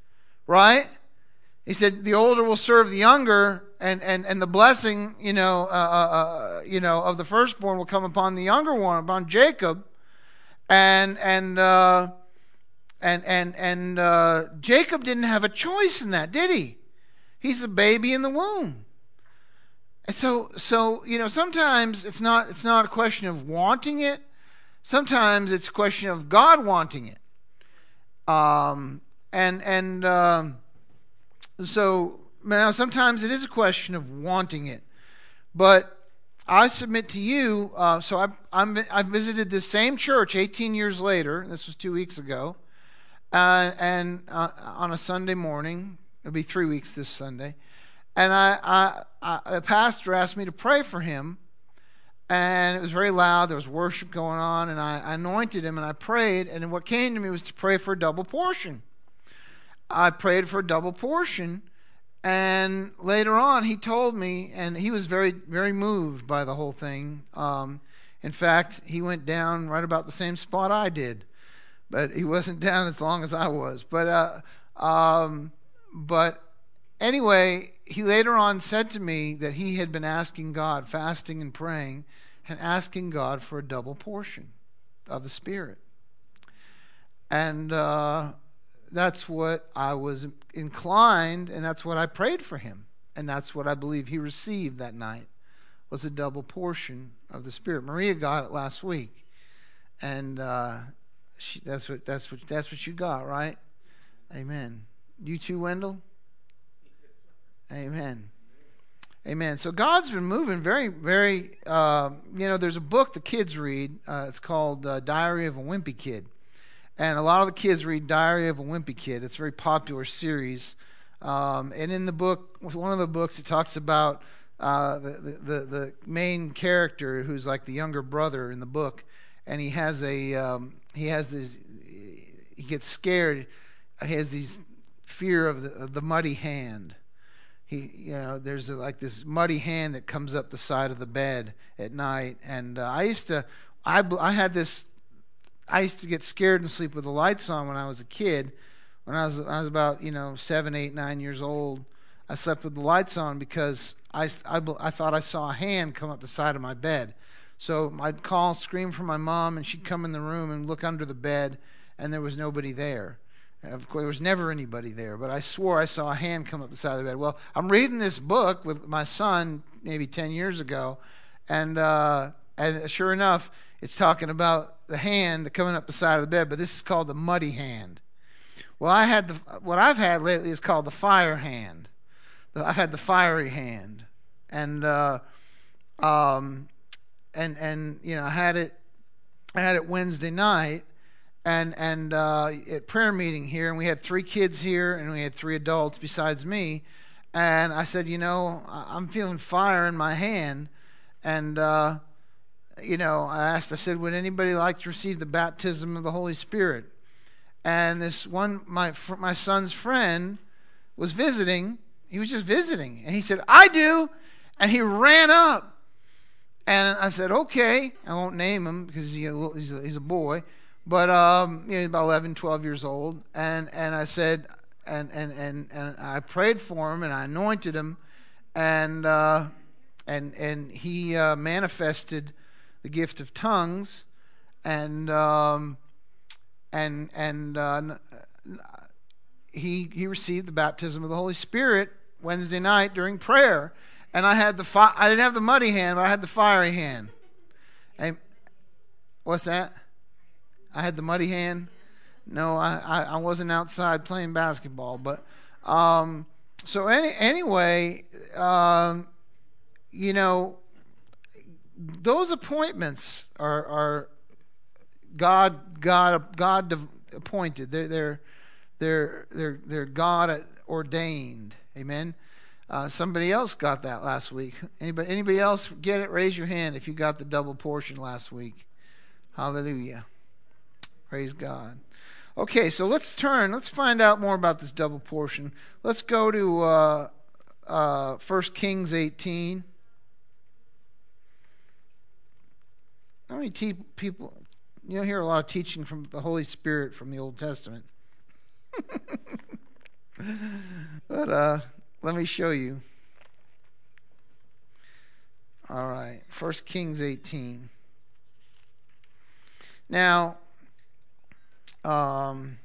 right? He said the older will serve the younger, and, and, and the blessing, you know, uh, uh, you know, of the firstborn will come upon the younger one, upon Jacob, and and uh, and and and uh, Jacob didn't have a choice in that, did he? He's a baby in the womb, and so so you know, sometimes it's not it's not a question of wanting it. Sometimes it's a question of God wanting it, um, and and. Uh, So now sometimes it is a question of wanting it, but I submit to you. Uh, so I I'm, I visited this same church eighteen years later. This was two weeks ago, uh, and uh, on a Sunday morning. It'll be three weeks this Sunday, and I, I, I the pastor asked me to pray for him, and it was very loud. There was worship going on, and I, I anointed him and I prayed. And what came to me was to pray for a double portion. I prayed for a double portion, and later on he told me, and he was very, very moved by the whole thing. Um, in fact, he went down right about the same spot I did, but he wasn't down as long as I was. But, uh, um, but anyway, he later on said to me that he had been asking God, fasting and praying, and asking God for a double portion of the Spirit. And uh, that's what I was inclined, and that's what I prayed for him. And that's what I believe he received that night, was a double portion of the Spirit. Maria got it last week. And uh, she, that's what that's what that's what you got, right? Amen. You too, Wendell? Amen. Amen. So God's been moving very, very, uh, you know, there's a book the kids read. Uh, it's called uh, Diary of a Wimpy Kid. And a lot of the kids read Diary of a Wimpy Kid. It's a very popular series. Um, and in the book, one of the books, it talks about uh, the, the, the main character who's like the younger brother in the book. And he has a, um, he has this, he gets scared. He has these fear of the, of the muddy hand. He, you know, there's a, like this muddy hand that comes up the side of the bed at night. And uh, I used to, I, I had this, I used to get scared and sleep with the lights on when I was a kid. When I was, I was about, you know, seven, eight, nine years old, I slept with the lights on because I, I, I thought I saw a hand come up the side of my bed. So I'd call, scream for my mom, and she'd come in the room and look under the bed, and there was nobody there. Of course, there was never anybody there, but I swore I saw a hand come up the side of the bed. Well, I'm reading this book with my son maybe ten years ago, and uh, and sure enough, it's talking about the hand coming up the side of the bed, but this is called the muddy hand. Well, I had the what I've had lately is called the fire hand. I've had the fiery hand, and uh, um, and and you know, I had it, I had it Wednesday night. And and uh, at prayer meeting here, and we had three kids here, and we had three adults besides me. And I said, you know, I'm feeling fire in my hand. And, uh, you know, I asked, I said, would anybody like to receive the baptism of the Holy Spirit? And this one, my my son's friend was visiting. He was just visiting. And he said, I do. And he ran up. And I said, okay. I won't name him because he's a, he's a, he's a boy. But um, you know, about eleven, twelve years old, and, and I said, and, and, and, and I prayed for him, and I anointed him, and uh, and and he uh, manifested the gift of tongues, and um, and and uh, he he received the baptism of the Holy Spirit Wednesday night during prayer, and I had the fi- I didn't have the muddy hand, but I had the fiery hand. And what's that? I had the muddy hand. No, I, I, I wasn't outside playing basketball. But um, so any anyway, um, you know, those appointments are are God God God appointed. They're they're they're they're they're God ordained. Amen. Uh, somebody else got that last week. Anybody anybody else get it? Raise your hand if you got the double portion last week. Hallelujah. Praise God. Okay, so let's turn. Let's find out more about this double portion. Let's go to uh, uh, First Kings eighteen. How many te- people, you don't hear a lot of teaching from the Holy Spirit from the Old Testament. But uh, let me show you. All right, First Kings eighteen. Now, um,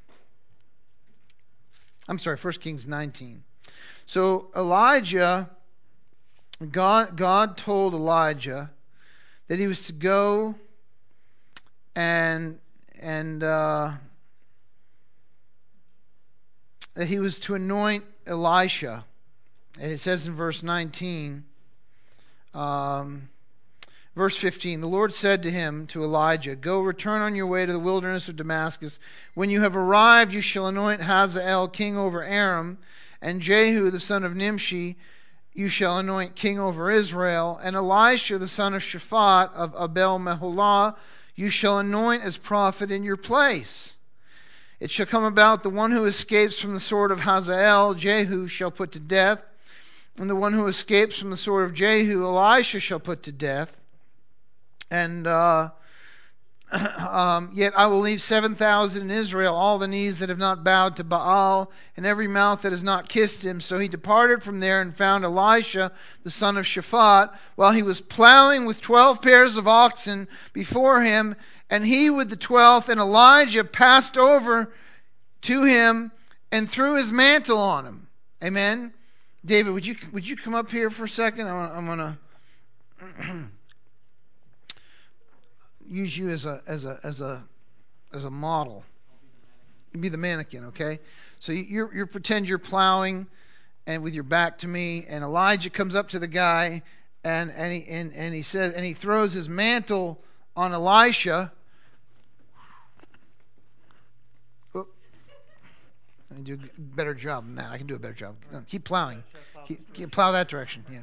I'm sorry, First Kings nineteen. So Elijah, God, God told Elijah that he was to go and and uh, that he was to anoint Elisha. And it says in verse nineteen, um, verse fifteen, the Lord said to him, to Elijah, go return on your way to the wilderness of Damascus. When you have arrived, you shall anoint Hazael king over Aram, and Jehu the son of Nimshi you shall anoint king over Israel, and Elisha the son of Shaphat of Abel Meholah you shall anoint as prophet in your place. It shall come about, the one who escapes from the sword of Hazael, Jehu shall put to death, and the one who escapes from the sword of Jehu, Elisha shall put to death. And uh, um, yet I will leave seven thousand in Israel, all the knees that have not bowed to Baal, and every mouth that has not kissed him. So he departed from there and found Elisha, the son of Shaphat, while he was plowing with twelve pairs of oxen before him, and he with the twelfth, and Elijah passed over to him and threw his mantle on him. Amen. David, would you would you come up here for a second? I'm going to use you as a as a as a as a model. You be the mannequin, okay? So you you pretend you're plowing, and with your back to me, and Elijah comes up to the guy, and and he and, and he says, and he throws his mantle on Elisha. Oh, I can do a better job than that. I can do a better job. No, keep plowing. Keep, keep plow that direction. Yeah.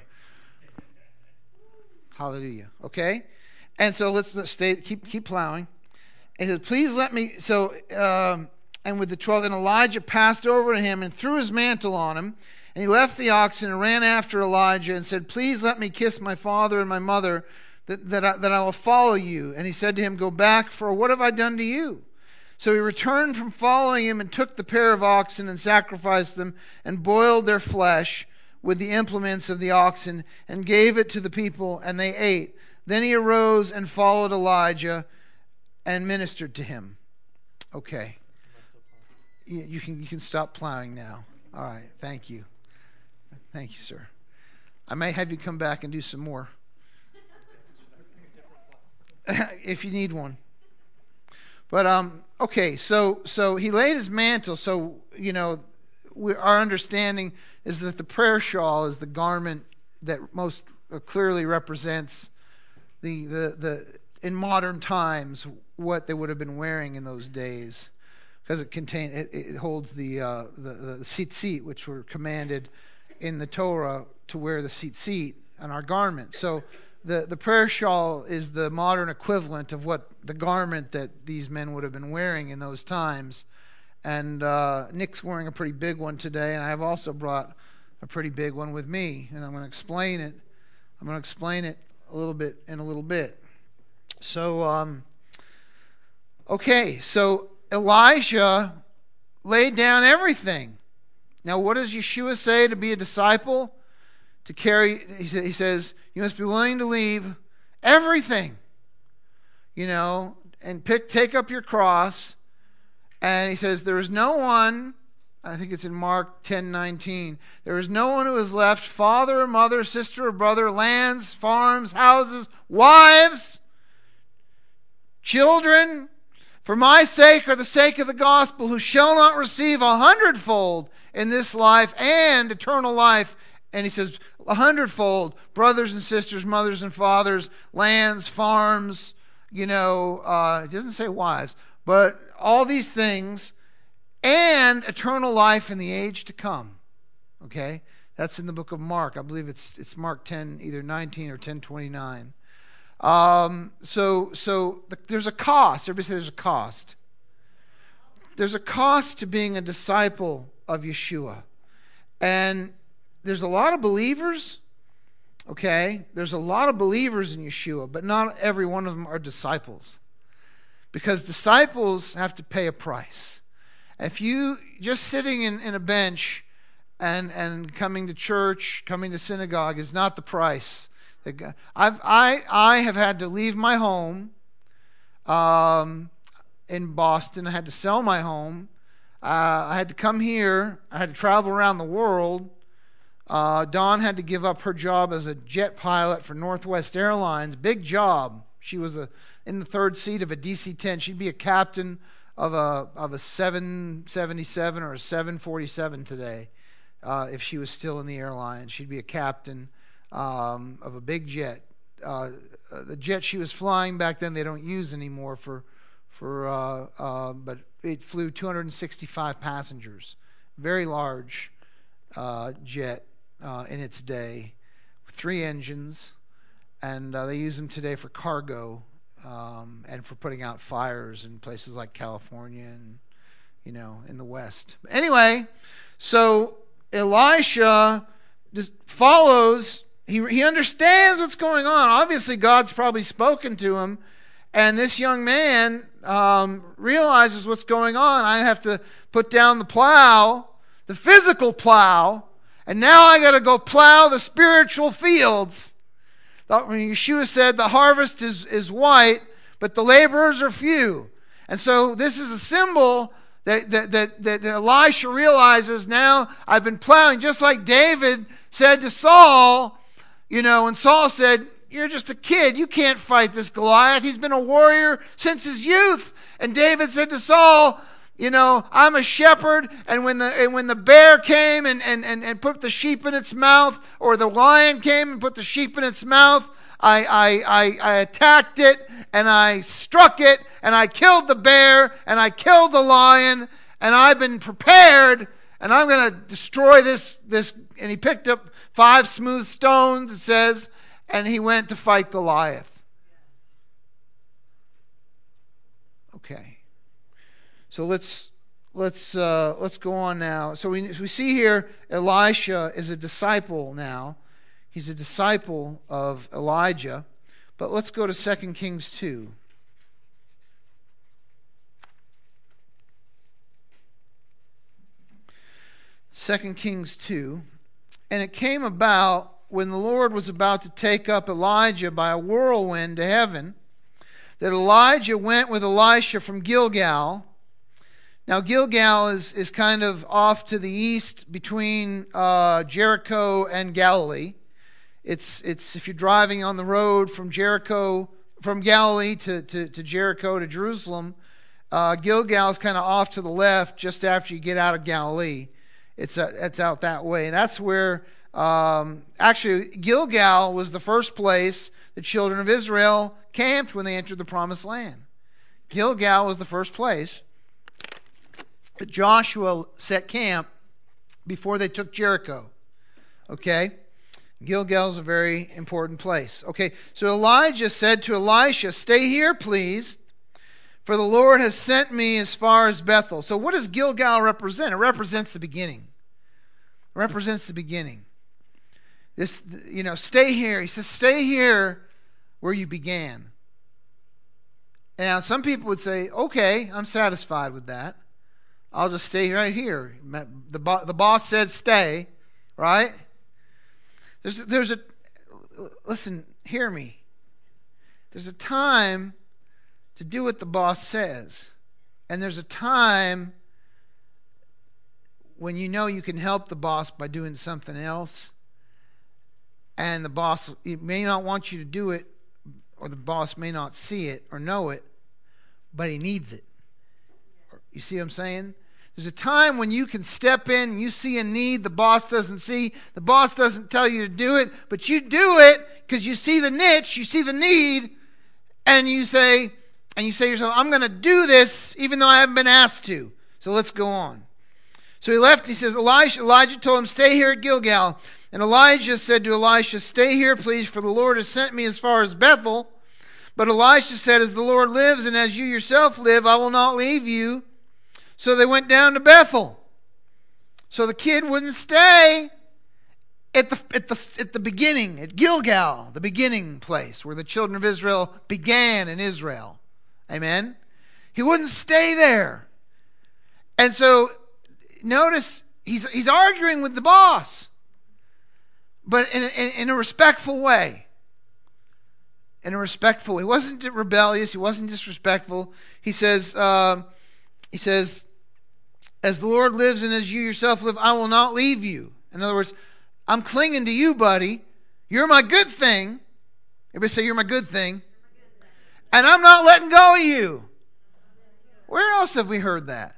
Hallelujah. Okay. And so let's, let's stay. Keep keep plowing. And he said, "Please let me." So um, and with the twelve, and Elijah passed over to him and threw his mantle on him. And he left the oxen and ran after Elijah and said, "Please let me kiss my father and my mother, that that I, that I will follow you." And he said to him, "Go back, for what have I done to you?" So he returned from following him and took the pair of oxen and sacrificed them and boiled their flesh with the implements of the oxen and gave it to the people, and they ate. Then he arose and followed Elijah and ministered to him. Okay. You, you can you can stop plowing now. All right. Thank you. Thank you, sir. I may have you come back and do some more. If you need one. But um okay, so so he laid his mantle. So, you know, we, our understanding is that the prayer shawl is the garment that most clearly represents the the the in modern times what they would have been wearing in those days, because it contain it, it holds the uh, the the tzitzit, which were commanded in the Torah to wear the tzitzit on our garment. So the the prayer shawl is the modern equivalent of what the garment that these men would have been wearing in those times. And uh, Nick's wearing a pretty big one today, and I've also brought a pretty big one with me, and I'm going to explain it. I'm going to explain it a little bit in a little bit. So, um, okay, so Elijah laid down everything. Now, what does Yeshua say to be a disciple? To carry, he says, you must be willing to leave everything, you know, and pick, take up your cross. And he says, there is no one, I think it's in Mark ten nineteen, there is no one who has left father or mother, sister or brother, lands, farms, houses, wives, children, for my sake or the sake of the gospel, who shall not receive a hundredfold in this life and eternal life. And he says, a hundredfold, brothers and sisters, mothers and fathers, lands, farms, you know, uh, it doesn't say wives, but all these things, and eternal life in the age to come. Okay? That's in the book of Mark. I believe it's it's Mark ten, either nineteen or ten twenty-nine. Um, so so the, there's a cost. Everybody say there's a cost. There's a cost to being a disciple of Yeshua. And there's a lot of believers, okay? There's a lot of believers in Yeshua, but not every one of them are disciples. Because disciples have to pay a price. If you just sitting in, in a bench and and coming to church, coming to synagogue is not the price. I've I I have had to leave my home um, in Boston. I had to sell my home. Uh, I had to come here. I had to travel around the world. Uh, Dawn had to give up her job as a jet pilot for Northwest Airlines. Big job. She was a in the third seat of a D C ten. She'd be a captain of a of a seven seventy-seven or a seven forty-seven today, uh, if she was still in the airline. She'd be a captain um, of a big jet. Uh, the jet she was flying back then they don't use anymore for for uh, uh, but it flew two hundred sixty-five passengers. Very large uh, jet uh, in its day, three engines, and uh, they use them today for cargo. Um, and for putting out fires in places like California and, you know, in the West. Anyway, so Elisha just follows. He he understands what's going on. Obviously, God's probably spoken to him. And this young man um, realizes what's going on. I have to put down the plow, the physical plow, and now I got to go plow the spiritual fields. Yeshua said the harvest is, is white, but the laborers are few. And so this is a symbol that, that, that, that Elisha realizes now I've been plowing, just like David said to Saul, you know, and Saul said, you're just a kid. You can't fight this Goliath. He's been a warrior since his youth. And David said to Saul, you know, I'm a shepherd, and when the and when the bear came and, and, and, and put the sheep in its mouth, or the lion came and put the sheep in its mouth, I, I, I, I attacked it, and I struck it, and I killed the bear, and I killed the lion, and I've been prepared, and I'm going to destroy this, this. And he picked up five smooth stones, it says, and he went to fight Goliath. Okay. So let's let's uh, let's go on now. So we we see here Elisha is a disciple now. He's a disciple of Elijah. But let's go to Second Kings two. Second Kings two. And it came about when the Lord was about to take up Elijah by a whirlwind to heaven, that Elijah went with Elisha from Gilgal. Now, Gilgal is, is kind of off to the east between uh, Jericho and Galilee. It's it's if you're driving on the road from Jericho, from Galilee to, to, to Jericho to Jerusalem, uh, Gilgal is kind of off to the left just after you get out of Galilee. It's uh, it's out that way. And that's where, um, actually, Gilgal was the first place the children of Israel camped when they entered the Promised Land. Gilgal was the first place that Joshua set camp before they took Jericho. Okay? Gilgal is a very important place. Okay, so Elijah said to Elisha, stay here, please, for the Lord has sent me as far as Bethel. So what does Gilgal represent? It represents the beginning. It represents the beginning. This, you know, stay here. He says, stay here where you began. Now, some people would say, okay, I'm satisfied with that. I'll just stay right here. The, bo- the boss said stay, right? There's, there's a, listen, hear me. There's a time to do what the boss says. And there's a time when you know you can help the boss by doing something else. And the boss may not want you to do it, or the boss may not see it or know it, but he needs it. You see what I'm saying? There's a time when you can step in, you see a need the boss doesn't see. The boss doesn't tell you to do it, but you do it because you see the niche, you see the need, and you say, and you say to yourself, I'm going to do this even though I haven't been asked to. So let's go on. So he left, he says, Elijah, Elijah told him, stay here at Gilgal. And Elijah said to Elisha, stay here, please, for the Lord has sent me as far as Bethel. But Elisha said, as the Lord lives and as you yourself live, I will not leave you. So they went down to Bethel. So the kid wouldn't stay at the, at the, at the beginning, at Gilgal, the beginning place where the children of Israel began in Israel. Amen? He wouldn't stay there. And so notice he's he's arguing with the boss, but in, in, in a respectful way. In a respectful way. He wasn't rebellious. He wasn't disrespectful. He says, uh, he says, as the Lord lives and as you yourself live, I will not leave you. In other words, I'm clinging to you, buddy. You're my good thing. Everybody say, you're my good thing. And I'm not letting go of you. Where else have we heard that?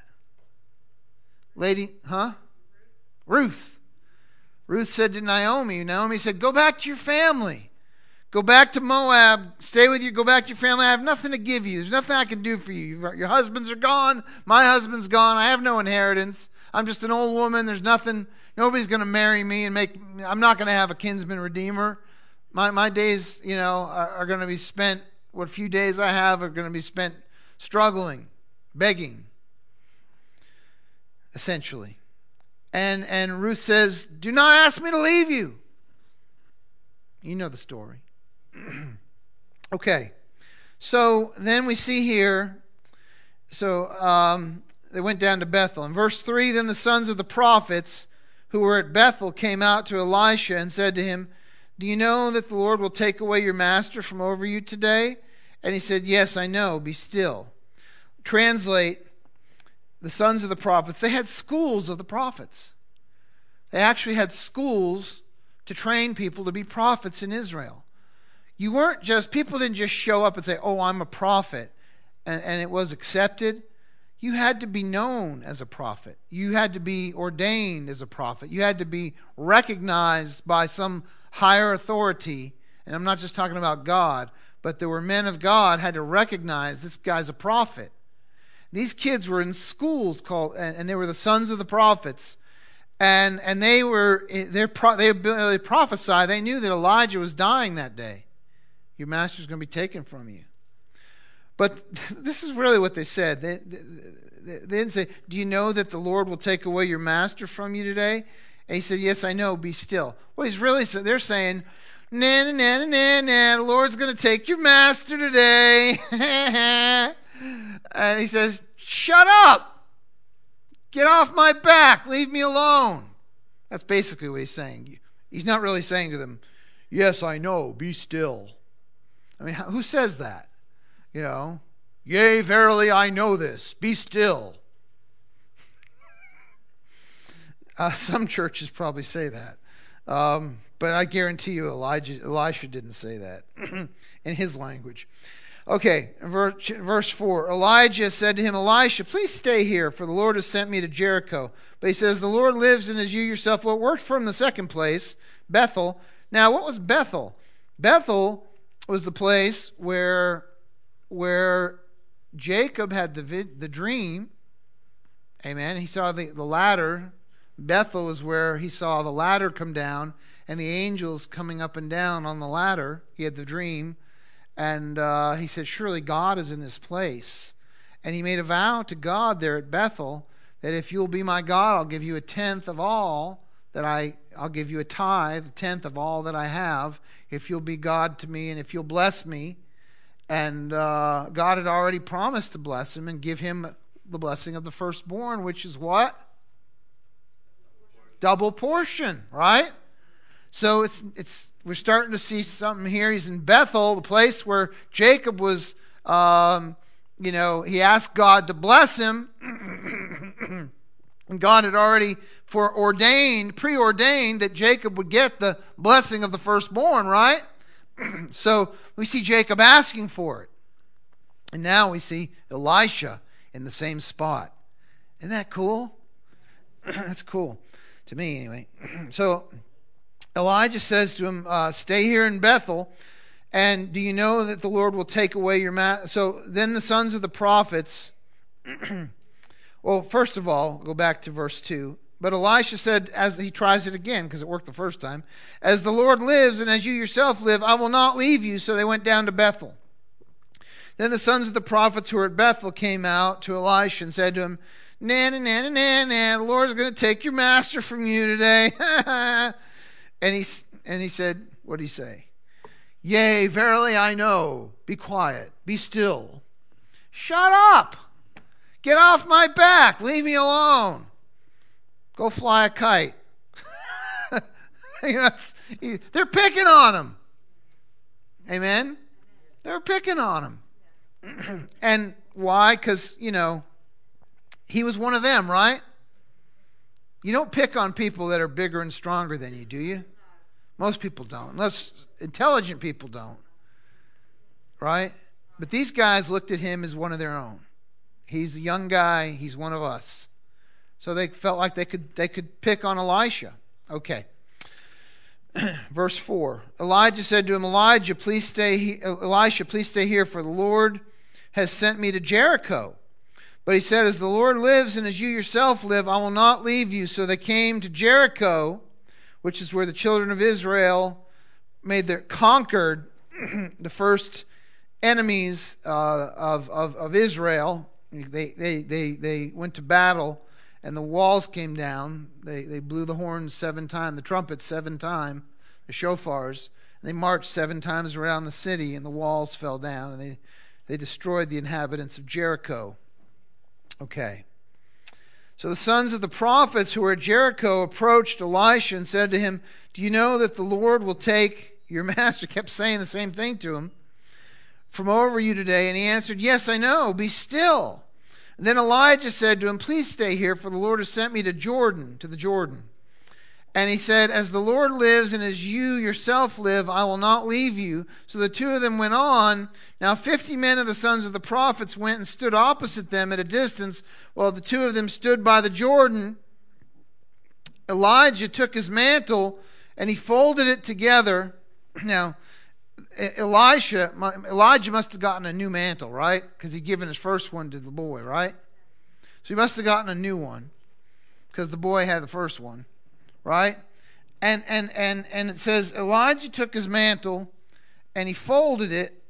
Lady, huh? Ruth. Ruth said to Naomi, Naomi said, go back to your family. Go back to Moab. Stay with you. Go back to your family. I have nothing to give you. There's nothing I can do for you. Your husbands are gone. My husband's gone. I have no inheritance. I'm just an old woman. There's nothing. Nobody's going to marry me and make. I'm not going to have a kinsman redeemer. My my days, you know, are, are going to be spent. What few days I have are going to be spent struggling, begging, essentially. And and Ruth says, "Do not ask me to leave you." You know the story. Okay, so then we see here, so um, they went down to Bethel. In verse three, then the sons of the prophets who were at Bethel came out to Elisha and said to him, do you know that the Lord will take away your master from over you today? And he said, yes, I know, be still. Translate, the sons of the prophets, they had schools of the prophets. They actually had schools to train people to be prophets in Israel. You weren't just, people didn't just show up and say, oh, I'm a prophet, and, and it was accepted. You had to be known as a prophet. You had to be ordained as a prophet. You had to be recognized by some higher authority. And I'm not just talking about God, but there were men of God had to recognize this guy's a prophet. These kids were in schools called, and, and they were the sons of the prophets. And and they were, they they prophesied, they knew that Elijah was dying that day. Your master's going to be taken from you. But this is really what they said. They, they, they didn't say, do you know that the Lord will take away your master from you today? And he said, yes, I know, be still. What he's really saying, they're saying, nah, nah, nah, nah, nah, the Lord's going to take your master today. And he says, shut up. Get off my back. Leave me alone. That's basically what he's saying. He's not really saying to them, yes, I know, be still. I mean, who says that? You know, yea, verily, I know this. Be still. uh, some churches probably say that. Um, but I guarantee you Elijah, Elisha didn't say that in his language. Okay, verse, verse four. Elijah said to him, Elisha, please stay here, for the Lord has sent me to Jericho. But he says, the Lord lives, and as you yourself, well, it worked for him in the second place, Bethel. Now, what was Bethel? Bethel was the place where, where Jacob had the vid, the dream. Amen. He saw the, the ladder. Bethel is where he saw the ladder come down and the angels coming up and down on the ladder. He had the dream. And uh, he said, surely God is in this place. And he made a vow to God there at Bethel that if you'll be my God, I'll give you a tenth of all that I, I'll give you a tithe, a tenth of all that I have, if you'll be God to me and if you'll bless me. And uh, God had already promised to bless him and give him the blessing of the firstborn, which is what? Double portion, right? So it's it's we're starting to see something here. He's in Bethel, the place where Jacob was, um, you know, he asked God to bless him. And God had already foreordained, preordained that Jacob would get the blessing of the firstborn, right? So we see Jacob asking for it. And now we see Elisha in the same spot. Isn't that cool? That's cool. To me, anyway. So Elijah says to him, uh, stay here in Bethel, and do you know that the Lord will take away your master? So then the sons of the prophets, well, first of all, go back to verse two. But Elisha said, as he tries it again, because it worked the first time, as the Lord lives and as you yourself live, I will not leave you. So they went down to Bethel. Then the sons of the prophets who were at Bethel came out to Elisha and said to him, nah, nah, nah, nah, nah, the Lord's going to take your master from you today. And he, and he said, what did he say? Yea, verily I know. Be quiet. Be still. Shut up. Get off my back. Leave me alone. Go fly a kite. You know, they're picking on him. Amen? They're picking on him. And why? Because, you know, he was one of them, right? You don't pick on people that are bigger and stronger than you, do you? Most people don't. Unless intelligent people don't. Right? But these guys looked at him as one of their own. He's a young guy. He's one of us. So they felt like they could they could pick on Elisha. Okay. Verse four. Elijah said to him, Elijah, please stay he- Elisha, please stay here, for the Lord has sent me to Jericho. But he said, as the Lord lives and as you yourself live, I will not leave you. So they came to Jericho, which is where the children of Israel made their conquered the first enemies uh, of, of of Israel. They they they they went to battle, and the walls came down. They they blew the horns seven times, the trumpets seven times, the shofars. And they marched seven times around the city, and the walls fell down, and they they destroyed the inhabitants of Jericho. Okay. So the sons of the prophets who were at Jericho approached Elisha and said to him, do you know that the Lord will take, your master kept saying the same thing to him, from over you today? And he answered, yes, I know, be still. And then Elijah said to him, please stay here, for the Lord has sent me to Jordan, to the Jordan. And he said, as the Lord lives and as you yourself live, I will not leave you. So the two of them went on. Now fifty men of the sons of the prophets went and stood opposite them at a distance, while the two of them stood by the Jordan. Elijah took his mantle and he folded it together. Now, Elisha, Elijah must have gotten a new mantle, right? Because he'd given his first one to the boy, right? So he must have gotten a new one because the boy had the first one. Right? And and and and it says Elijah took his mantle and he folded it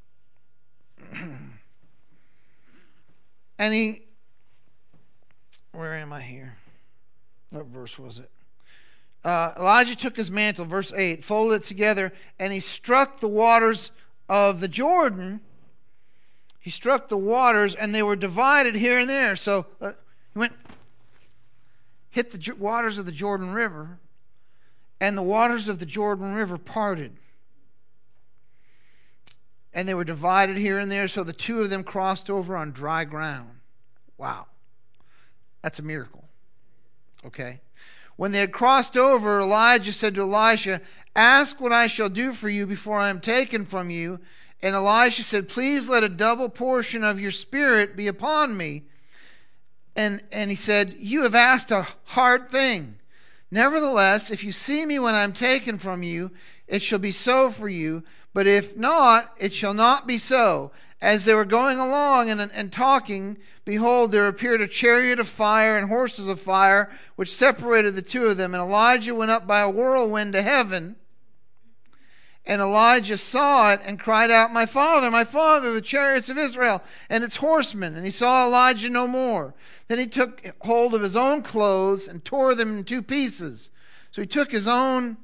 and he where am I here? What verse was it? Uh, Elijah took his mantle, verse eight, folded it together, and he struck the waters of the Jordan. He struck the waters, and they were divided here and there. So uh, he went hit the waters of the Jordan River, and the waters of the Jordan River parted. And they were divided here and there, so the two of them crossed over on dry ground. Wow. That's a miracle. Okay. When they had crossed over, Elijah said to Elisha, ask what I shall do for you before I am taken from you. And Elisha said, please let a double portion of your spirit be upon me. And, and he said, you have asked a hard thing. Nevertheless, if you see me when I am taken from you, it shall be so for you. But if not, it shall not be so. As they were going along and, and talking, behold, there appeared a chariot of fire and horses of fire, which separated the two of them. And Elijah went up by a whirlwind to heaven. And Elijah saw it and cried out, my father, my father, the chariots of Israel and its horsemen. And he saw Elijah no more. Then he took hold of his own clothes and tore them in two pieces. So he took his own.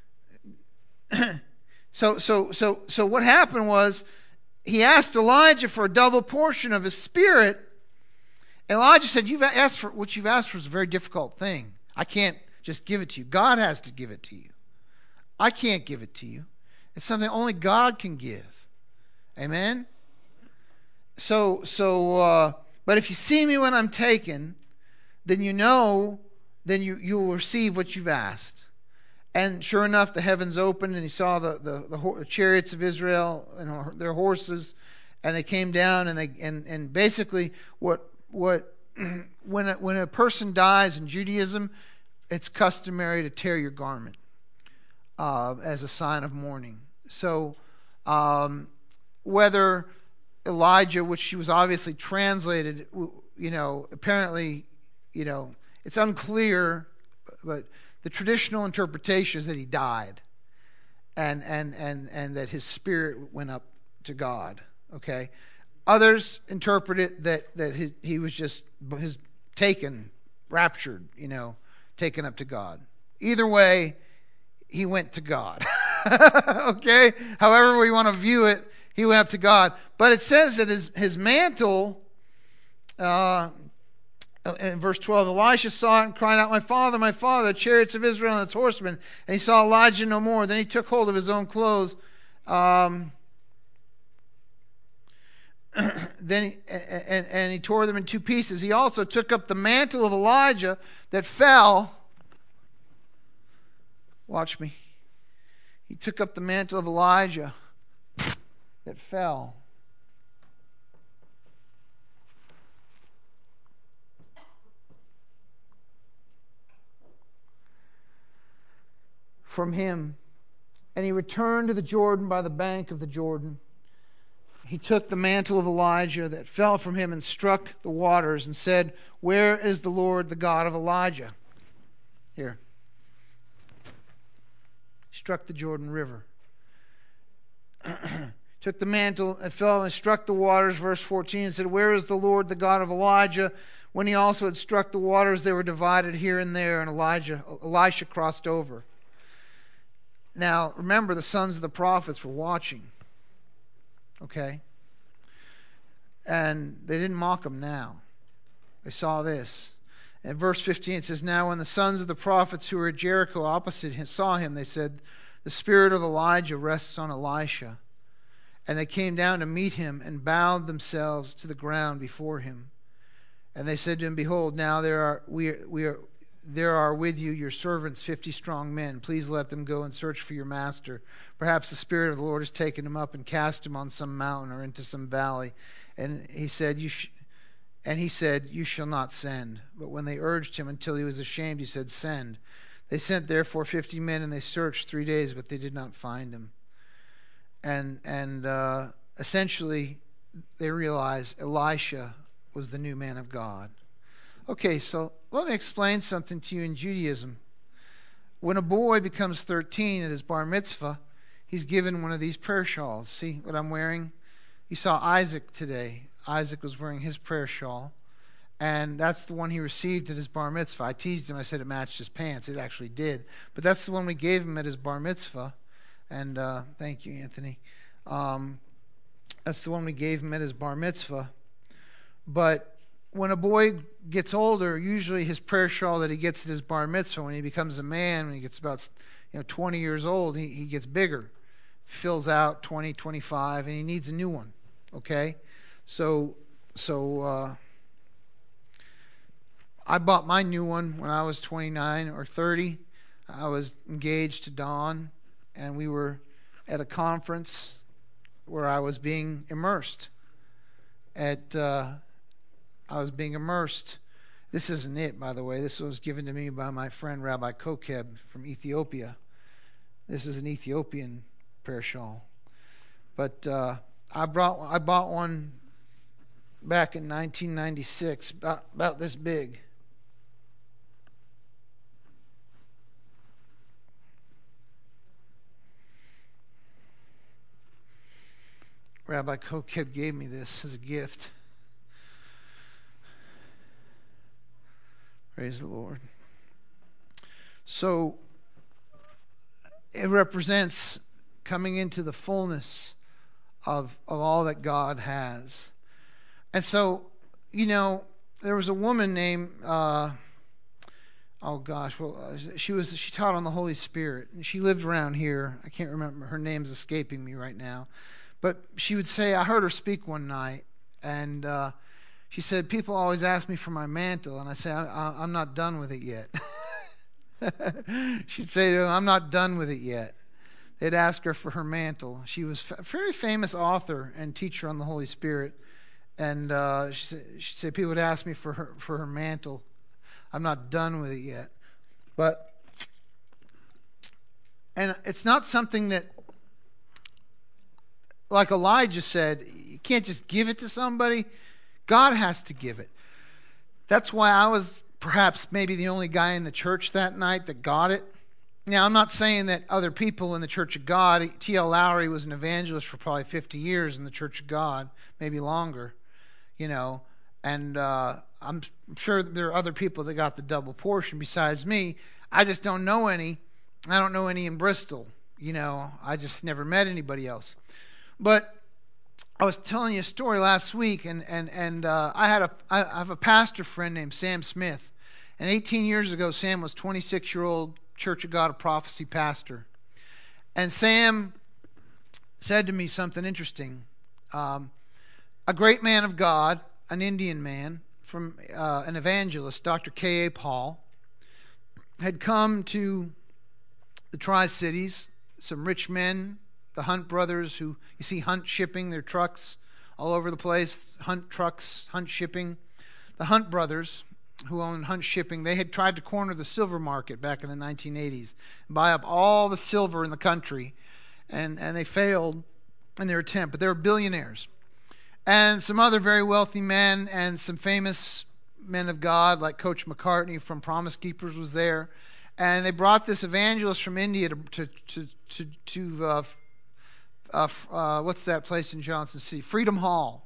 so so so so what happened was he asked Elijah for a double portion of his spirit. Elijah said, "You've asked for what you've asked for is a very difficult thing. I can't just give it to you. God has to give it to you. I can't give it to you. It's something only God can give." Amen? So, so, uh, but if you see me when I'm taken, then you know, then you, you will receive what you've asked. And sure enough, the heavens opened, and he saw the, the, the, the chariots of Israel and their horses, and they came down, and they and, and basically what what when a, when a person dies in Judaism, it's customary to tear your garment uh, as a sign of mourning. So um, whether Elijah, which she was obviously translated, you know, apparently, you know, it's unclear, but the traditional interpretation is that he died and and and and that his spirit went up to God. Okay. Others interpret it that that his, he was just his taken, raptured, you know, taken up to God. Either way, he went to God. Okay? However we want to view it, he went up to God. But it says that his, his mantle uh, in verse twelve, Elisha saw it and cried out, "My father, my father, the chariots of Israel and its horsemen." And he saw Elijah no more. Then he took hold of his own clothes. Um, then he, and, and he tore them in two pieces. He also took up the mantle of Elijah that fell. Watch me. He took up the mantle of Elijah that fell. From him, and he returned to the Jordan by the bank of the Jordan. He took the mantle of Elijah that fell from him and struck the waters and said, "Where is the Lord, the God of Elijah?" Here. Struck the Jordan River. Took the mantle and fell and struck the waters, verse fourteen, and said, "Where is the Lord, the God of Elijah?" When he also had struck the waters, they were divided here and there, and Elijah, Elisha crossed over. Now, remember, the sons of the prophets were watching. Okay? And they didn't mock him now. They saw this. In verse fifteen, it says, "Now when the sons of the prophets who were at Jericho opposite him saw him, they said, 'The spirit of Elijah rests on Elisha.' And they came down to meet him and bowed themselves to the ground before him. And they said to him, 'Behold, now there are we we are there are with you your servants, fifty strong men. Please let them go and search for your master. Perhaps the Spirit of the Lord has taken him up and cast him on some mountain or into some valley.' And he said, you sh- and he said, 'You shall not send.' But when they urged him until he was ashamed, he said, 'Send.' They sent therefore fifty men, and they searched three days, but they did not find him. And and uh, essentially, they realized Elisha was the new man of God. Okay, so let me explain something to you in Judaism. When a boy becomes thirteen at his bar mitzvah, he's given one of these prayer shawls. See what I'm wearing? You saw Isaac today. Isaac was wearing his prayer shawl, and that's the one he received at his bar mitzvah. I teased him. I said it matched his pants. It actually did. But that's the one we gave him at his bar mitzvah. And uh, thank you, Anthony. Um, that's the one we gave him at his bar mitzvah. But when a boy gets older, usually his prayer shawl that he gets at his bar mitzvah, when he becomes a man, when he gets about you know twenty years old, he, he gets bigger, fills out twenty, twenty-five, and he needs a new one. Okay, so so uh, I bought my new one when I was twenty-nine or thirty. I was engaged to Dawn, and we were at a conference where I was being immersed. At uh, I was being immersed. This isn't it, by the way. This was given to me by my friend Rabbi Kokeb from Ethiopia. This is an Ethiopian prayer shawl. But uh, I brought I bought one back in nineteen ninety-six, about, about this big. Rabbi Kokeb gave me this as a gift. Praise the Lord. So it represents coming into the fullness of, of all that God has. And so, you know, there was a woman named, uh, oh gosh, well, uh, she was she taught on the Holy Spirit. And she lived around here. I can't remember. Her name's escaping me right now. But she would say, I heard her speak one night, and uh, she said, people always ask me for my mantle, and I say, I, I, I'm not done with it yet. She'd say, I'm not done with it yet. They'd ask her for her mantle. She was a very famous author and teacher on the Holy Spirit, and uh, she said, she'd say, people would ask me for her, for her mantle. I'm not done with it yet. But, and it's not something that, like Elijah said, you can't just give it to somebody. God has to give it. That's why I was perhaps maybe the only guy in the church that night that got it. Now, I'm not saying that other people in the Church of God, T L Lowry was an evangelist for probably fifty years in the Church of God, maybe longer, you know, and uh, I'm sure that there are other people that got the double portion besides me. I just don't know any. I don't know any in Bristol, you know. I just never met anybody else. But I was telling you a story last week, and and and uh, I had a I have a pastor friend named Sam Smith, and eighteen years ago, Sam was twenty-six year old Church of God of Prophecy pastor, and Sam said to me something interesting. Um, a great man of God, an Indian man from uh, an evangelist, Doctor K A Paul, had come to the Tri-Cities. Some rich men, the Hunt brothers, who you see Hunt shipping their trucks all over the place, Hunt trucks, Hunt shipping. The Hunt brothers, who owned Hunt shipping, they had tried to corner the silver market back in the nineteen eighties, buy up all the silver in the country, and, and they failed in their attempt, but they were billionaires. And some other very wealthy men and some famous men of God, like Coach McCartney from Promise Keepers was there. And they brought this evangelist from India to to to to, to uh, uh, uh, what's that place in Johnson City? Freedom Hall.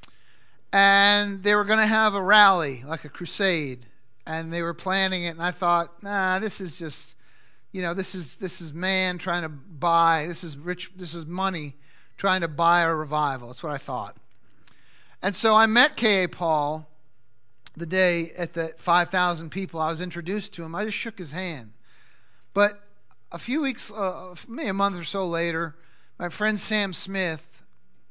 And they were going to have a rally, like a crusade, and they were planning it. And I thought, nah, this is just, you know, this is this is man trying to buy. This is rich. This is money trying to buy a revival. That's what I thought. And so I met K A Paul the day at the five thousand people. I was introduced to him. I just shook his hand. But a few weeks, uh, maybe a month or so later, my friend Sam Smith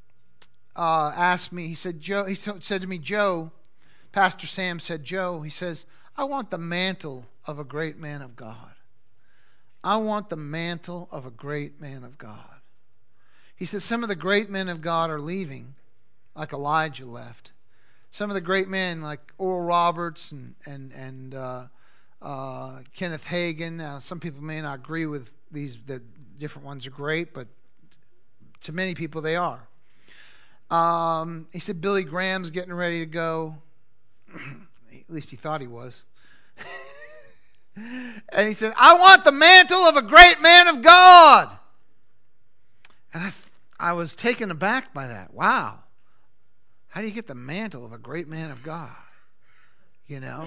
uh, asked me, he said, Joe, he said to me, Joe, Pastor Sam said, Joe, he says, I want the mantle of a great man of God. I want the mantle of a great man of God. He says, some of the great men of God are leaving, like Elijah left. Some of the great men like Oral Roberts and and and uh, uh, Kenneth Hagin. Now, some people may not agree with these. The different ones are great, but to many people they are. Um, he said Billy Graham's getting ready to go. At least he thought he was. And he said, "I want the mantle of a great man of God." And I I was taken aback by that. Wow. How do you get the mantle of a great man of God? You know?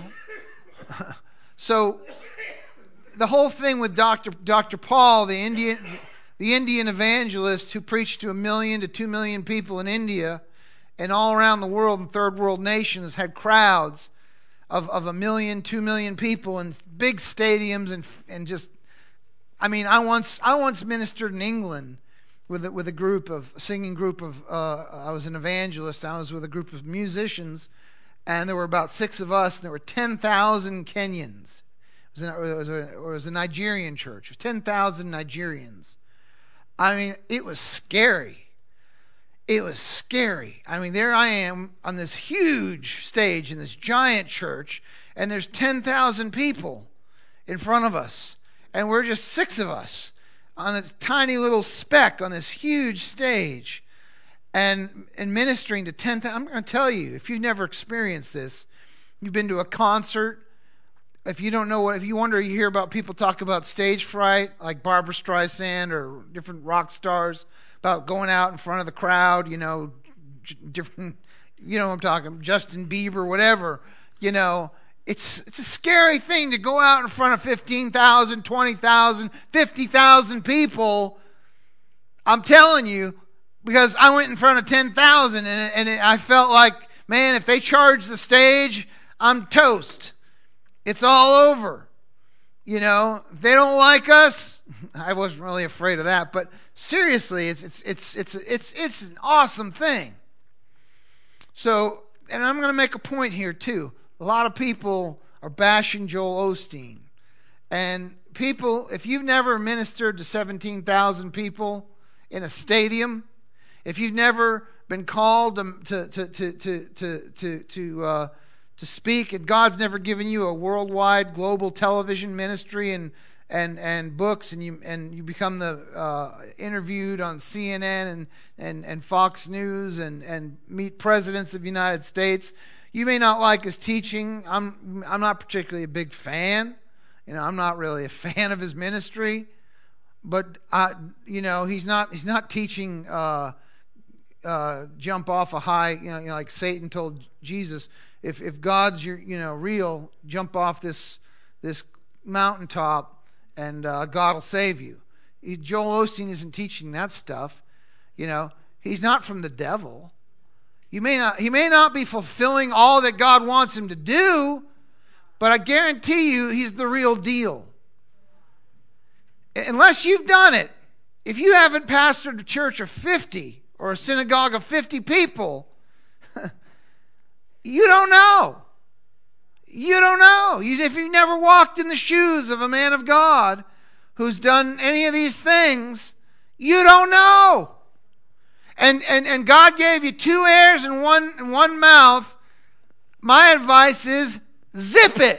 So, the whole thing with Doctor Doctor Paul, the Indian, the Indian evangelist who preached to a million to two million people in India and all around the world in third world nations, had crowds of, of a million, two million people in big stadiums and and just, I mean, I once I once ministered in England with a, with a group of a singing group of uh, I was an evangelist. I was with a group of musicians, and there were about six of us, and there were ten thousand Kenyans. It was, an, it, was a, it was a Nigerian church. It was ten thousand Nigerians. I mean, it was scary. It was scary. I mean, there I am on this huge stage in this giant church, and there's ten thousand people in front of us, and we're just six of us on this tiny little speck on this huge stage, and and ministering to ten thousand. I'm going to tell you, if you've never experienced this, you've been to a concert, if you don't know what, if you wonder, you hear about people talk about stage fright, like Barbra Streisand or different rock stars, about going out in front of the crowd, you know, different, you know what I'm talking, Justin Bieber, whatever, you know. It's it's a scary thing to go out in front of fifteen thousand, twenty thousand, fifty thousand people. I'm telling you, because I went in front of ten thousand and, and it, I felt like, man, if they charge the stage, I'm toast. It's all over. You know, if they don't like us, I wasn't really afraid of that, but seriously, it's it's it's it's it's it's an awesome thing. So, and I'm going to make a point here too. A lot of people are bashing Joel Osteen. And people, if you've never ministered to seventeen thousand people in a stadium, if you've never been called to to to to to to to, uh, to speak, and God's never given you a worldwide global television ministry and and and books, and you and you become the uh, interviewed on C N N and and and Fox News and and meet presidents of the United States. You may not like his teaching. I'm I'm not particularly a big fan. You know, I'm not really a fan of his ministry. But I, you know, he's not he's not teaching uh, uh, jump off a high. You know, you know, like Satan told Jesus, if if God's your you know real, jump off this this mountaintop, and uh, God will save you. He, Joel Osteen isn't teaching that stuff. You know, He's not from the devil. You may not, he may not be fulfilling all that God wants him to do, but I guarantee you he's the real deal. Unless you've done it, if you haven't pastored a church of fifty or a synagogue of fifty people, you don't know. You don't know. You, if you've never walked in the shoes of a man of God who's done any of these things, you don't know. And and and God gave you two ears and one and one mouth. My advice is zip it.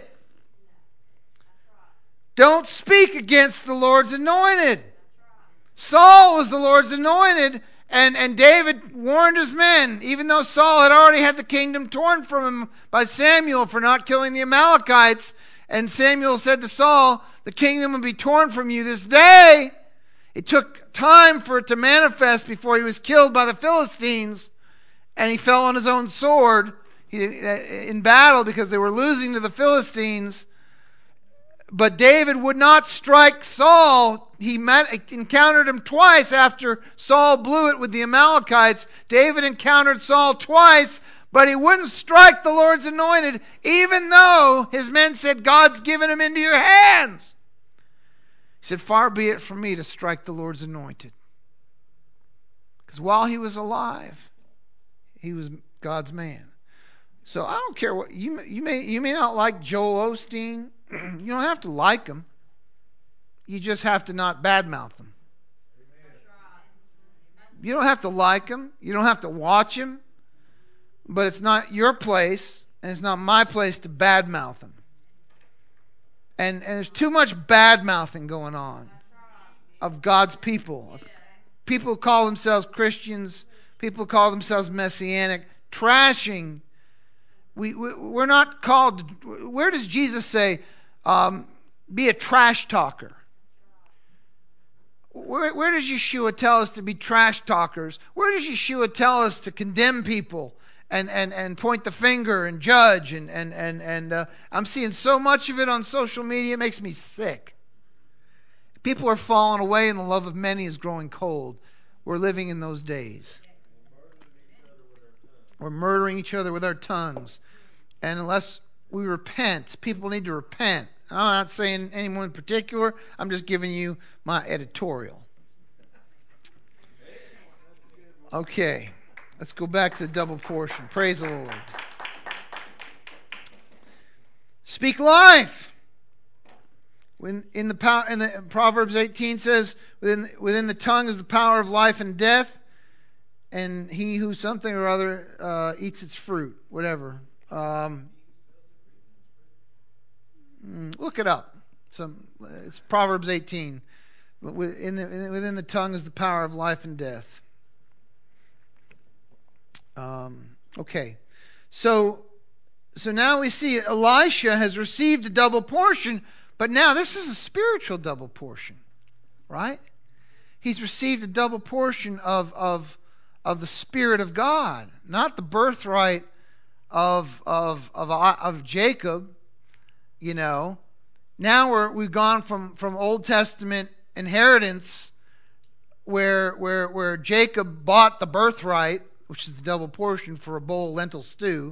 Don't speak against the Lord's anointed. Saul was the Lord's anointed, and, and David warned his men, even though Saul had already had the kingdom torn from him by Samuel for not killing the Amalekites. And Samuel said to Saul, the kingdom will be torn from you this day. It took time for it to manifest before he was killed by the Philistines, and he fell on his own sword he, in battle because they were losing to the Philistines. But David would not strike Saul. He met, encountered him twice after Saul blew it with the Amalekites. David encountered Saul twice, but he wouldn't strike the Lord's anointed, even though his men said, God's given him into your hands. He said, far be it from me to strike the Lord's anointed. Because while he was alive, he was God's man. So I don't care what, you, you, may, you may not like Joel Osteen. You don't have to like him. You just have to not badmouth him. You don't have to like him. You don't have to watch him. But it's not your place, and it's not my place to badmouth him. And, and there's too much badmouthing going on of God's people. People who call themselves Christians, people who call themselves Messianic, trashing. We, we, we're not called to, where does Jesus say, um, be a trash talker? Where, where does Yeshua tell us to be trash talkers? Where does Yeshua tell us to condemn people and, and, and point the finger and judge? And, and, and, and uh, I'm seeing so much of it on social media, it makes me sick. People are falling away and the love of many is growing cold. We're living in those days. We're murdering each other with our tongues. And unless we repent, people need to repent. I'm not saying anyone in particular. I'm just giving you my editorial. Okay. Let's go back to the double portion. Praise the Lord. Speak life. When in the power, in the Proverbs eighteen says, within within the tongue is the power of life and death, and he who something or other uh, eats its fruit, whatever. Um, look it up. Some it's Proverbs eighteen. Within the, within the tongue is the power of life and death. Um, okay, so so now we see Elisha has received a double portion, but now this is a spiritual double portion, right? He's received a double portion of of of the Spirit of God, not the birthright of of of of Jacob. You know, now we're we've gone from from Old Testament inheritance, where where where Jacob bought the birthright, which is the double portion for a bowl of lentil stew.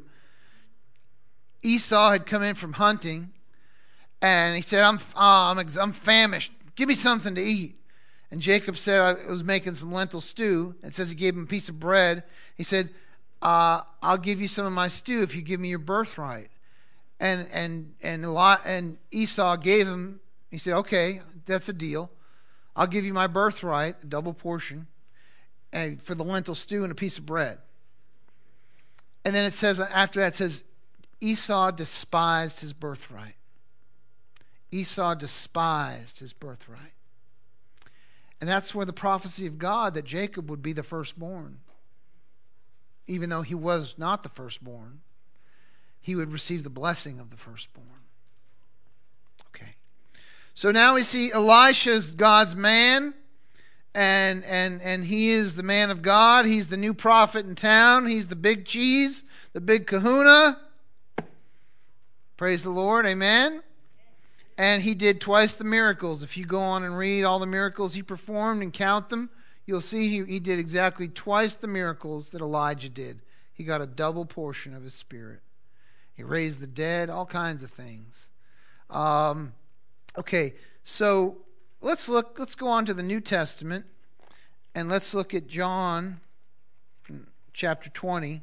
Esau had come in from hunting, and he said, "I'm oh, I'm I'm famished. Give me something to eat." And Jacob said, "I was making some lentil stew." It says he gave him a piece of bread. He said, uh, "I'll give you some of my stew if you give me your birthright." And and and Eli, and Esau gave him. He said, "Okay, that's a deal. I'll give you my birthright, a double portion, and for the lentil stew and a piece of bread." And then it says after that, it says Esau despised his birthright. Esau despised his birthright. And that's where the prophecy of God that Jacob would be the firstborn, even though he was not the firstborn, he would receive the blessing of the firstborn. Okay. So now we see Elisha's God's man, and and and he is the man of God. He's the new prophet in town. He's the big cheese, the big kahuna. Praise the Lord. Amen. And he did twice the miracles. If you go on and read all the miracles he performed and count them, you'll see he, he did exactly twice the miracles that Elijah did. He got a double portion of his Spirit. He raised the dead, all kinds of things. Um, okay, so let's look. Let's go on to the New Testament, and let's look at John chapter twenty.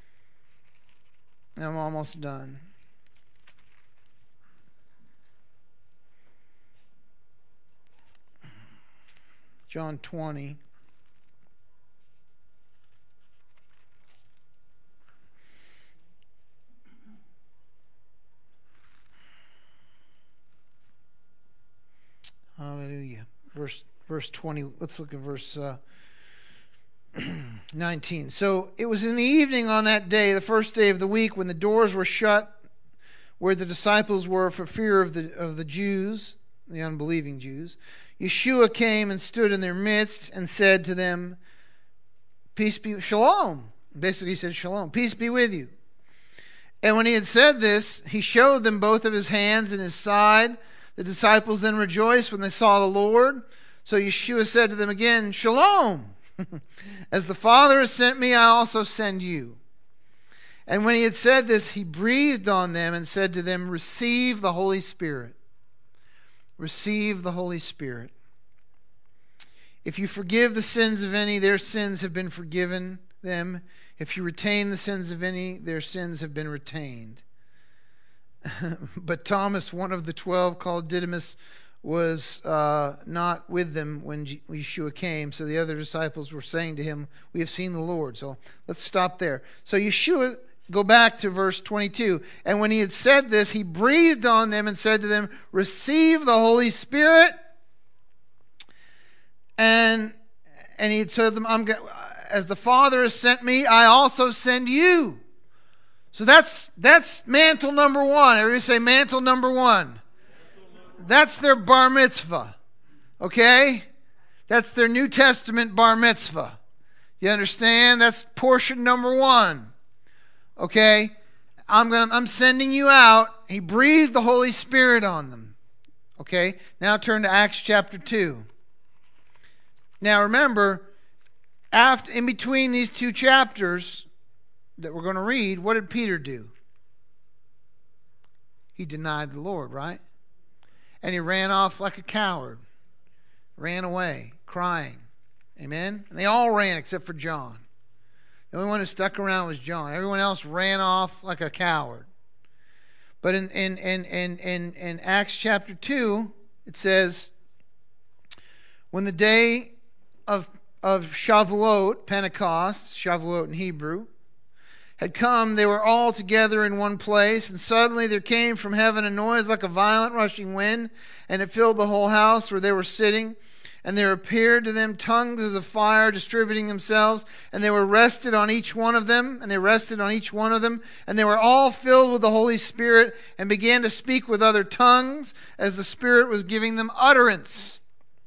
I'm almost done. John twenty. Hallelujah. Verse verse twenty. Let's look at verse uh, nineteen. So it was in the evening on that day, the first day of the week, when the doors were shut where the disciples were for fear of the of the Jews, the unbelieving Jews. Yeshua came and stood in their midst and said to them, "Peace be, shalom." Basically he said, "Shalom, peace be with you." And when he had said this, he showed them both of his hands and his side. The disciples then rejoiced when they saw the Lord. So Yeshua said to them again, "Shalom. As the Father has sent me, I also send you." And when he had said this, he breathed on them and said to them, "Receive the Holy Spirit. Receive the Holy Spirit. If you forgive the sins of any, their sins have been forgiven them. If you retain the sins of any, their sins have been retained." But Thomas, one of the twelve, called Didymus, was uh, not with them when Yeshua came. So the other disciples were saying to him, "We have seen the Lord." So let's stop there. So Yeshua, go back to verse twenty-two. And when he had said this, he breathed on them and said to them, "Receive the Holy Spirit." And and he told them, "I'm as the Father has sent me, I also send you." So that's that's mantle number one. Everybody say mantle number one. That's their bar mitzvah. Okay? That's their New Testament bar mitzvah. You understand? That's portion number one. Okay? I'm gonna I'm sending you out. He breathed the Holy Spirit on them. Okay? Now turn to Acts chapter two. Now remember, after in between these two chapters that we're going to read, what did Peter do? He denied the Lord, right? And he ran off like a coward. Ran away, crying. Amen? And they all ran except for John. The only one who stuck around was John. Everyone else ran off like a coward. But in, in, in, in, in, in Acts chapter two, it says, when the day of, of Shavuot, Pentecost, Shavuot in Hebrew, had come, they were all together in one place, and suddenly there came from heaven a noise like a violent rushing wind, and it filled the whole house where they were sitting. And there appeared to them tongues as of fire distributing themselves, and they were rested on each one of them, and they rested on each one of them, and they were all filled with the Holy Spirit, and began to speak with other tongues as the Spirit was giving them utterance.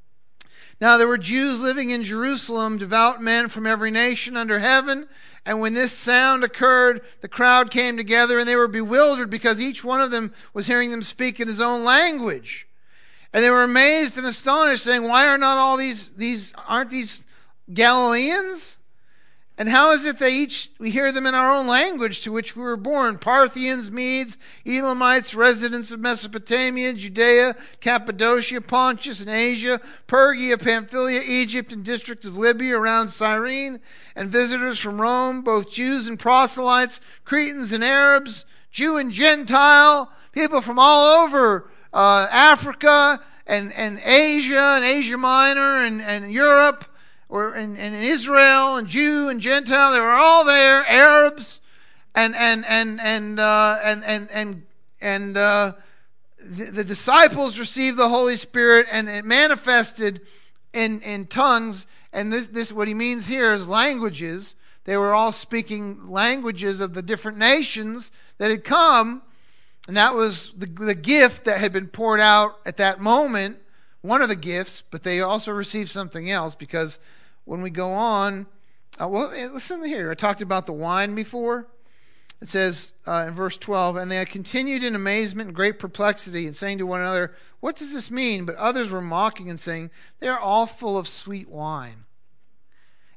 Now there were Jews living in Jerusalem, devout men from every nation under heaven. And when this sound occurred, the crowd came together, and they were bewildered because each one of them was hearing them speak in his own language. And they were amazed and astonished, saying, "Why are not all these, these aren't these Galileans? And how is it they each, we hear them in our own language to which we were born? Parthians, Medes, Elamites, residents of Mesopotamia, Judea, Cappadocia, Pontus and Asia, Pergia, Pamphylia, Egypt, and districts of Libya around Cyrene, and visitors from Rome, both Jews and proselytes, Cretans and Arabs, Jew and Gentile, people from all over uh, Africa and, and Asia and Asia Minor and, and Europe, or in, in Israel, and Jew and Gentile, they were all there, Arabs, and and and and uh, and and and and uh, the, the disciples received the Holy Spirit, and it manifested in in tongues. And this this what he means here is languages. They were all speaking languages of the different nations that had come, and that was the the gift that had been poured out at that moment. One of the gifts, but they also received something else, because when we go on, uh, well, listen here. I talked about the wine before. It says uh, in verse twelve, and they continued in amazement and great perplexity, and saying to one another, "What does this mean?" But others were mocking and saying, "They are all full of sweet wine."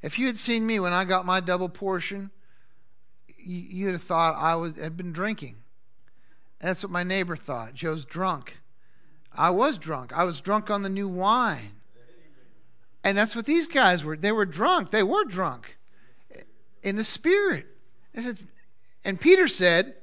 If you had seen me when I got my double portion, you'd have thought I was had been drinking. That's what my neighbor thought. Joe's drunk. I was drunk. I was drunk on the new wine. And that's what these guys were. They were drunk. They were drunk in the Spirit. And Peter said,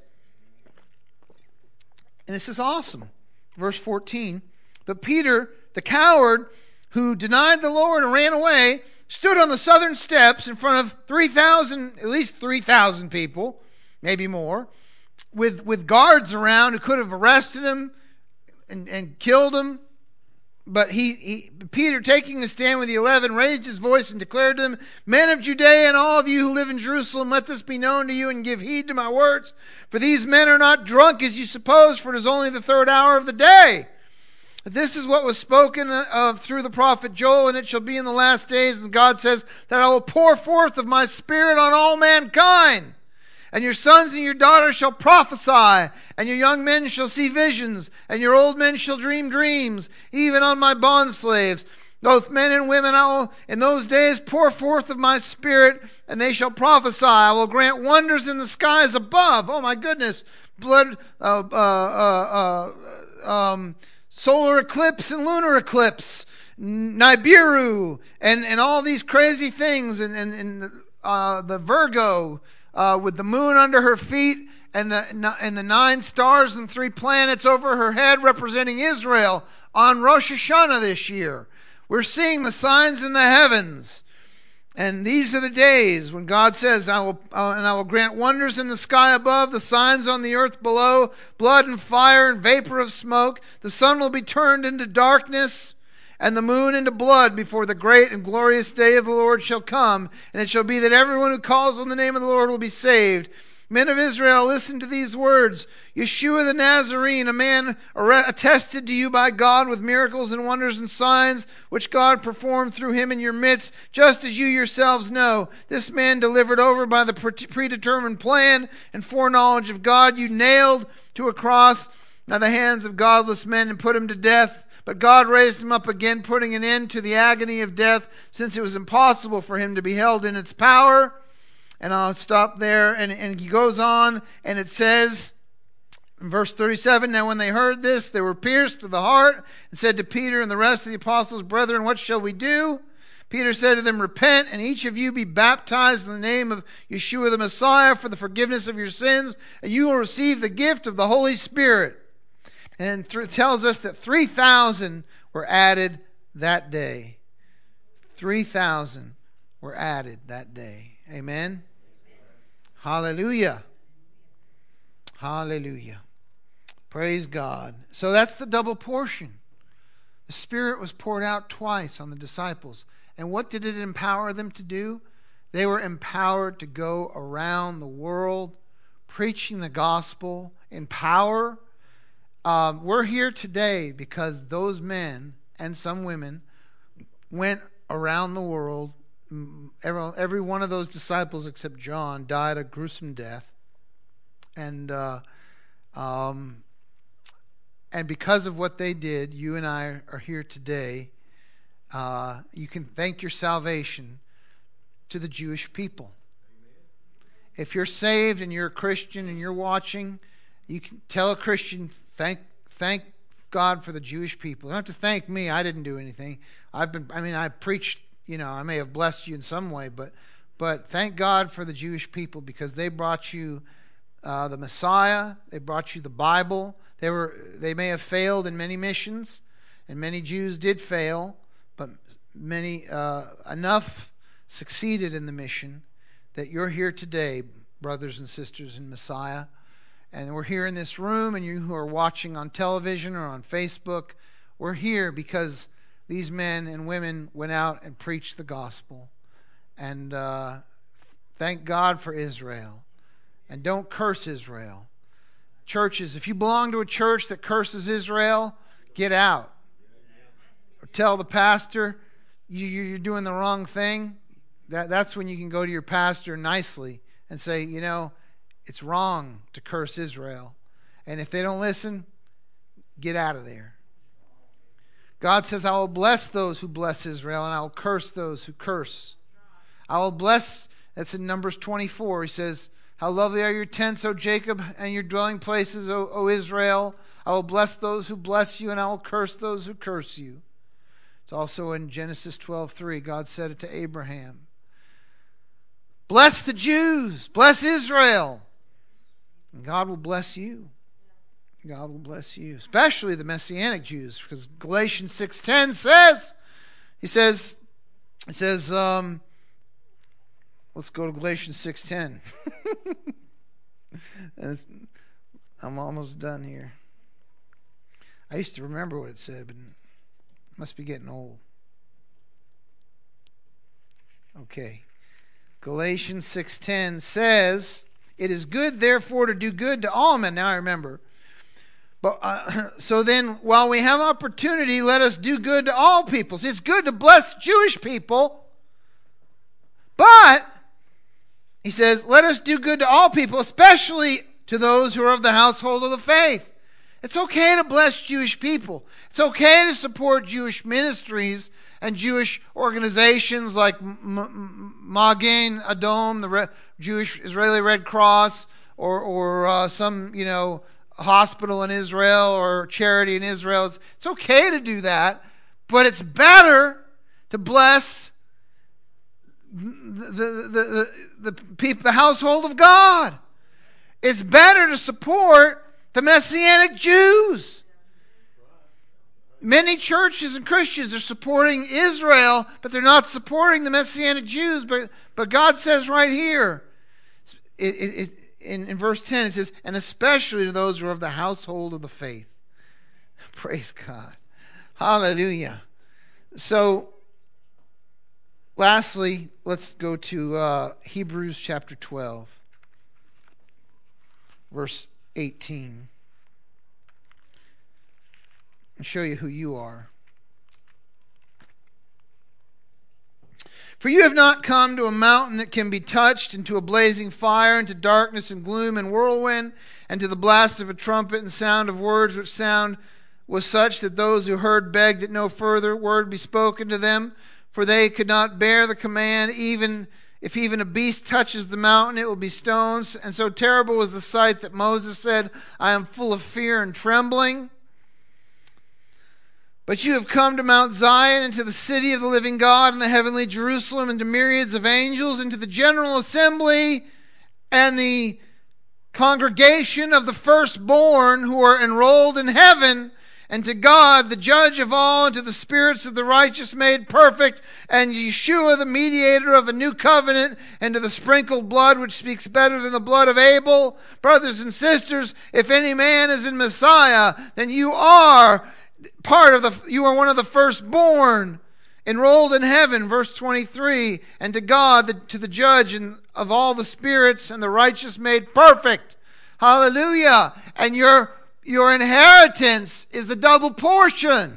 and this is awesome, verse fourteen, but Peter, the coward who denied the Lord and ran away, stood on the southern steps in front of three thousand, at least three thousand people, maybe more, with, with guards around who could have arrested him and, and killed him. But he, he, Peter, taking a stand with the eleven, raised his voice and declared to them, Men of Judea and all of you who live in Jerusalem, let this be known to you and give heed to my words. For these men are not drunk as you suppose, for it is only the third hour of the day. But this is what was spoken of through the prophet Joel, and it shall be in the last days, and God says, that I will pour forth of my Spirit on all mankind. And your sons and your daughters shall prophesy, and your young men shall see visions, and your old men shall dream dreams, even on my bondslaves. Both men and women I will in those days pour forth of my Spirit, and they shall prophesy. I will grant wonders in the skies above. Oh my goodness. Blood, uh, uh, uh, uh, um, solar eclipse and lunar eclipse. Nibiru, and, and all these crazy things, and, and, and uh, the Virgo, Uh, with the moon under her feet and the and the nine stars and three planets over her head representing Israel on Rosh Hashanah this year. We're seeing the signs in the heavens. And these are the days when God says, I will uh, and I will grant wonders in the sky above, the signs on the earth below, blood and fire and vapor of smoke. The sun will be turned into darkness, and the moon into blood before the great and glorious day of the Lord shall come. And it shall be that everyone who calls on the name of the Lord will be saved. Men of Israel, listen to these words. Yeshua the Nazarene, a man attested to you by God with miracles and wonders and signs, which God performed through him in your midst, just as you yourselves know. This man delivered over by the predetermined plan and foreknowledge of God, you nailed to a cross by the hands of godless men and put him to death. But God raised him up again, putting an end to the agony of death, since it was impossible for him to be held in its power. And I'll stop there. And, and he goes on, and it says in verse thirty-seven, Now when they heard this, they were pierced to the heart, and said to Peter and the rest of the apostles, Brethren, what shall we do? Peter said to them, Repent, and each of you be baptized in the name of Yeshua the Messiah for the forgiveness of your sins, and you will receive the gift of the Holy Spirit. And it tells us that three thousand were added that day. three thousand were added that day. Amen? Hallelujah. Hallelujah. Praise God. So that's the double portion. The Spirit was poured out twice on the disciples. And what did it empower them to do? They were empowered to go around the world preaching the gospel in power. Um, we're here today because those men and some women went around the world. Every, every one of those disciples except John died a gruesome death. And uh, um, and because of what they did, you and I are here today. Uh, you can thank your salvation to the Jewish people. If you're saved and you're a Christian and you're watching, you can tell a Christian, Thank, thank God for the Jewish people. You don't have to thank me. I didn't do anything. I've been. I mean, I preached. You know, I may have blessed you in some way, but, but thank God for the Jewish people because they brought you uh, the Messiah. They brought you the Bible. They were. They may have failed in many missions, and many Jews did fail, but many uh, enough succeeded in the mission that you're here today, brothers and sisters in Messiah. And we're here in this room, and you who are watching on television or on Facebook, we're here because these men and women went out and preached the gospel. And uh, thank God for Israel. And don't curse Israel. Churches, if you belong to a church that curses Israel, get out. Or tell the pastor you, you're doing the wrong thing. That, that's when you can go to your pastor nicely and say, you know, it's wrong to curse Israel. And if they don't listen, get out of there. God says, I will bless those who bless Israel, and I will curse those who curse. I will bless, that's in Numbers twenty-four. He says, how lovely are your tents, O Jacob, and your dwelling places, O, o Israel. I will bless those who bless you, and I will curse those who curse you. It's also in Genesis twelve three. God said it to Abraham. Bless the Jews. Bless Israel. And God will bless you. God will bless you. Especially the Messianic Jews. Because Galatians six ten says, he says, it says, um, let's go to Galatians six ten. I'm almost done here. I used to remember what it said, but it must be getting old. Okay. Galatians six ten says, it is good, therefore, to do good to all men. Now I remember. But uh, so then, while we have opportunity, let us do good to all people. See, it's good to bless Jewish people. But, he says, let us do good to all people, especially to those who are of the household of the faith. It's okay to bless Jewish people. It's okay to support Jewish ministries and Jewish organizations like Magen Adom, the Re- Jewish Israeli Red Cross, or or uh, some you know hospital in Israel or charity in Israel. It's, it's okay to do that, but it's better to bless the the the, the, the people, the household of God. It's better to support the Messianic Jews. Many churches and Christians are supporting Israel, but they're not supporting the Messianic Jews. But but God says right here, it, it, it, in, in verse ten, it says, and especially to those who are of the household of the faith. Praise God. Hallelujah. So, lastly, let's go to uh, Hebrews chapter twelve, verse eighteen. And show you who you are. For you have not come to a mountain that can be touched, and to a blazing fire, and to darkness and gloom and whirlwind, and to the blast of a trumpet and sound of words, which sound was such that those who heard begged that no further word be spoken to them, for they could not bear the command. Even if even a beast touches the mountain, it will be stones. And so terrible was the sight that Moses said, I am full of fear and trembling. But you have come to Mount Zion, and to the city of the living God, and the heavenly Jerusalem, and to myriads of angels, and to the general assembly, and the congregation of the firstborn who are enrolled in heaven, and to God, the judge of all, and to the spirits of the righteous made perfect, and Yeshua, the mediator of a new covenant, and to the sprinkled blood which speaks better than the blood of Abel. Brothers and sisters, if any man is in Messiah, then you are part of the, you are one of the firstborn, enrolled in heaven. Verse twenty-three, and to God, the, to the judge and of all the spirits and the righteous made perfect. Hallelujah. And your Your inheritance is the double portion.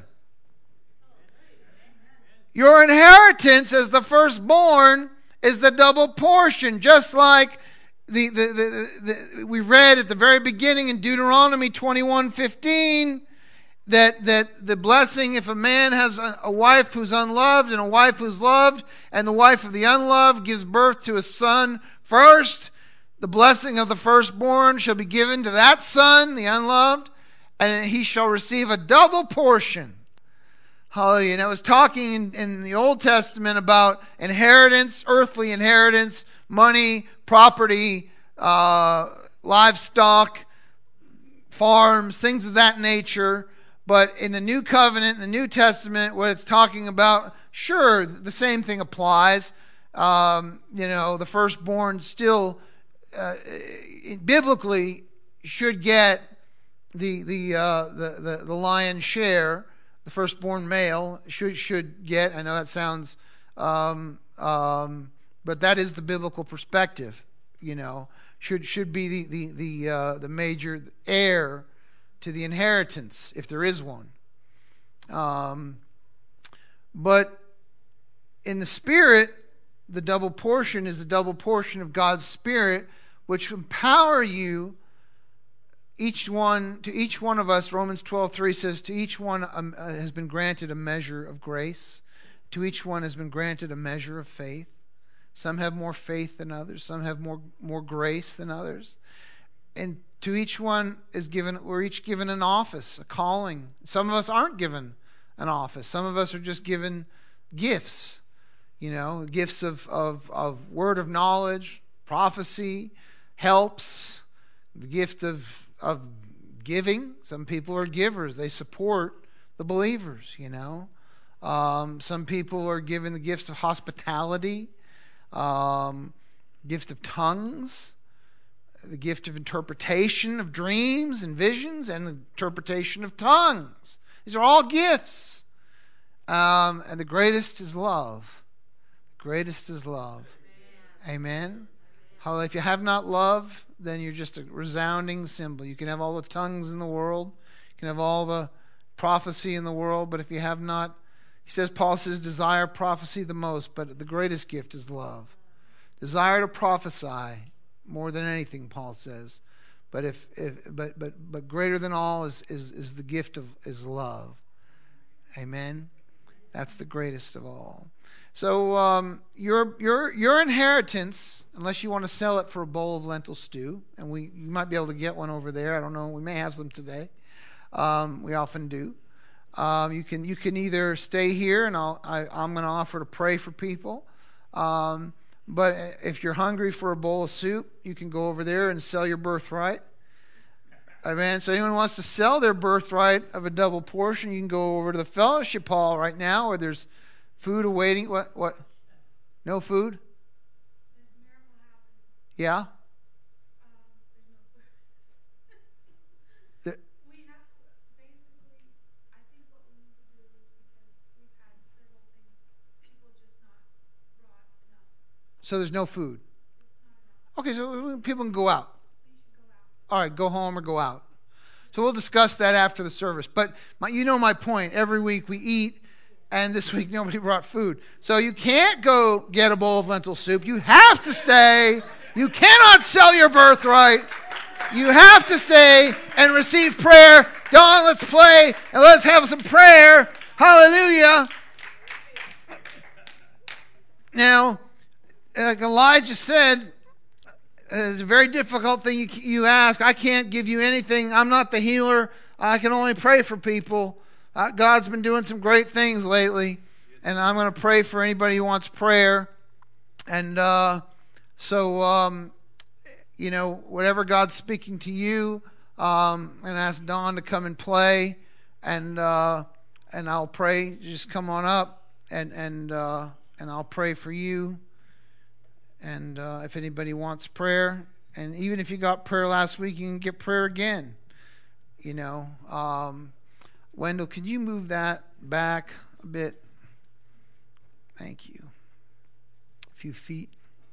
Your inheritance as the firstborn is the double portion. Just like the, the, the, the, we read at the very beginning in Deuteronomy twenty-one fifteen, that, that the blessing, if a man has a, a wife who's unloved and a wife who's loved, and the wife of the unloved gives birth to a son first, the blessing of the firstborn shall be given to that son, the unloved, and he shall receive a double portion. Hallelujah. And I was talking in, in the Old Testament about inheritance, earthly inheritance, money, property, uh, livestock, farms, things of that nature. But in the New Covenant, in the New Testament, what it's talking about, sure, the same thing applies. Um, you know, the firstborn still Uh, biblically should get the the, uh, the the the lion's share. The firstborn male should should get. I know that sounds, um, um, but that is the biblical perspective. You know, should should be the the the uh, the major heir to the inheritance if there is one. Um, but in the Spirit, the double portion is the double portion of God's Spirit, which empower you, each one, to each one of us. Romans twelve three says, to each one um, uh, has been granted a measure of grace. To each one has been granted a measure of faith. Some have more faith than others. Some have more more grace than others. And to each one is given, we're each given an office, a calling. Some of us aren't given an office. Some of us are just given gifts, you know, gifts of, of, of word of knowledge, prophecy, helps, the gift of, of giving. Some people are givers. They support the believers, you know. Um, some people are given the gifts of hospitality, um, gift of tongues, the gift of interpretation of dreams and visions, and the interpretation of tongues. These are all gifts. Um, and the greatest is love. The greatest is love. Amen. How if you have not love, then you're just a resounding cymbal. You can have all the tongues in the world. You can have all the prophecy in the world. But if you have not, he says, Paul says, desire prophecy the most. But the greatest gift is love. Desire to prophesy more than anything, Paul says. But if, if but but but greater than all is is is the gift of is love. Amen. That's the greatest of all. So um, your your your inheritance, unless you want to sell it for a bowl of lentil stew, and we you might be able to get one over there. I don't know. We may have some today. Um, we often do. Um, you can you can either stay here, and I'll I, I'm going to offer to pray for people. Um, But if you're hungry for a bowl of soup, you can go over there and sell your birthright. Amen. So anyone wants to sell their birthright of a double portion, you can go over to the fellowship hall right now where there's food awaiting. What? What? No food? Yeah? The, So there's no food. Okay, so people can go out. All right, go home or go out. So we'll discuss that after the service. But my, you know my point. Every week we eat, and this week nobody brought food. So you can't go get a bowl of lentil soup. You have to stay. You cannot sell your birthright. You have to stay and receive prayer. Dawn, let's play, and let's have some prayer. Hallelujah. Now, like Elijah said, it's a very difficult thing you, you ask. I can't give you anything. I'm not the healer. I can only pray for people. Uh, God's been doing some great things lately, and I'm going to pray for anybody who wants prayer. And uh, so, um, you know, whatever God's speaking to you, um, and ask Dawn to come and play, and uh, and I'll pray. Just come on up, and and uh, and I'll pray for you. And uh, if anybody wants prayer, and even if you got prayer last week, you can get prayer again. You know, um, Wendell, could you move that back a bit? Thank you. A few feet.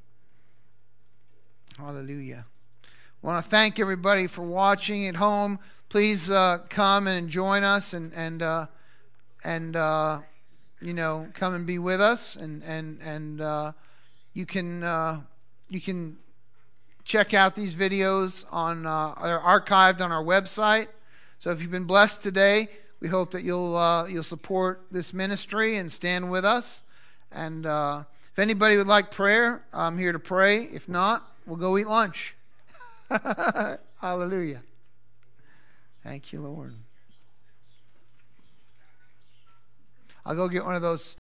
Hallelujah. I want to thank everybody for watching at home. Please uh, come and join us, and and uh, and uh, you know, come and be with us, and and and. Uh, You can uh, you can check out these videos on uh, they're archived on our website. So if you've been blessed today, we hope that you'll uh, you'll support this ministry and stand with us. And uh, if anybody would like prayer, I'm here to pray. If not, we'll go eat lunch. Hallelujah. Thank you, Lord. I'll go get one of those